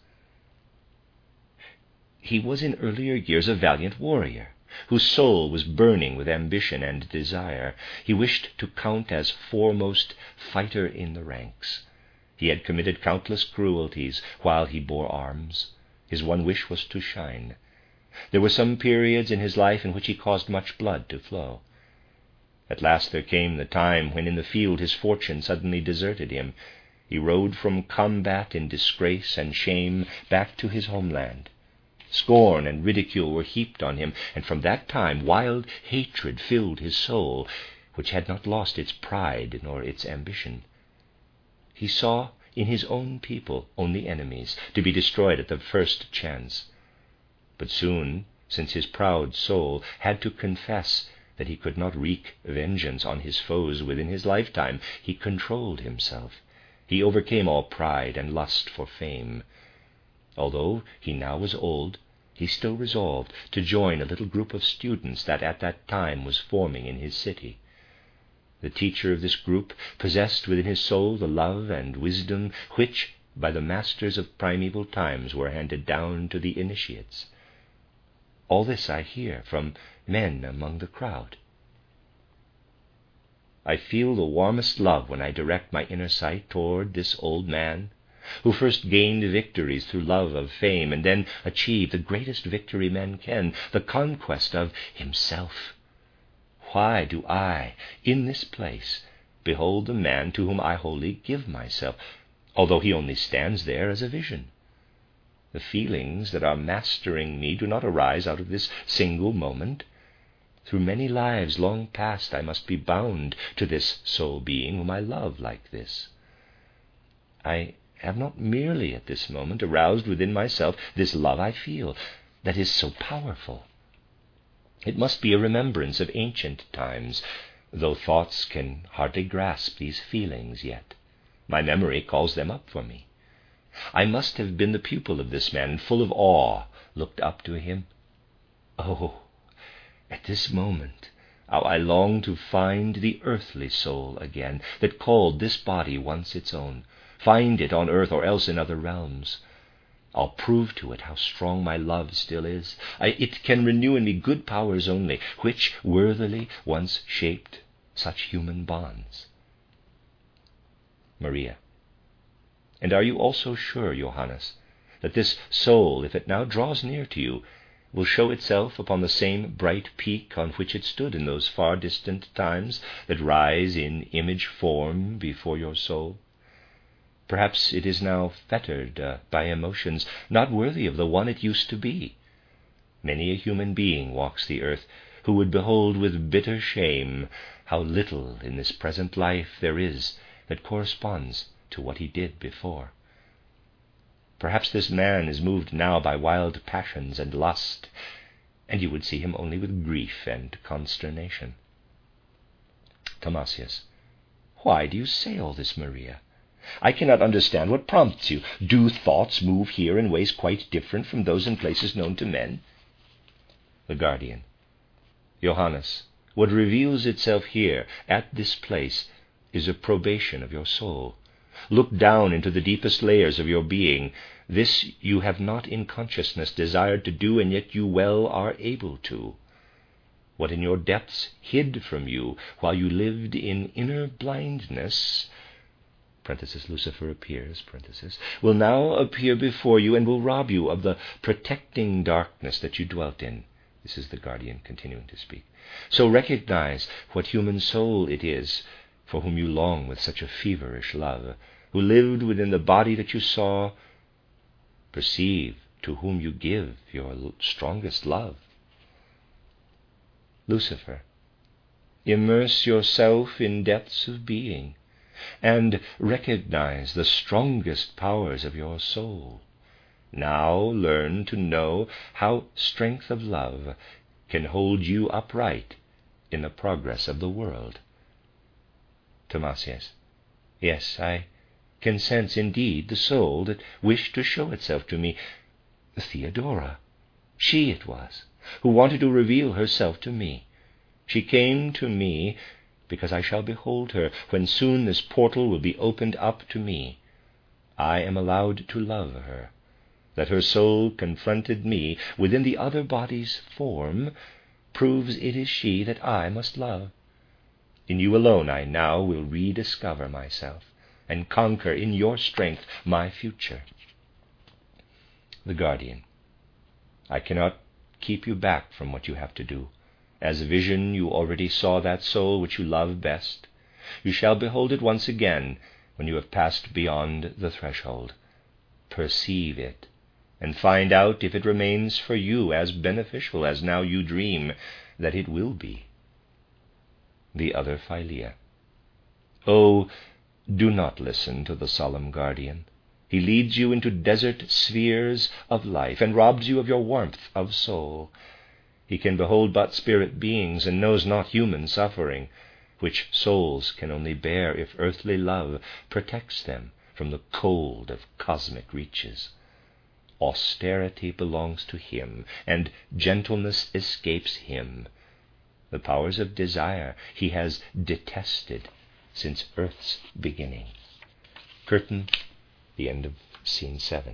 S1: He was in earlier years a valiant warrior, whose soul was burning with ambition and desire. He wished to count as foremost fighter in the ranks. He had committed countless cruelties while he bore arms. His one wish was to shine. There were some periods in his life in which he caused much blood to flow. At last there came the time when in the field his fortune suddenly deserted him. He rode from combat in disgrace and shame back to his homeland. Scorn and ridicule were heaped on him, and from that time wild hatred filled his soul, which had not lost its pride nor its ambition. He saw in his own people only enemies, to be destroyed at the first chance. But soon, since his proud soul had to confess that he could not wreak vengeance on his foes within his lifetime, he controlled himself. He overcame all pride and lust for fame. Although he now was old, he still resolved to join a little group of students that at that time was forming in his city. The teacher of this group possessed within his soul the love and wisdom which, by the masters of primeval times, were handed down to the initiates. All this I hear from men among the crowd. I feel the warmest love when I direct my inner sight toward this old man, who first gained victories through love of fame, and then achieved the greatest victory men can, the conquest of himself. Why do I, in this place, behold the man to whom I wholly give myself, although he only stands there as a vision? The feelings that are mastering me do not arise out of this single moment. Through many lives long past I must be bound to this soul being whom I love like this. I have not merely at this moment aroused within myself this love I feel, that is so powerful. It must be a remembrance of ancient times, though thoughts can hardly grasp these feelings yet. My memory calls them up for me. I must have been the pupil of this man, and full of awe looked up to him. Oh, at this moment, how I long to find the earthly soul again, that called this body once its own, find it on earth or else in other realms. I'll prove to it how strong my love still is. It can renew in me good powers only, which worthily once shaped such human bonds. Maria. And are you also sure, Johannes, that this soul, if it now draws near to you, will show itself upon the same bright peak on which it stood in those far distant times that rise in image form before your soul? Perhaps it is now fettered by emotions not worthy of the one it used to be. Many a human being walks the earth who would behold with bitter shame how little in this present life there is that corresponds to what he did before. Perhaps this man is moved now by wild passions and lust, and you would see him only with grief and consternation. Thomasius. Why do you say all this, Maria? I cannot understand what prompts you. Do thoughts move here in ways quite different from those in places known to men? The Guardian. Johannes, what reveals itself here, at this place, is a probation of your soul. Look down into the deepest layers of your being. This you have not in consciousness desired to do, and yet you well are able to. What in your depths hid from you while you lived in inner blindness, Lucifer appears, will now appear before you and will rob you of the protecting darkness that you dwelt in. This is the Guardian continuing to speak. So recognize what human soul it is for whom you long with such a feverish love, who lived within the body that you saw. Perceive to whom you give your strongest love. Lucifer, immerse yourself in depths of being, and recognize the strongest powers of your soul. Now learn to know how strength of love can hold you upright in the progress of the world. Thomasius. Yes, I can sense indeed the soul that wished to show itself to me. Theodora, she it was who wanted to reveal herself to me. She came to me because I shall behold her, when soon this portal will be opened up to me. I am allowed to love her. That her soul confronted me within the other body's form proves it is she that I must love. In you alone I now will rediscover myself, and conquer in your strength my future. The Guardian. I cannot keep you back from what you have to do. As a vision you already saw that soul which you love best. You shall behold it once again when you have passed beyond the threshold. Perceive it, and find out if it remains for you as beneficial as now you dream that it will be. The other Philea. Oh, do not listen to the solemn guardian. He leads you into desert spheres of life, and robs you of your warmth of soul. He can behold but spirit beings, and knows not human suffering, which souls can only bear if earthly love protects them from the cold of cosmic reaches. Austerity belongs to him, and gentleness escapes him. The powers of desire he has detested since earth's beginning. Curtain, the end of Scene 7.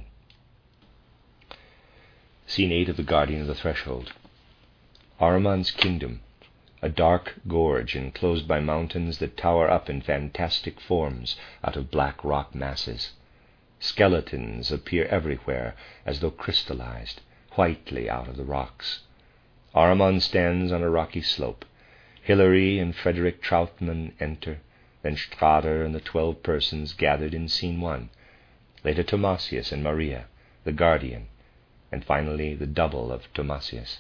S1: Scene 8 of The Guardian of the Threshold. Ahriman's kingdom, a dark gorge enclosed by mountains that tower up in fantastic forms out of black rock masses. Skeletons appear everywhere as though crystallized, whitely out of the rocks. Ahriman stands on a rocky slope. Hilary and Frederick Trautmann enter, then Strader and the 12 persons gathered in Scene 1, later Thomasius and Maria, the Guardian, and finally the double of Thomasius.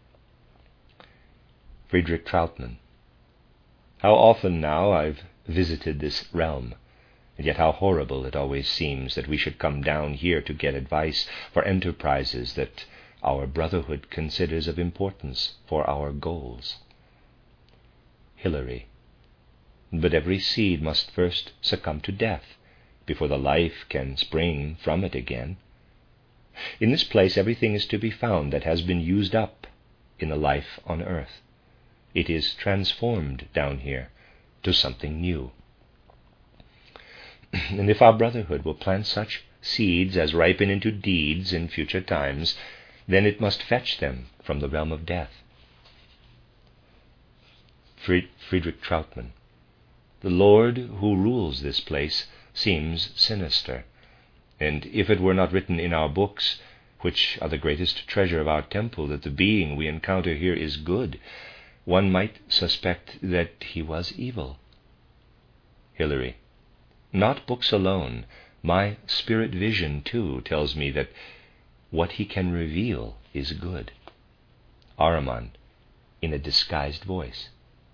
S1: Friedrich Trautmann. How often now I've visited this realm, and yet how horrible it always seems that we should come down here to get advice for enterprises that our brotherhood considers of importance for our goals. Hilary. But every seed must first succumb to death before the life can spring from it again. In this place everything is to be found that has been used up in the life on earth. It is transformed down here to something new. And if our brotherhood will plant such seeds as ripen into deeds in future times, then it must fetch them from the realm of death. Friedrich Trautmann. The Lord who rules this place seems sinister, and if it were not written in our books, which are the greatest treasure of our temple, that the being we encounter here is good, one might suspect that he was evil. Hilary. Not books alone. My spirit vision, too, tells me that what he can reveal is good. Ahriman, in a disguised voice.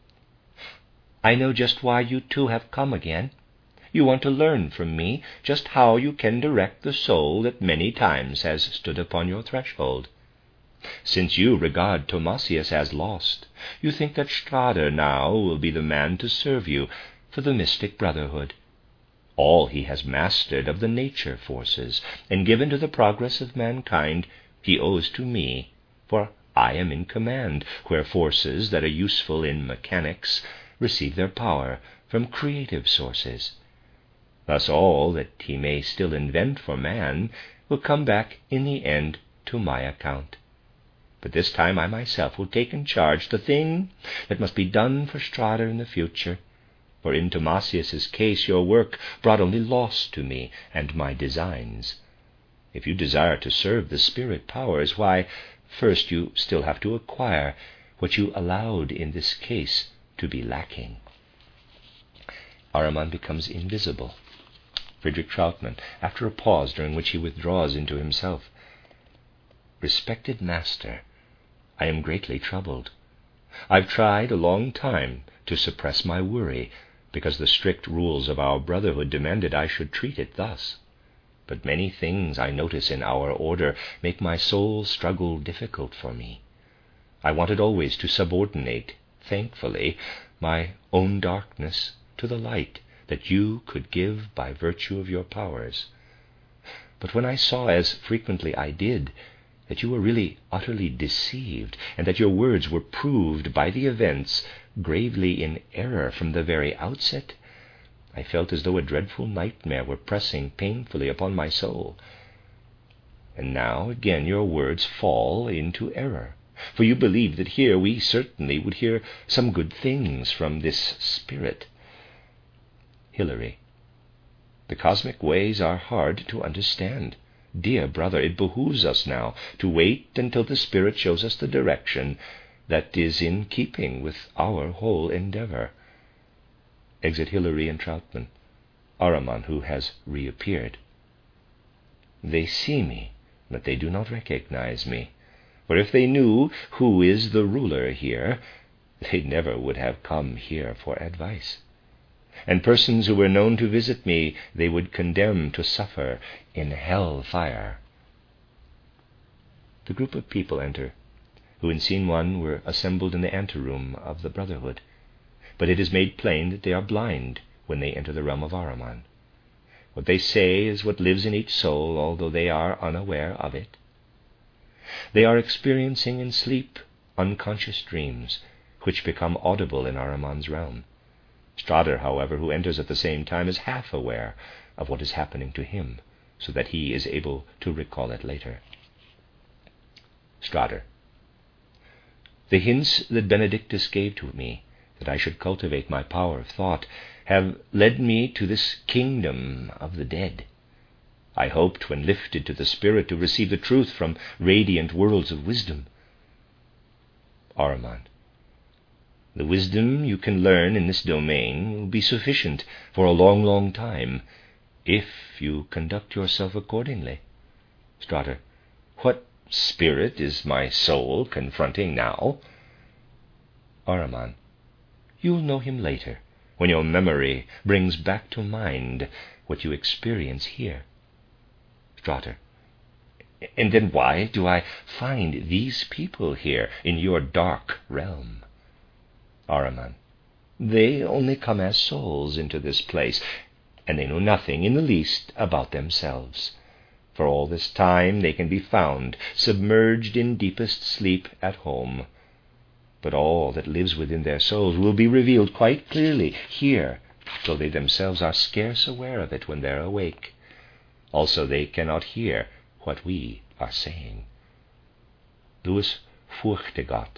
S1: I know just why you two have come again. You want to learn from me just how you can direct the soul that many times has stood upon your threshold. Since you regard Thomasius as lost, you think that Strader now will be the man to serve you for the mystic brotherhood. All he has mastered of the nature forces and given to the progress of mankind he owes to me, for I am in command, where forces that are useful in mechanics receive their power from creative sources. Thus all that he may still invent for man will come back in the end to my account. But this time I myself will take in charge the thing that must be done for Strader in the future, for in Thomasius's case your work brought only loss to me and my designs. If you desire to serve the spirit powers, why, first you still have to acquire what you allowed in this case to be lacking. Ahriman becomes invisible. Friedrich Trautmann, after a pause during which he withdraws into himself. Respected Master, I am greatly troubled. I've tried a long time to suppress my worry, because the strict rules of our brotherhood demanded I should treat it thus. But many things I notice in our order make my soul struggle difficult for me. I wanted always to subordinate, thankfully, my own darkness to the light that you could give by virtue of your powers. But when I saw, as frequently I did, that you were really utterly deceived, and that your words were proved by the events gravely in error from the very outset, I felt as though a dreadful nightmare were pressing painfully upon my soul. And now again your words fall into error, for you believe that here we certainly would hear some good things from this spirit. Hilary, the cosmic ways are hard to understand. Dear brother, it behooves us now to wait until the Spirit shows us the direction that is in keeping with our whole endeavor. Exit Hilary and Troutman. Ahriman, who has reappeared. They see me, but they do not recognize me, for if they knew who is the ruler here, they never would have come here for advice. And persons who were known to visit me they would condemn to suffer in hell fire. The group of people enter, who in scene 1 were assembled in the anteroom of the Brotherhood, but it is made plain that they are blind when they enter the realm of Ahriman. What they say is what lives in each soul, although they are unaware of it. They are experiencing in sleep unconscious dreams, which become audible in Ahriman's realm. Strader, however, who enters at the same time, is half aware of what is happening to him, so that he is able to recall it later. Strader. The hints that Benedictus gave to me, that I should cultivate my power of thought, have led me to this kingdom of the dead. I hoped, when lifted to the spirit, to receive the truth from radiant worlds of wisdom. Ahriman. The wisdom you can learn in this domain will be sufficient for a long, long time, if you conduct yourself accordingly. Strader. What spirit is my soul confronting now? Ahriman. You'll know him later, when your memory brings back to mind what you experience here. Strader. And then why do I find these people here in your dark realm? Ahriman. They only come as souls into this place, and they know nothing in the least about themselves. For all this time they can be found submerged in deepest sleep at home. But all that lives within their souls will be revealed quite clearly here, though they themselves are scarce aware of it when they're awake. Also they cannot hear what we are saying. Louis Furchtegott.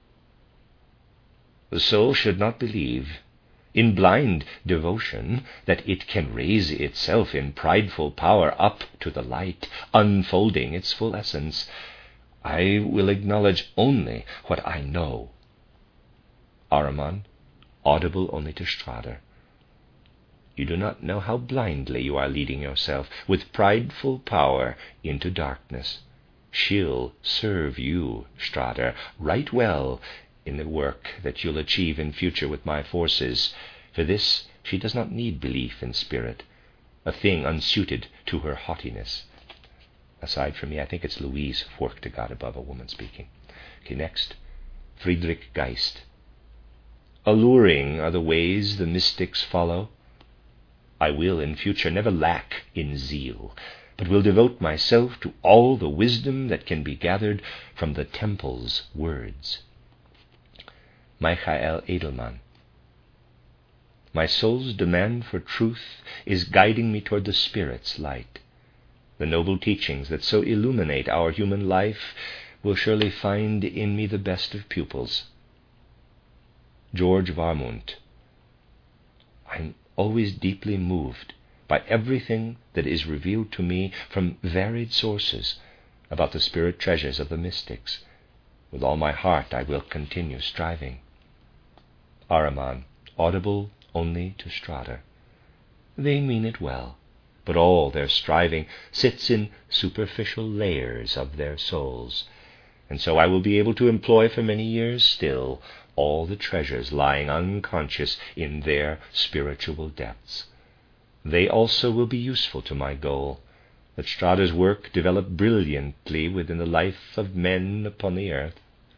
S1: The soul should not believe, in blind devotion, that it can raise itself in prideful power up to the light, unfolding its full essence. I will acknowledge only what I know. Ahriman, audible only to Strader. You do not know how blindly you are leading yourself with prideful power into darkness. She'll serve you, Strader, right well in the work that you'll achieve in future with my forces. For this she does not need belief in spirit, a thing unsuited to her haughtiness. Aside from me, I think it's Louise Furchtegott above a woman speaking. Okay, next, Friedrich Geist. Alluring are the ways the mystics follow. I will in future never lack in zeal, but will devote myself to all the wisdom that can be gathered from the temple's words. Michael Edelman. My soul's demand for truth is guiding me toward the Spirit's light. The noble teachings that so illuminate our human life will surely find in me the best of pupils. George Varmont. I'm always deeply moved by everything that is revealed to me from varied sources about the spirit treasures of the mystics. With all my heart I will continue striving. Ahriman, audible only to Strader. They mean it well, but all their striving sits in superficial layers of their souls, and so I will be able to employ for many years still all the treasures lying unconscious in their spiritual depths. They also will be useful to my goal, that Strader's work develop brilliantly within the life of men upon the earth.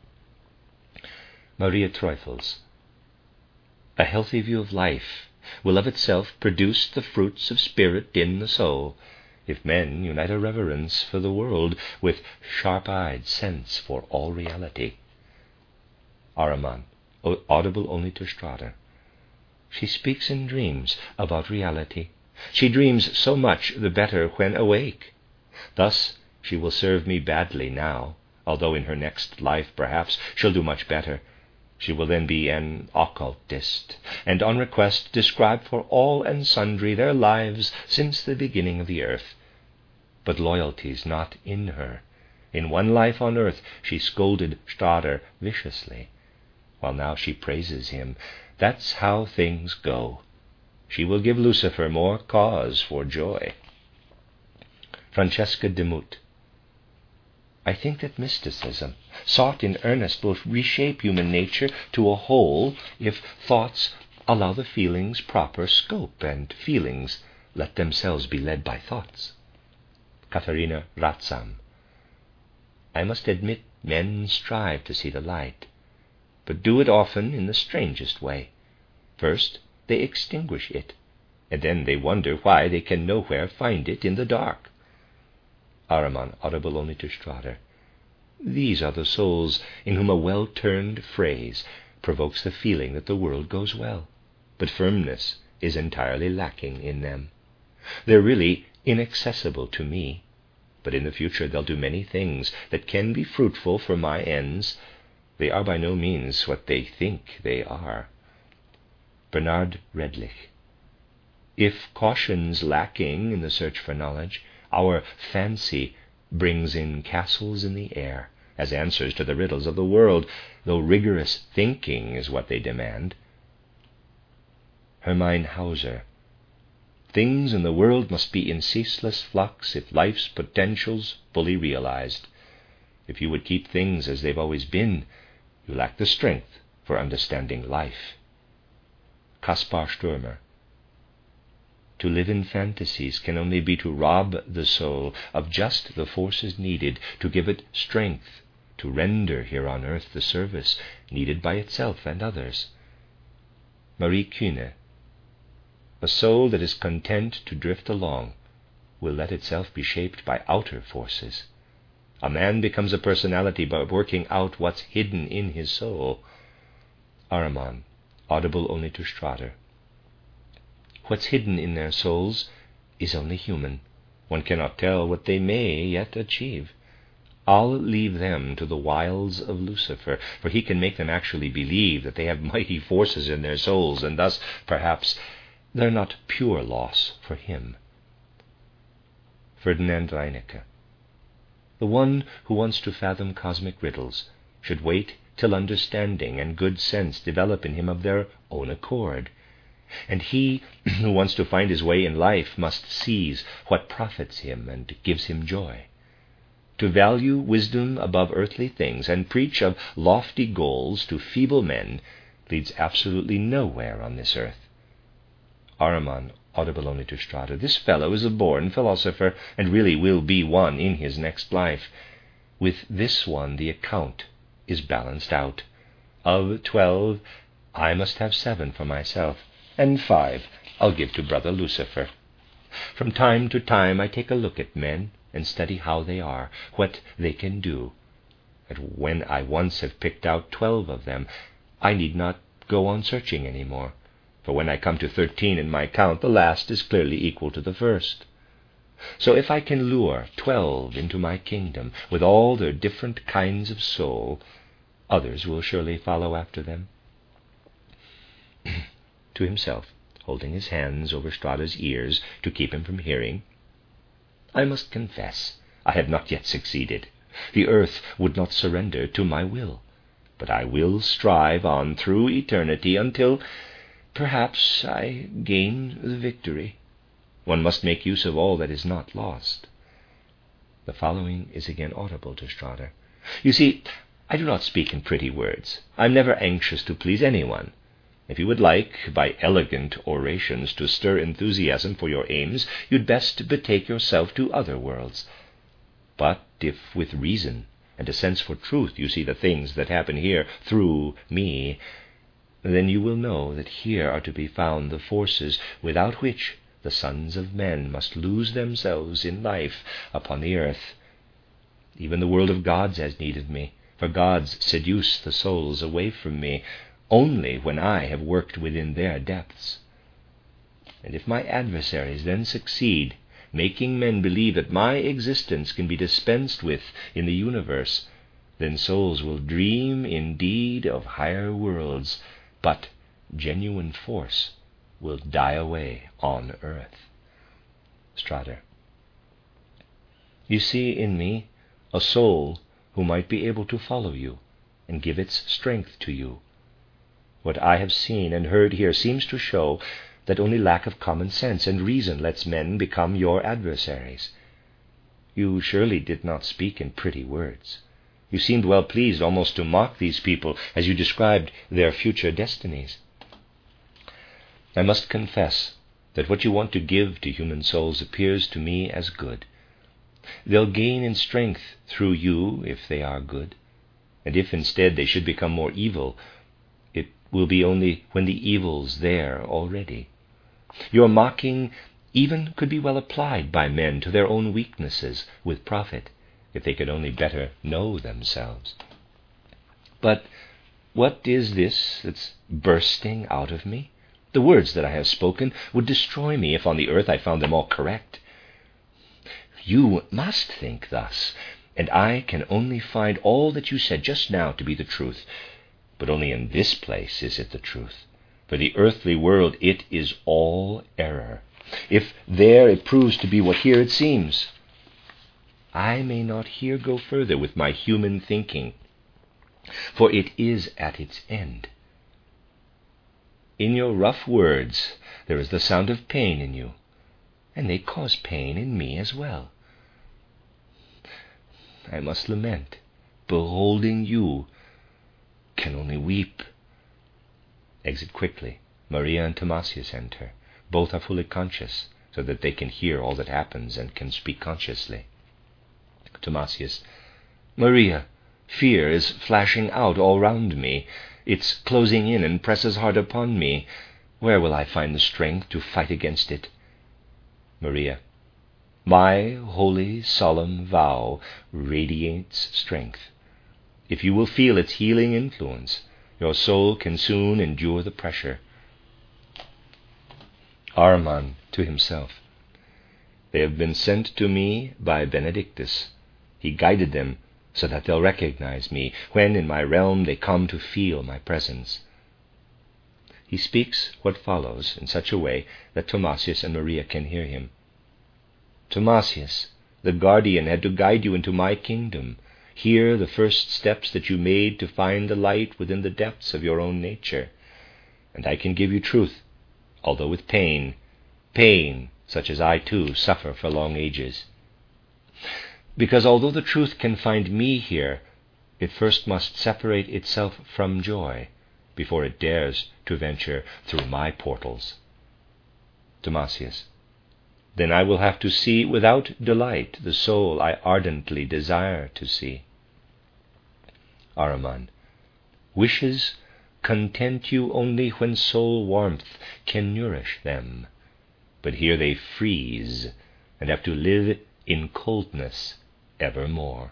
S1: Maria Treufels. A healthy view of life will of itself produce the fruits of spirit in the soul, if men unite a reverence for the world with sharp-eyed sense for all reality. Ahriman, audible only to Strutter. She speaks in dreams about reality. She dreams so much the better when awake. Thus she will serve me badly now, although in her next life perhaps she'll do much better. She will then be an occultist, and on request describe for all and sundry their lives since the beginning of the earth. But loyalty's not in her. In one life on earth she scolded Strutter viciously, while now she praises him. That's how things go. She will give Lucifer more cause for joy. Francesca Demuth. I think that mysticism, sought in earnest, will reshape human nature to a whole if thoughts allow the feelings proper scope, and feelings let themselves be led by thoughts. Katharina Ratzam. I must admit men strive to see the light, but do it often in the strangest way. First they extinguish it, and then they wonder why they can nowhere find it in the dark. Ahriman, audible only to Strutter. These are the souls in whom a well-turned phrase provokes the feeling that the world goes well, but firmness is entirely lacking in them. They're really inaccessible to me, but in the future they'll do many things that can be fruitful for my ends. They are by no means what they think they are. Bernard Redlich. If caution's lacking in the search for knowledge, our fancy brings in castles in the air as answers to the riddles of the world, though rigorous thinking is what they demand. Hermine Hauser. Things in the world must be in ceaseless flux if life's potential's fully realized. If you would keep things as they've always been, you lack the strength for understanding life. Kaspar Sturmer. To live in fantasies can only be to rob the soul of just the forces needed to give it strength to render here on earth the service needed by itself and others. Marie Curie. A soul that is content to drift along will let itself be shaped by outer forces. A man becomes a personality by working out what's hidden in his soul. Ahriman, audible only to Strutter. What's hidden in their souls is only human. One cannot tell what they may yet achieve. I'll leave them to the wiles of Lucifer, for he can make them actually believe that they have mighty forces in their souls, and thus, perhaps, they're not pure loss for him. Ferdinand Reinecke. The one who wants to fathom cosmic riddles should wait till understanding and good sense develop in him of their own accord. And he who wants to find his way in life must seize what profits him and gives him joy. To value wisdom above earthly things and preach of lofty goals to feeble men leads absolutely nowhere on this earth. Ahriman, audible only to Strutter. This fellow is a born philosopher, and really will be one in his next life. With this one the account is balanced out. Of 12, I must have 7 for myself, and 5 I'll give to brother Lucifer. From time to time I take a look at men and study how they are, what they can do. And when I once have picked out 12 of them, I need not go on searching any more, for when I come to 13 in my count, the last is clearly equal to the first. So if I can lure 12 into my kingdom, with all their different kinds of soul, others will surely follow after them. To himself, holding his hands over Strutter's ears to keep him from hearing, I must confess I have not yet succeeded. The earth would not surrender to my will, but I will strive on through eternity until perhaps I gain the victory. One must make use of all that is not lost. The following is again audible to Strutter. You see, I do not speak in pretty words. I am never anxious to please anyone. If you would like, by elegant orations, to stir enthusiasm for your aims, you'd best betake yourself to other worlds. But if with reason and a sense for truth you see the things that happen here through me, then you will know that here are to be found the forces without which the sons of men must lose themselves in life upon the earth. Even the world of gods has need of me, for gods seduce the souls away from me only when I have worked within their depths. And if my adversaries then succeed, making men believe that my existence can be dispensed with in the universe, then souls will dream indeed of higher worlds, but genuine force will die away on earth. Strider. You see in me a soul who might be able to follow you and give its strength to you. What I have seen and heard here seems to show that only lack of common sense and reason lets men become your adversaries. You surely did not speak in pretty words. You seemed well pleased almost to mock these people as you described their future destinies. I must confess that what you want to give to human souls appears to me as good. They'll gain in strength through you if they are good, and if instead they should become more evil, it will be only when the evil's there already. Your mocking even could be well applied by men to their own weaknesses with profit, if they could only better know themselves. But what is this that's bursting out of me? The words that I have spoken would destroy me if on the earth I found them all correct. You must think thus, and I can only find all that you said just now to be the truth. But only in this place is it the truth. For the earthly world it is all error. If there it proves to be what here it seems, I may not here go further with my human thinking, for it is at its end. In your rough words there is the sound of pain in you, and they cause pain in me as well. I must lament, beholding you, can only weep. Exit quickly. Maria and Thomasius enter. Both are fully conscious, so that they can hear all that happens and can speak consciously. Thomasius. Maria, fear is flashing out all round me. It's closing in and presses hard upon me. Where will I find the strength to fight against it? Maria. My holy, solemn vow radiates strength. If you will feel its healing influence, your soul can soon endure the pressure. Ahriman to himself. They have been sent to me by Benedictus. He guided them so that they'll recognize me when in my realm they come to feel my presence. He speaks what follows in such a way that Thomasius and Maria can hear him. Thomasius, the guardian had to guide you into my kingdom. Hear the first steps that you made to find the light within the depths of your own nature. And I can give you truth, although with pain such as I too suffer for long ages. Because although the truth can find me here, it first must separate itself from joy before it dares to venture through my portals. Thomasius. Then I will have to see without delight the soul I ardently desire to see. Ahriman. Wishes content you only when soul warmth can nourish them, but here they freeze and have to live in coldness evermore.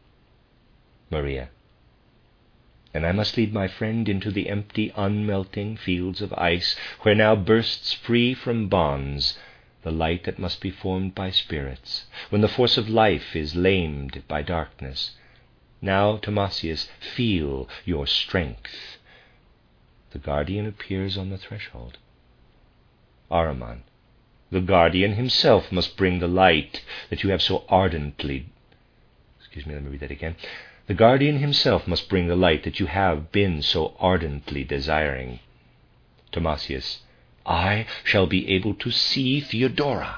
S1: Maria. And I must lead my friend into the empty, unmelting fields of ice, where now bursts free from bonds the light that must be formed by spirits, when the force of life is lamed by darkness. Now, Thomasius, feel your strength. The guardian appears on the threshold. Ahriman. The guardian himself must bring the light that you have so ardently... let me read that again. The guardian himself must bring the light that you have been so ardently desiring. Thomasius. I shall be able to see Theodora.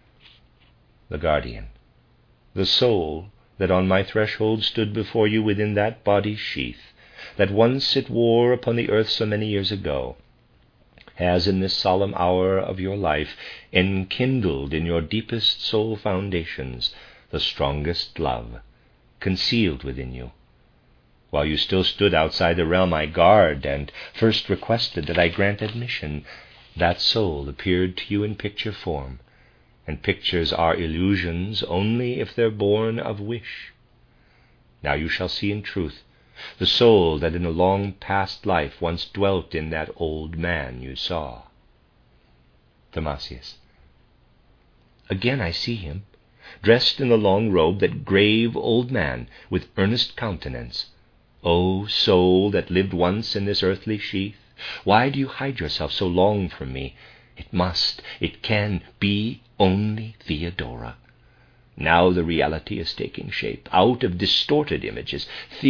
S1: The guardian. The soul that on my threshold stood before you within that body's sheath, that once it wore upon the earth so many years ago, has in this solemn hour of your life enkindled in your deepest soul foundations the strongest love, concealed within you. While you still stood outside the realm I guard, and first requested that I grant admission, That soul appeared to you in picture form, and pictures are illusions only if they're born of wish. Now you shall see in truth the soul that in a long past life once dwelt in that old man you saw. Timasius. Again I see him, dressed in the long robe, that grave old man with earnest countenance. O soul that lived once in this earthly sheath, why do you hide yourself so long from me? It can be only Theodora. Now the reality is taking shape, out of distorted images.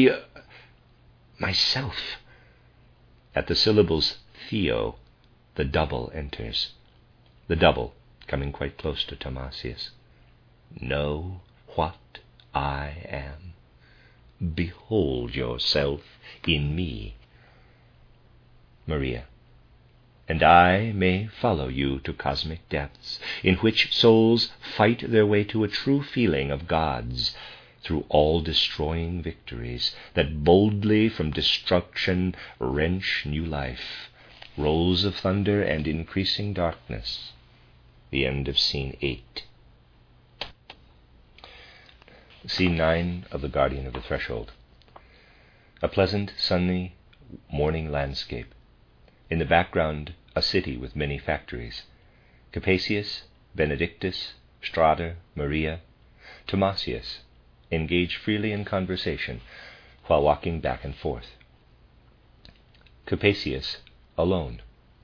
S1: Myself. At the syllables Theo, the double enters. The double coming quite close to Timasius. Know what I am. Behold yourself in me. Maria. And I may follow you to cosmic depths, in which souls fight their way to a true feeling of God's, through all-destroying victories, that boldly from destruction wrench new life, rolls of thunder and increasing darkness. The end of Scene 8. Scene 9 of The Guardian of the Threshold. A pleasant, sunny morning landscape. In the background, a city with many factories. Capesius, Benedictus, Strader, Maria, Timasius engage freely in conversation while walking back and forth. Capesius, alone.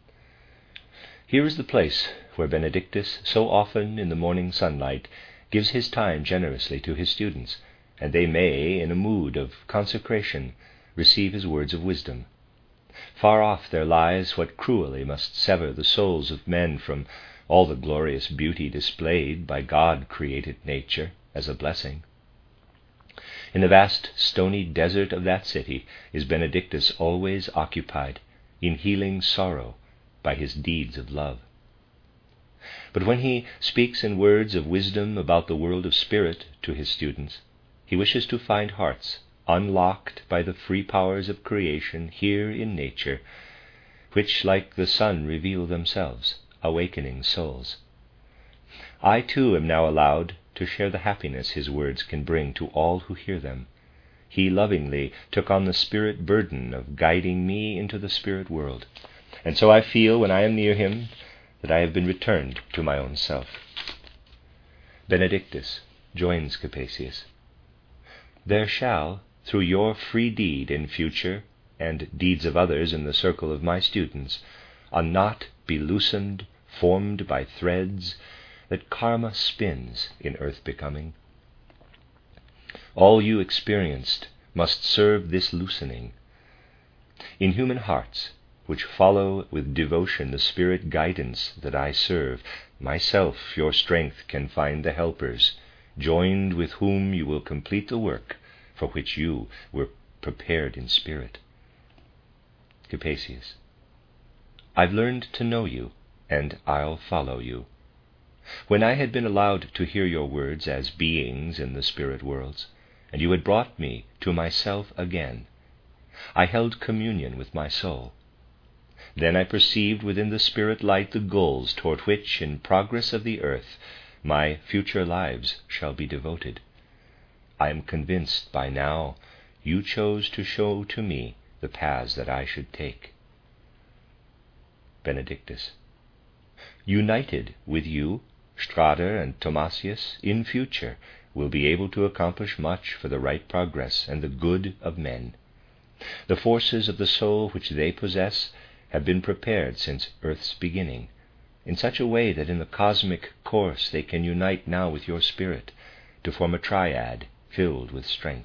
S1: Here is the place where Benedictus so often in the morning sunlight gives his time generously to his students, and they may, in a mood of consecration, receive his words of wisdom. Far off there lies what cruelly must sever the souls of men from all the glorious beauty displayed by God-created nature as a blessing. In the vast stony desert of that city is Benedictus always occupied in healing sorrow by his deeds of love. But when he speaks in words of wisdom about the world of spirit to his students, he wishes to find hearts unlocked by the free powers of creation here in nature, which like the sun reveal themselves, awakening souls. I too am now allowed to share the happiness his words can bring to all who hear them. He lovingly took on the spirit burden of guiding me into the spirit world, and so I feel when I am near him that I have been returned to my own self. Benedictus joins Capesius. There shall, through your free deed in future, and deeds of others in the circle of my students, a knot be loosened, formed by threads that karma spins in earth becoming. All you experienced must serve this loosening. In human hearts, which follow with devotion the spirit guidance that I serve, myself your strength can find the helpers, joined with whom you will complete the work for which you were prepared in spirit. Capesius. I've learned to know you, and I'll follow you. When I had been allowed to hear your words as beings in the spirit worlds, and you had brought me to myself again, I held communion with my soul. Then I perceived within the spirit light the goals toward which, in progress of the earth, my future lives shall be devoted. I am convinced by now you chose to show to me the paths that I should take. Benedictus. United with you, Strader and Timasius, in future, will be able to accomplish much for the right progress and the good of men. The forces of the soul which they possess have been prepared since earth's beginning, in such a way that in the cosmic course they can unite now with your spirit to form a triad filled with strength.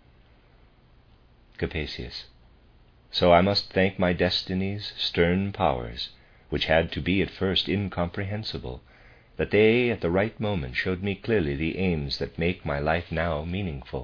S1: Capesius. So I must thank my destiny's stern powers, which had to be at first incomprehensible, that they at the right moment showed me clearly the aims that make my life now meaningful.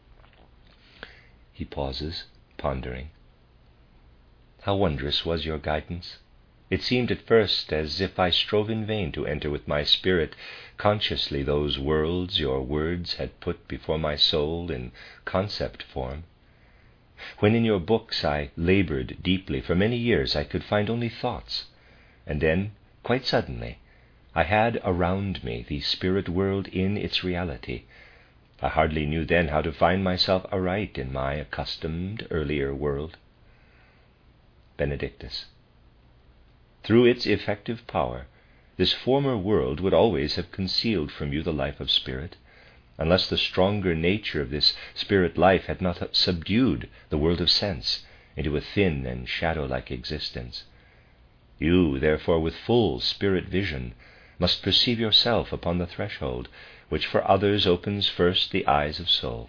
S1: He pauses, pondering. How wondrous was your guidance! It seemed at first as if I strove in vain to enter with my spirit consciously those worlds your words had put before my soul in concept form. When in your books I labored deeply, for many years I could find only thoughts, and then, quite suddenly, I had around me the spirit world in its reality. I hardly knew then how to find myself aright in my accustomed earlier world. Benedictus. Through its effective power, this former world would always have concealed from you the life of spirit, unless the stronger nature of this spirit life had not subdued the world of sense into a thin and shadow-like existence. You, therefore, with full spirit vision, must perceive yourself upon the threshold, which for others opens first the eyes of soul.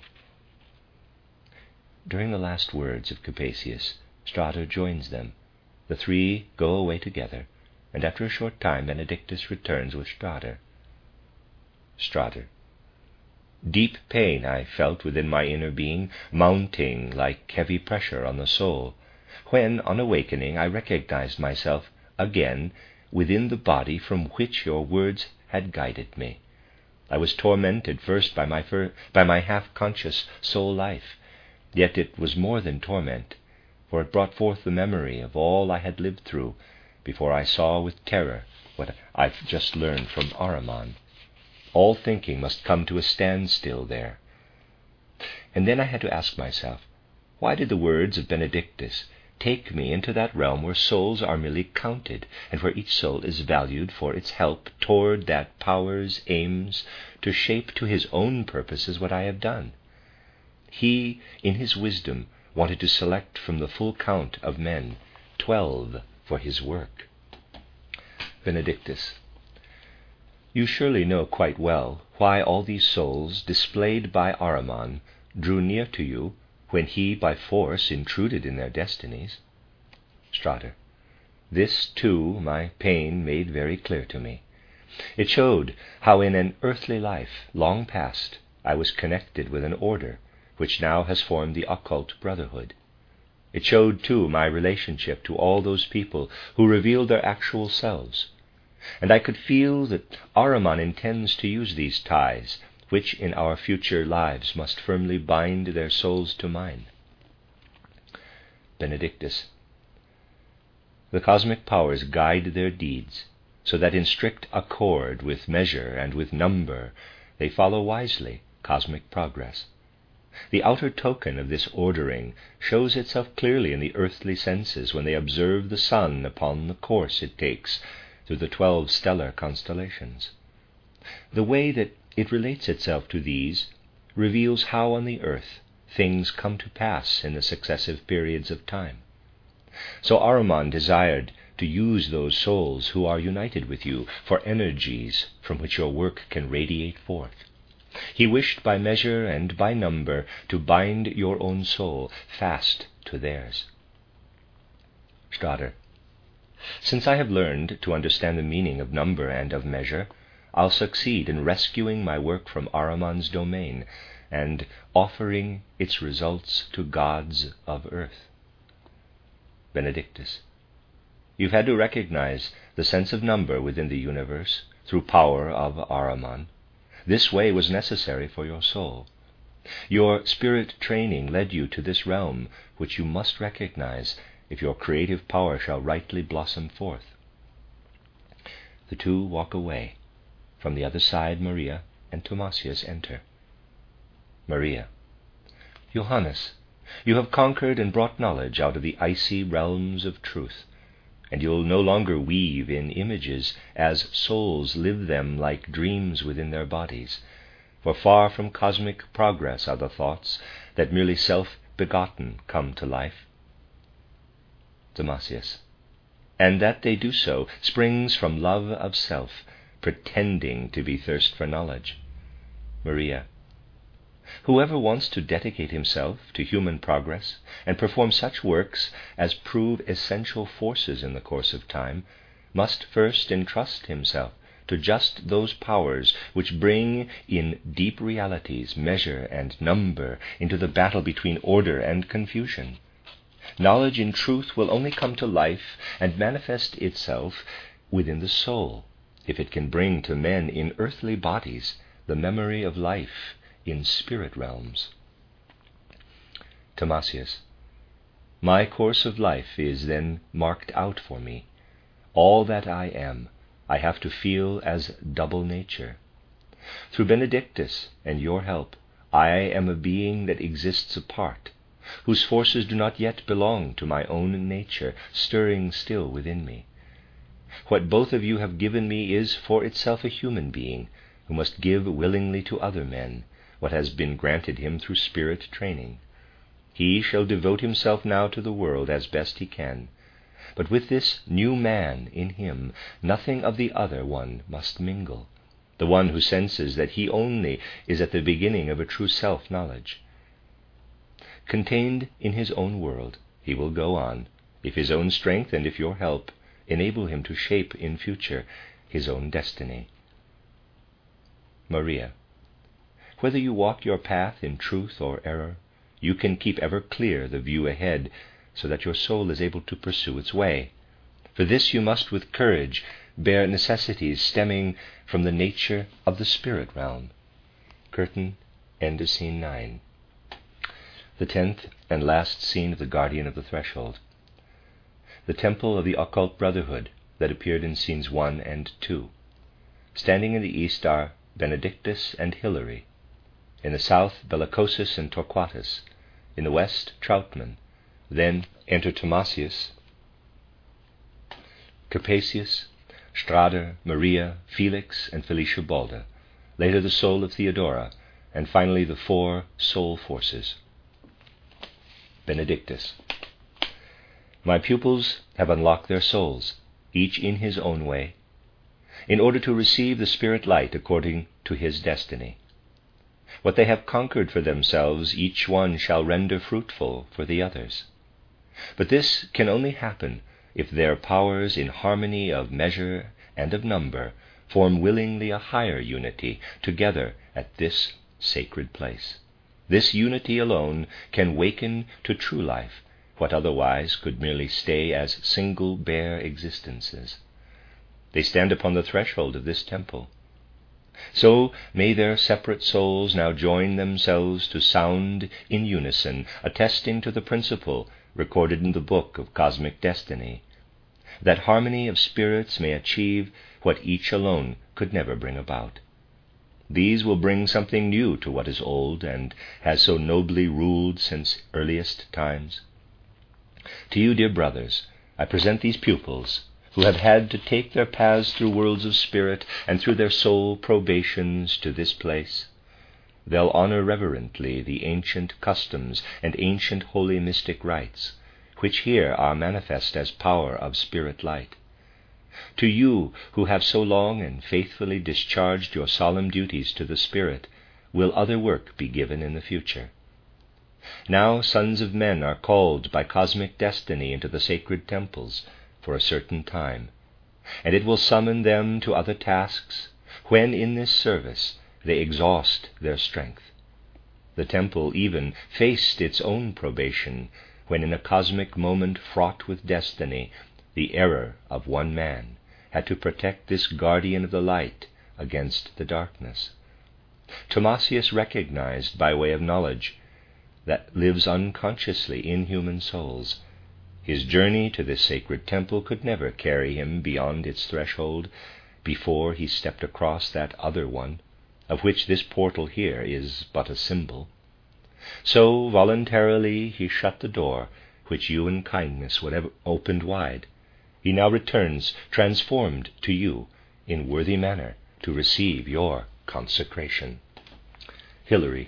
S1: During the last words of Capesius, Strater joins them. The three go away together, and after a short time Benedictus returns with Strater. Strater. Deep pain I felt within my inner being, mounting like heavy pressure on the soul, when, on awakening, I recognized myself again within the body from which your words had guided me. I was tormented first by my half-conscious soul life, yet it was more than torment, for it brought forth the memory of all I had lived through before I saw with terror what I've just learned from Ahriman. All thinking must come to a standstill there. And then I had to ask myself, why did the words of Benedictus take me into that realm where souls are merely counted, and where each soul is valued for its help toward that power's aims to shape to his own purposes what I have done? He, in his wisdom, wanted to select from the full count of men 12 for his work. Benedictus. You surely know quite well why all these souls, displayed by Ahriman, drew near to you when he by force intruded in their destinies. Strater. This, too, my pain made very clear to me. It showed how in an earthly life, long past, I was connected with an order which now has formed the occult brotherhood. It showed, too, my relationship to all those people who revealed their actual selves, and I could feel that Ahriman intends to use these ties, which in our future lives must firmly bind their souls to mine. Benedictus. The cosmic powers guide their deeds, so that in strict accord with measure and with number they follow wisely cosmic progress. The outer token of this ordering shows itself clearly in the earthly senses when they observe the sun upon the course it takes through the 12 stellar constellations. The way that it relates itself to these reveals how on the earth things come to pass in the successive periods of time. So Ahriman desired to use those souls who are united with you for energies from which your work can radiate forth. He wished by measure and by number to bind your own soul fast to theirs. Strater. Since I have learned to understand the meaning of number and of measure, I'll succeed in rescuing my work from Ahriman's domain and offering its results to gods of earth. Benedictus. You've had to recognize the sense of number within the universe through power of Ahriman. This way was necessary for your soul. Your spirit training led you to this realm, which you must recognize if your creative power shall rightly blossom forth. The two walk away. From the other side, Maria and Thomasius enter. Maria. Johannes, you have conquered and brought knowledge out of the icy realms of truth, and you'll no longer weave in images as souls live them like dreams within their bodies, for far from cosmic progress are the thoughts that merely self-begotten come to life. Thomasius. And that they do so springs from love of self, pretending to be thirst for knowledge. Maria. Whoever wants to dedicate himself to human progress and perform such works as prove essential forces in the course of time must first entrust himself to just those powers which bring in deep realities measure and number into the battle between order and confusion. Knowledge in truth will only come to life and manifest itself within the soul if it can bring to men in earthly bodies the memory of life in spirit realms. Thomasius. My course of life is then marked out for me. All that I am, I have to feel as double nature. Through Benedictus and your help, I am a being that exists apart, whose forces do not yet belong to my own nature, stirring still within me. What both of you have given me is for itself a human being, who must give willingly to other men what has been granted him through spirit training. He shall devote himself now to the world as best he can, but with this new man in him, nothing of the other one must mingle, the one who senses that he only is at the beginning of a true self-knowledge. Contained in his own world, he will go on, if his own strength and if your help enable him to shape in future his own destiny. Maria, whether you walk your path in truth or error, you can keep ever clear the view ahead, so that your soul is able to pursue its way. For this you must with courage bear necessities stemming from the nature of the spirit realm. Curtain, end of scene 9. The 10th and last scene of The Guardian of the Threshold. The temple of the occult brotherhood that appeared in scenes 1 and 2. Standing in the east are Benedictus and Hilary. In the south, Bellicosus and Torquatus. In the west, Trautmann. Then enter Thomasius, Capesius, Strader, Maria, Felix, and Felicia Balda. Later the soul of Theodora, and finally the 4 soul forces. Benedictus. My pupils have unlocked their souls, each in his own way, in order to receive the spirit light according to his destiny. What they have conquered for themselves, each one shall render fruitful for the others. But this can only happen if their powers in harmony of measure and of number form willingly a higher unity together at this sacred place. This unity alone can waken to true life what otherwise could merely stay as single bare existences. They stand upon the threshold of this temple. So may their separate souls now join themselves to sound in unison, attesting to the principle recorded in the book of cosmic destiny, that harmony of spirits may achieve what each alone could never bring about. These will bring something new to what is old and has so nobly ruled since earliest times. To you, dear brothers, I present these pupils, who have had to take their paths through worlds of spirit and through their soul probations to this place. They'll honor reverently the ancient customs and ancient holy mystic rites, which here are manifest as power of spirit light. To you, who have so long and faithfully discharged your solemn duties to the Spirit, will other work be given in the future. Now sons of men are called by cosmic destiny into the sacred temples for a certain time, and it will summon them to other tasks when in this service they exhaust their strength. The temple even faced its own probation when in a cosmic moment fraught with destiny, the error of one man had to protect this guardian of the light against the darkness. Thomasius recognized by way of knowledge that lives unconsciously in human souls. His journey to this sacred temple could never carry him beyond its threshold before he stepped across that other one, of which this portal here is but a symbol. So voluntarily he shut the door which you in kindness would have opened wide. He now returns transformed to you in worthy manner to receive your consecration. Hilary.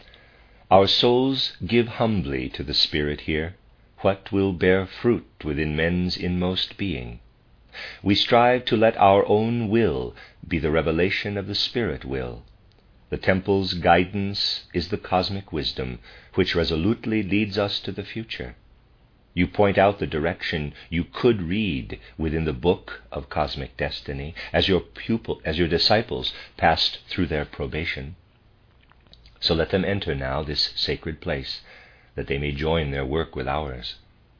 S1: Our souls give humbly to the Spirit here what will bear fruit within men's inmost being. We strive to let our own will be the revelation of the Spirit will. The temple's guidance is the cosmic wisdom which resolutely leads us to the future. You point out the direction you could read within the book of cosmic destiny as your disciples passed through their probation. So let them enter now this sacred place, that they may join their work with ours.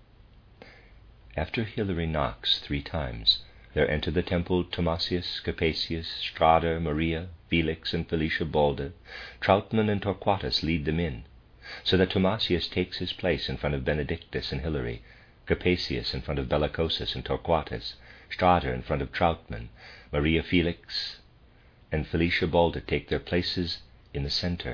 S1: After Hilary knocks 3 times, there enter the temple Thomasius, Capesius, Strader, Maria, Felix, and Felicia Balda. Trautmann and Torquatus lead them in, so that Thomasius takes his place in front of Benedictus and Hilary, Capesius in front of Bellicosus and Torquatus, Strader in front of Troutman, Maria Felix and Felicia Balder take their places in the center.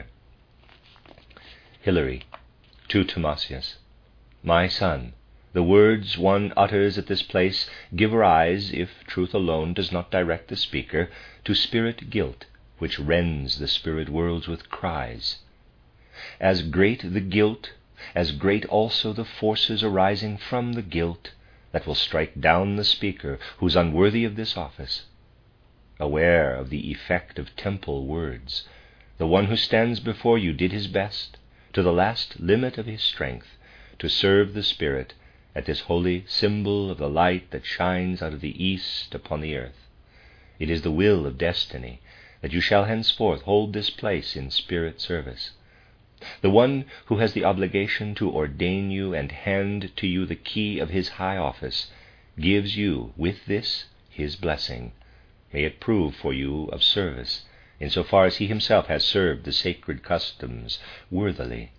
S1: Hilary to Timasius. My son, the words one utters at this place give rise, if truth alone does not direct the speaker, to spirit guilt, which rends the spirit worlds with cries. As great the guilt, as great also the forces arising from the guilt that will strike down the speaker who's unworthy of this office. Aware of the effect of temple words, the one who stands before you did his best, to the last limit of his strength, to serve the Spirit at this holy symbol of the light that shines out of the east upon the earth. It is the will of destiny that you shall henceforth hold this place in spirit service. The one who has the obligation to ordain you and hand to you the key of his high office gives you with this his blessing. May it prove for you of service, in so far as he himself has served the sacred customs worthily.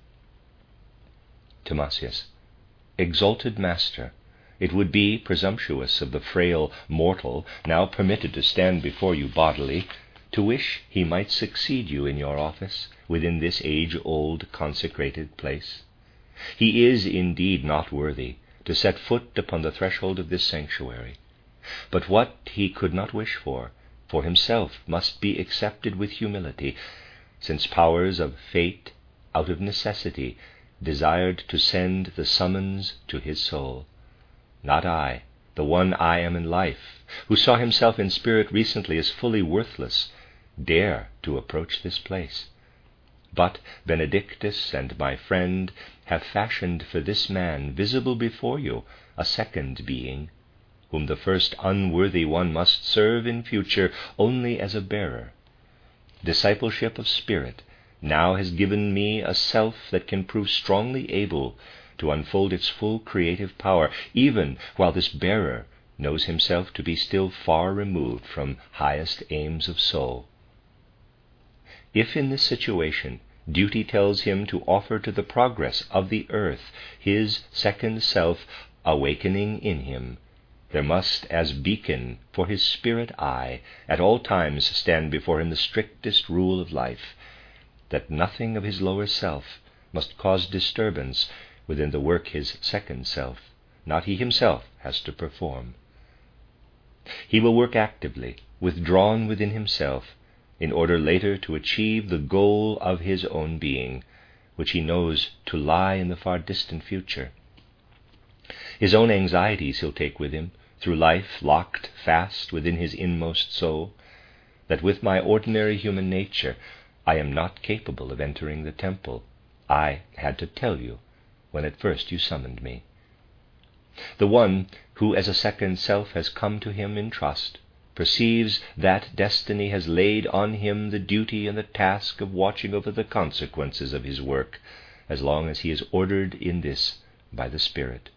S1: Timasius. Exalted Master, it would be presumptuous of the frail mortal now permitted to stand before you bodily to wish he might succeed you in your office within this age-old consecrated place. He is indeed not worthy to set foot upon the threshold of this sanctuary. But what he could not wish for himself must be accepted with humility, since powers of fate, out of necessity, desired to send the summons to his soul. Not I, the one I am in life, who saw himself in spirit recently as fully worthless, dare to approach this place. But Benedictus and my friend have fashioned for this man, visible before you, a second being, whom the first unworthy one must serve in future only as a bearer. Discipleship of spirit now has given me a self that can prove strongly able to unfold its full creative power, even while this bearer knows himself to be still far removed from highest aims of soul. If in this situation duty tells him to offer to the progress of the earth his second self awakening in him, there must, as beacon for his spirit eye, at all times stand before him the strictest rule of life, that nothing of his lower self must cause disturbance within the work his second self, not he himself, has to perform. He will work actively, withdrawn within himself, in order later to achieve the goal of his own being, which he knows to lie in the far distant future. His own anxieties he'll take with him, through life locked fast within his inmost soul, that with my ordinary human nature I am not capable of entering the temple I had to tell you when at first you summoned me. The one who as a second self has come to him in trust perceives that destiny has laid on him the duty and the task of watching over the consequences of his work, as long as he is ordered in this by the Spirit.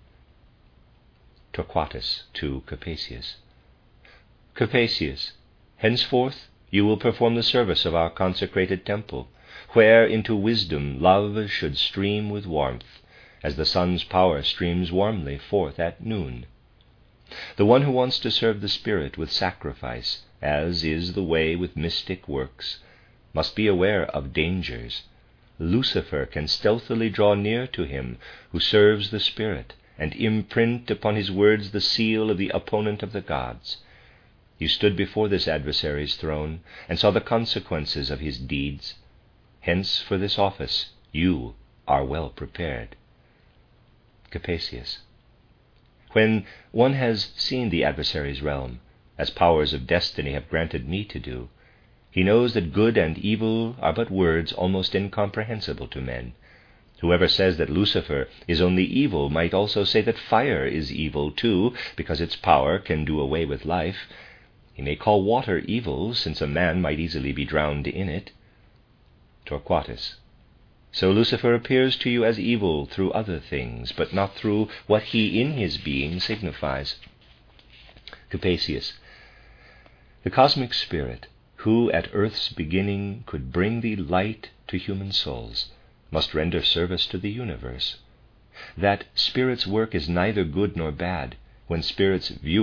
S1: Torquatus to Capesius. Capesius, henceforth you will perform the service of our consecrated temple, where into wisdom love should stream with warmth, as the sun's power streams warmly forth at noon. The one who wants to serve the Spirit with sacrifice, as is the way with mystic works, must be aware of dangers. Lucifer can stealthily draw near to him who serves the Spirit, and imprint upon his words the seal of the opponent of the gods. You stood before this adversary's throne, and saw the consequences of his deeds. Hence for this office you are well prepared. Capesius. When one has seen the adversary's realm, as powers of destiny have granted me to do, he knows that good and evil are but words almost incomprehensible to men. Whoever says that Lucifer is only evil might also say that fire is evil too, because its power can do away with life. He may call water evil, since a man might easily be drowned in it. Torquatus. So Lucifer appears to you as evil through other things, but not through what he in his being signifies. Capesius. The cosmic spirit, who at earth's beginning could bring the light to human souls, must render service to the universe. That spirit's work is neither good nor bad when spirits view it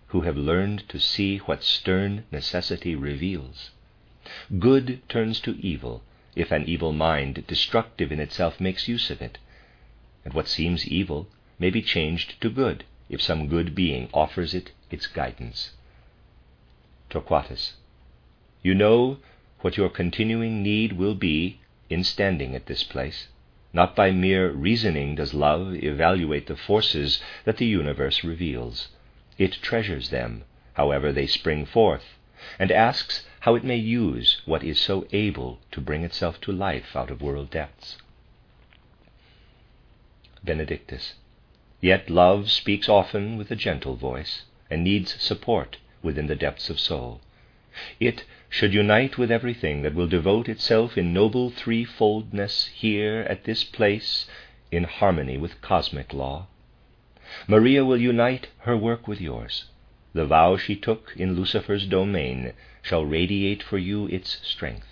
S1: who have learned to see what stern necessity reveals. Good turns to evil if an evil mind, destructive in itself, makes use of it. And what seems evil may be changed to good if some good being offers it its guidance. Torquatus, you know what your continuing need will be in standing at this place. Not by mere reasoning does love evaluate the forces that the universe reveals. It treasures them, however they spring forth, and asks how it may use what is so able to bring itself to life out of world depths. Benedictus, yet love speaks often with a gentle voice, and needs support within the depths of soul. It should unite with everything that will devote itself in noble threefoldness here at this place in harmony with cosmic law. Maria will unite her work with yours. The vow she took in Lucifer's domain shall radiate for you its strength.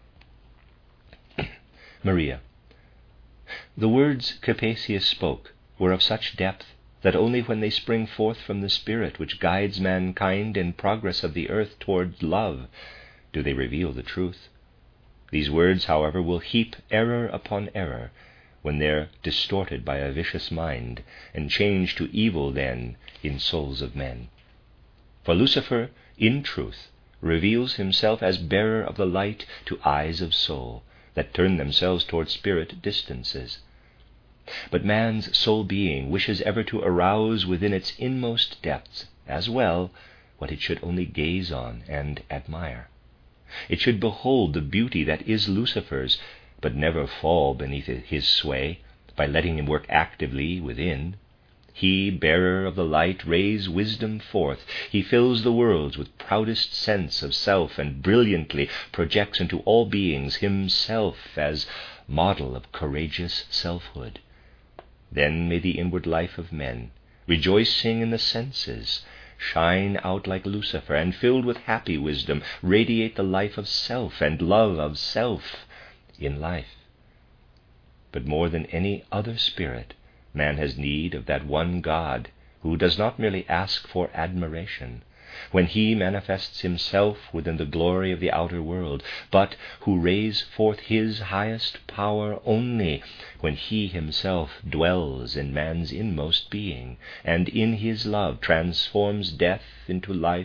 S1: Maria, the words Capesius spoke were of such depth that only when they spring forth from the Spirit which guides mankind in progress of the earth toward love do they reveal the truth. These words, however, will heap error upon error when they're distorted by a vicious mind, and change to evil then in souls of men. For Lucifer, in truth, reveals himself as bearer of the light to eyes of soul that turn themselves toward spirit distances. But man's sole being wishes ever to arouse within its inmost depths, as well, what it should only gaze on and admire. It should behold the beauty that is Lucifer's, but never fall beneath his sway by letting him work actively within. He, bearer of the light, rays wisdom forth. He fills the worlds with proudest sense of self, and brilliantly projects into all beings himself as model of courageous selfhood. Then may the inward life of men, rejoicing in the senses, shine out like Lucifer, and filled with happy wisdom, radiate the life of self and love of self in life. But more than any other spirit, man has need of that one God who does not merely ask for admiration when he manifests himself within the glory of the outer world, but who rays forth his highest power only when he himself dwells in man's inmost being, and in his love transforms death into life.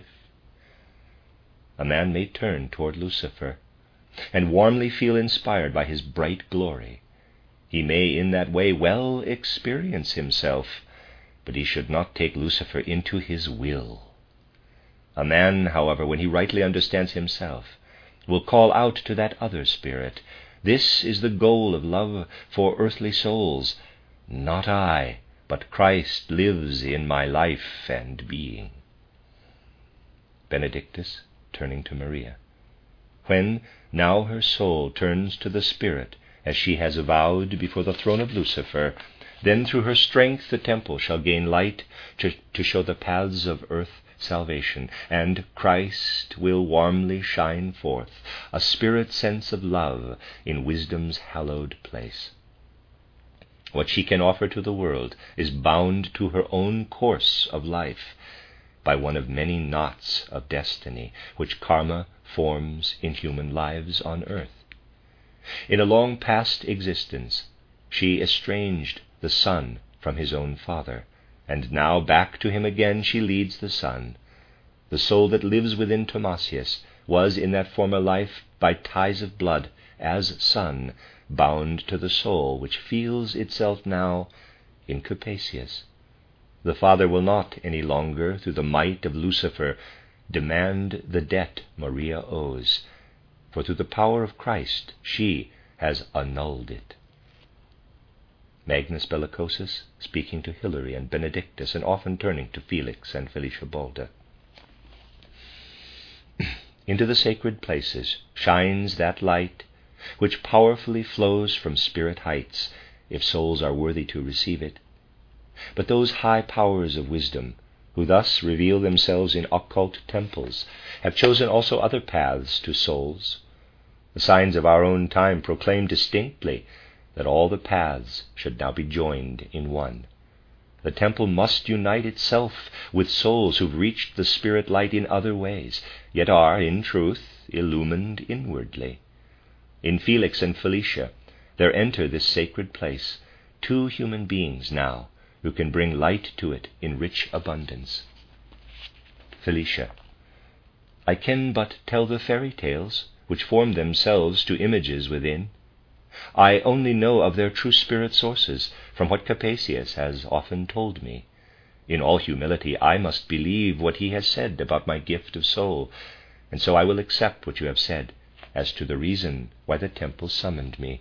S1: A man may turn toward Lucifer, and warmly feel inspired by his bright glory. He may in that way well experience himself, but he should not take Lucifer into his will. A man, however, when he rightly understands himself, will call out to that other spirit, "This is the goal of love for earthly souls. Not I, but Christ lives in my life and being." Benedictus, turning to Maria, when now her soul turns to the Spirit, as she has avowed before the throne of Lucifer, then through her strength the temple shall gain light to show the paths of earth salvation, and Christ will warmly shine forth, a spirit sense of love in wisdom's hallowed place. What she can offer to the world is bound to her own course of life by one of many knots of destiny which karma forms in human lives on earth. In a long past existence, she estranged the Son from his own Father, and now back to him again she leads the Son. The soul that lives within Thomasius was in that former life by ties of blood, as son, bound to the soul which feels itself now in Capesius. The Father will not any longer, through the might of Lucifer, demand the debt Maria owes, for through the power of Christ she has annulled it. Magnus Bellicosus, speaking to Hilary and Benedictus, and often turning to Felix and Felicia-Bolda. Into the sacred places shines that light which powerfully flows from spirit heights, if souls are worthy to receive it. But those high powers of wisdom, who thus reveal themselves in occult temples, have chosen also other paths to souls. The signs of our own time proclaim distinctly that all the paths should now be joined in one. The temple must unite itself with souls who've reached the spirit light in other ways, yet are, in truth, illumined inwardly. In Felix and Felicia, there enter this sacred place 2 human beings now who can bring light to it in rich abundance. Felicia: I can but tell the fairy tales, which form themselves to images within. I only know of their true spirit sources from what Capesius has often told me. In all humility I must believe what he has said about my gift of soul, and so I will accept what you have said as to the reason why the temple summoned me.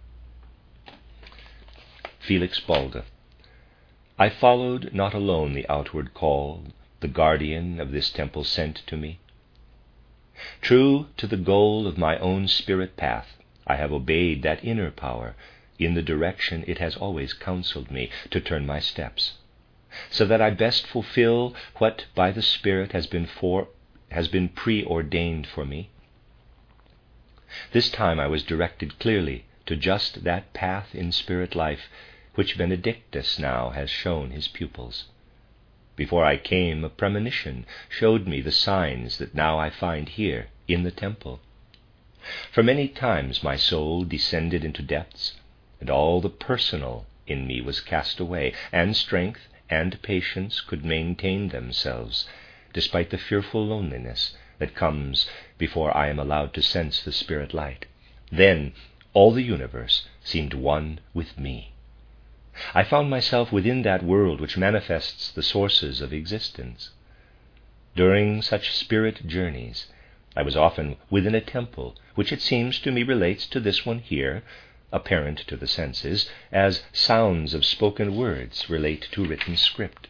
S1: Felix Balde: I followed not alone the outward call the guardian of this temple sent to me. True to the goal of my own spirit path, I have obeyed that inner power in the direction it has always counseled me to turn my steps, so that I best fulfill what by the Spirit has been preordained for me. This time I was directed clearly to just that path in spirit life which Benedictus now has shown his pupils. Before I came, a premonition showed me the signs that now I find here in the temple. For many times my soul descended into depths, and all the personal in me was cast away, and strength and patience could maintain themselves, despite the fearful loneliness that comes before I am allowed to sense the spirit light. Then all the universe seemed one with me. I found myself within that world which manifests the sources of existence. During such spirit journeys, I was often within a temple, which it seems to me relates to this one here, apparent to the senses, as sounds of spoken words relate to written script.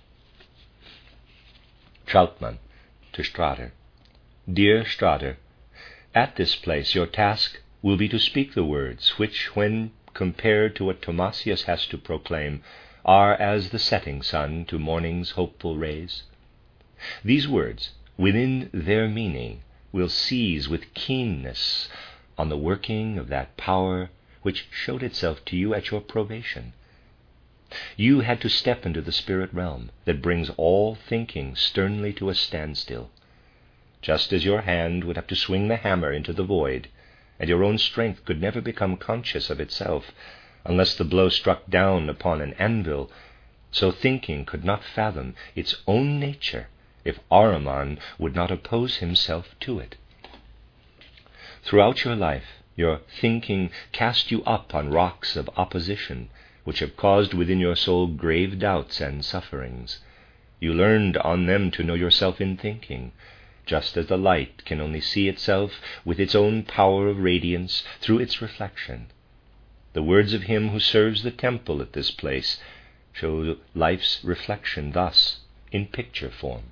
S1: Trautmann to Strader: Dear Strader, at this place your task will be to speak the words which, when compared to what Thomasius has to proclaim, are as the setting sun to morning's hopeful rays. These words, within their meaning, will seize with keenness on the working of that power which showed itself to you at your probation. You had to step into the spirit realm that brings all thinking sternly to a standstill, just as your hand would have to swing the hammer into the void, and your own strength could never become conscious of itself unless the blow struck down upon an anvil, so thinking could not fathom its own nature if Ahriman would not oppose himself to it. Throughout your life, your thinking cast you up on rocks of opposition, which have caused within your soul grave doubts and sufferings. You learned on them to know yourself in thinking, just as the light can only see itself with its own power of radiance through its reflection. The words of him who serves the temple at this place show life's reflection thus, in picture form.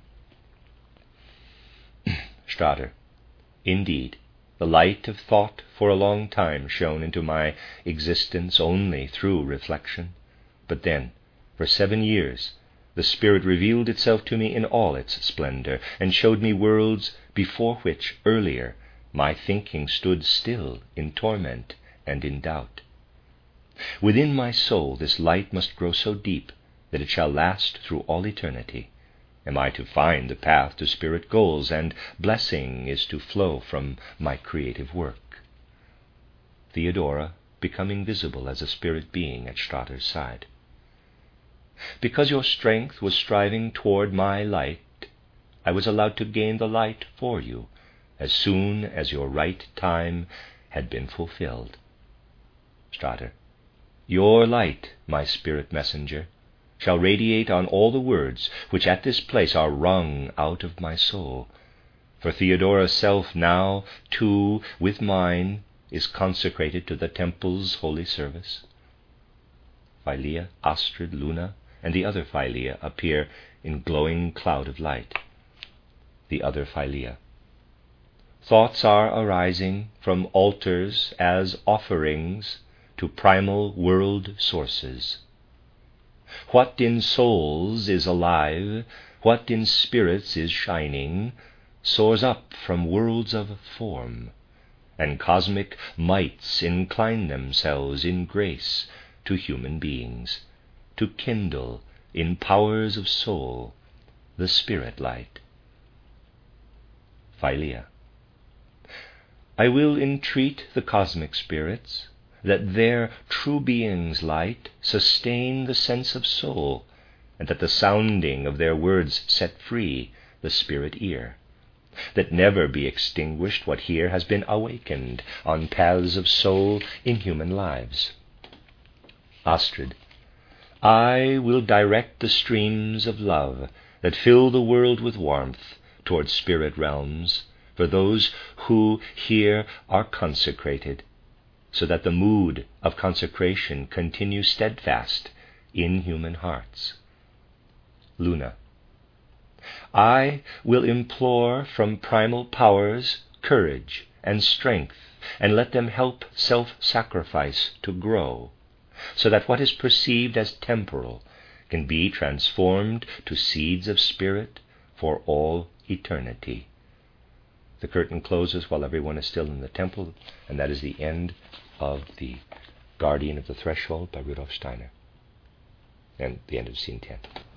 S1: Strader: Indeed, the light of thought for a long time shone into my existence only through reflection, but then, for 7 years, the Spirit revealed itself to me in all its splendor, and showed me worlds before which, earlier, my thinking stood still in torment and in doubt. Within my soul this light must grow so deep that it shall last through all eternity. Am I to find the path to spirit goals, and blessing is to flow from my creative work. Theodora, becoming visible as a spirit being at Strader's side: Because your strength was striving toward my light, I was allowed to gain the light for you as soon as your right time had been fulfilled. Strader: Your light, my spirit messenger, shall radiate on all the words which at this place are wrung out of my soul. For Theodora's self now, too, with mine, is consecrated to the temple's holy service. Philea, Astrid, Luna, and the other Philea appear in glowing cloud of light. The other Philea: Thoughts are arising from altars as offerings to primal world sources. What in souls is alive, what in spirits is shining, soars up from worlds of form, and cosmic mights incline themselves in grace to human beings, to kindle in powers of soul, the spirit light. Philea. I will entreat the cosmic spirits that their true being's light sustain the sense of soul, and that the sounding of their words set free the spirit ear, that never be extinguished what here has been awakened on paths of soul in human lives. Astrid. I will direct the streams of love that fill the world with warmth toward spirit realms for those who here are consecrated, so that the mood of consecration continue steadfast in human hearts. Luna. I will implore from primal powers courage and strength, and let them help self-sacrifice to grow, so that what is perceived as temporal can be transformed to seeds of spirit for all eternity. The curtain closes while everyone is still in the temple, and that is the end of The Guardian of the Threshold by Rudolf Steiner, and the end of Scene 10.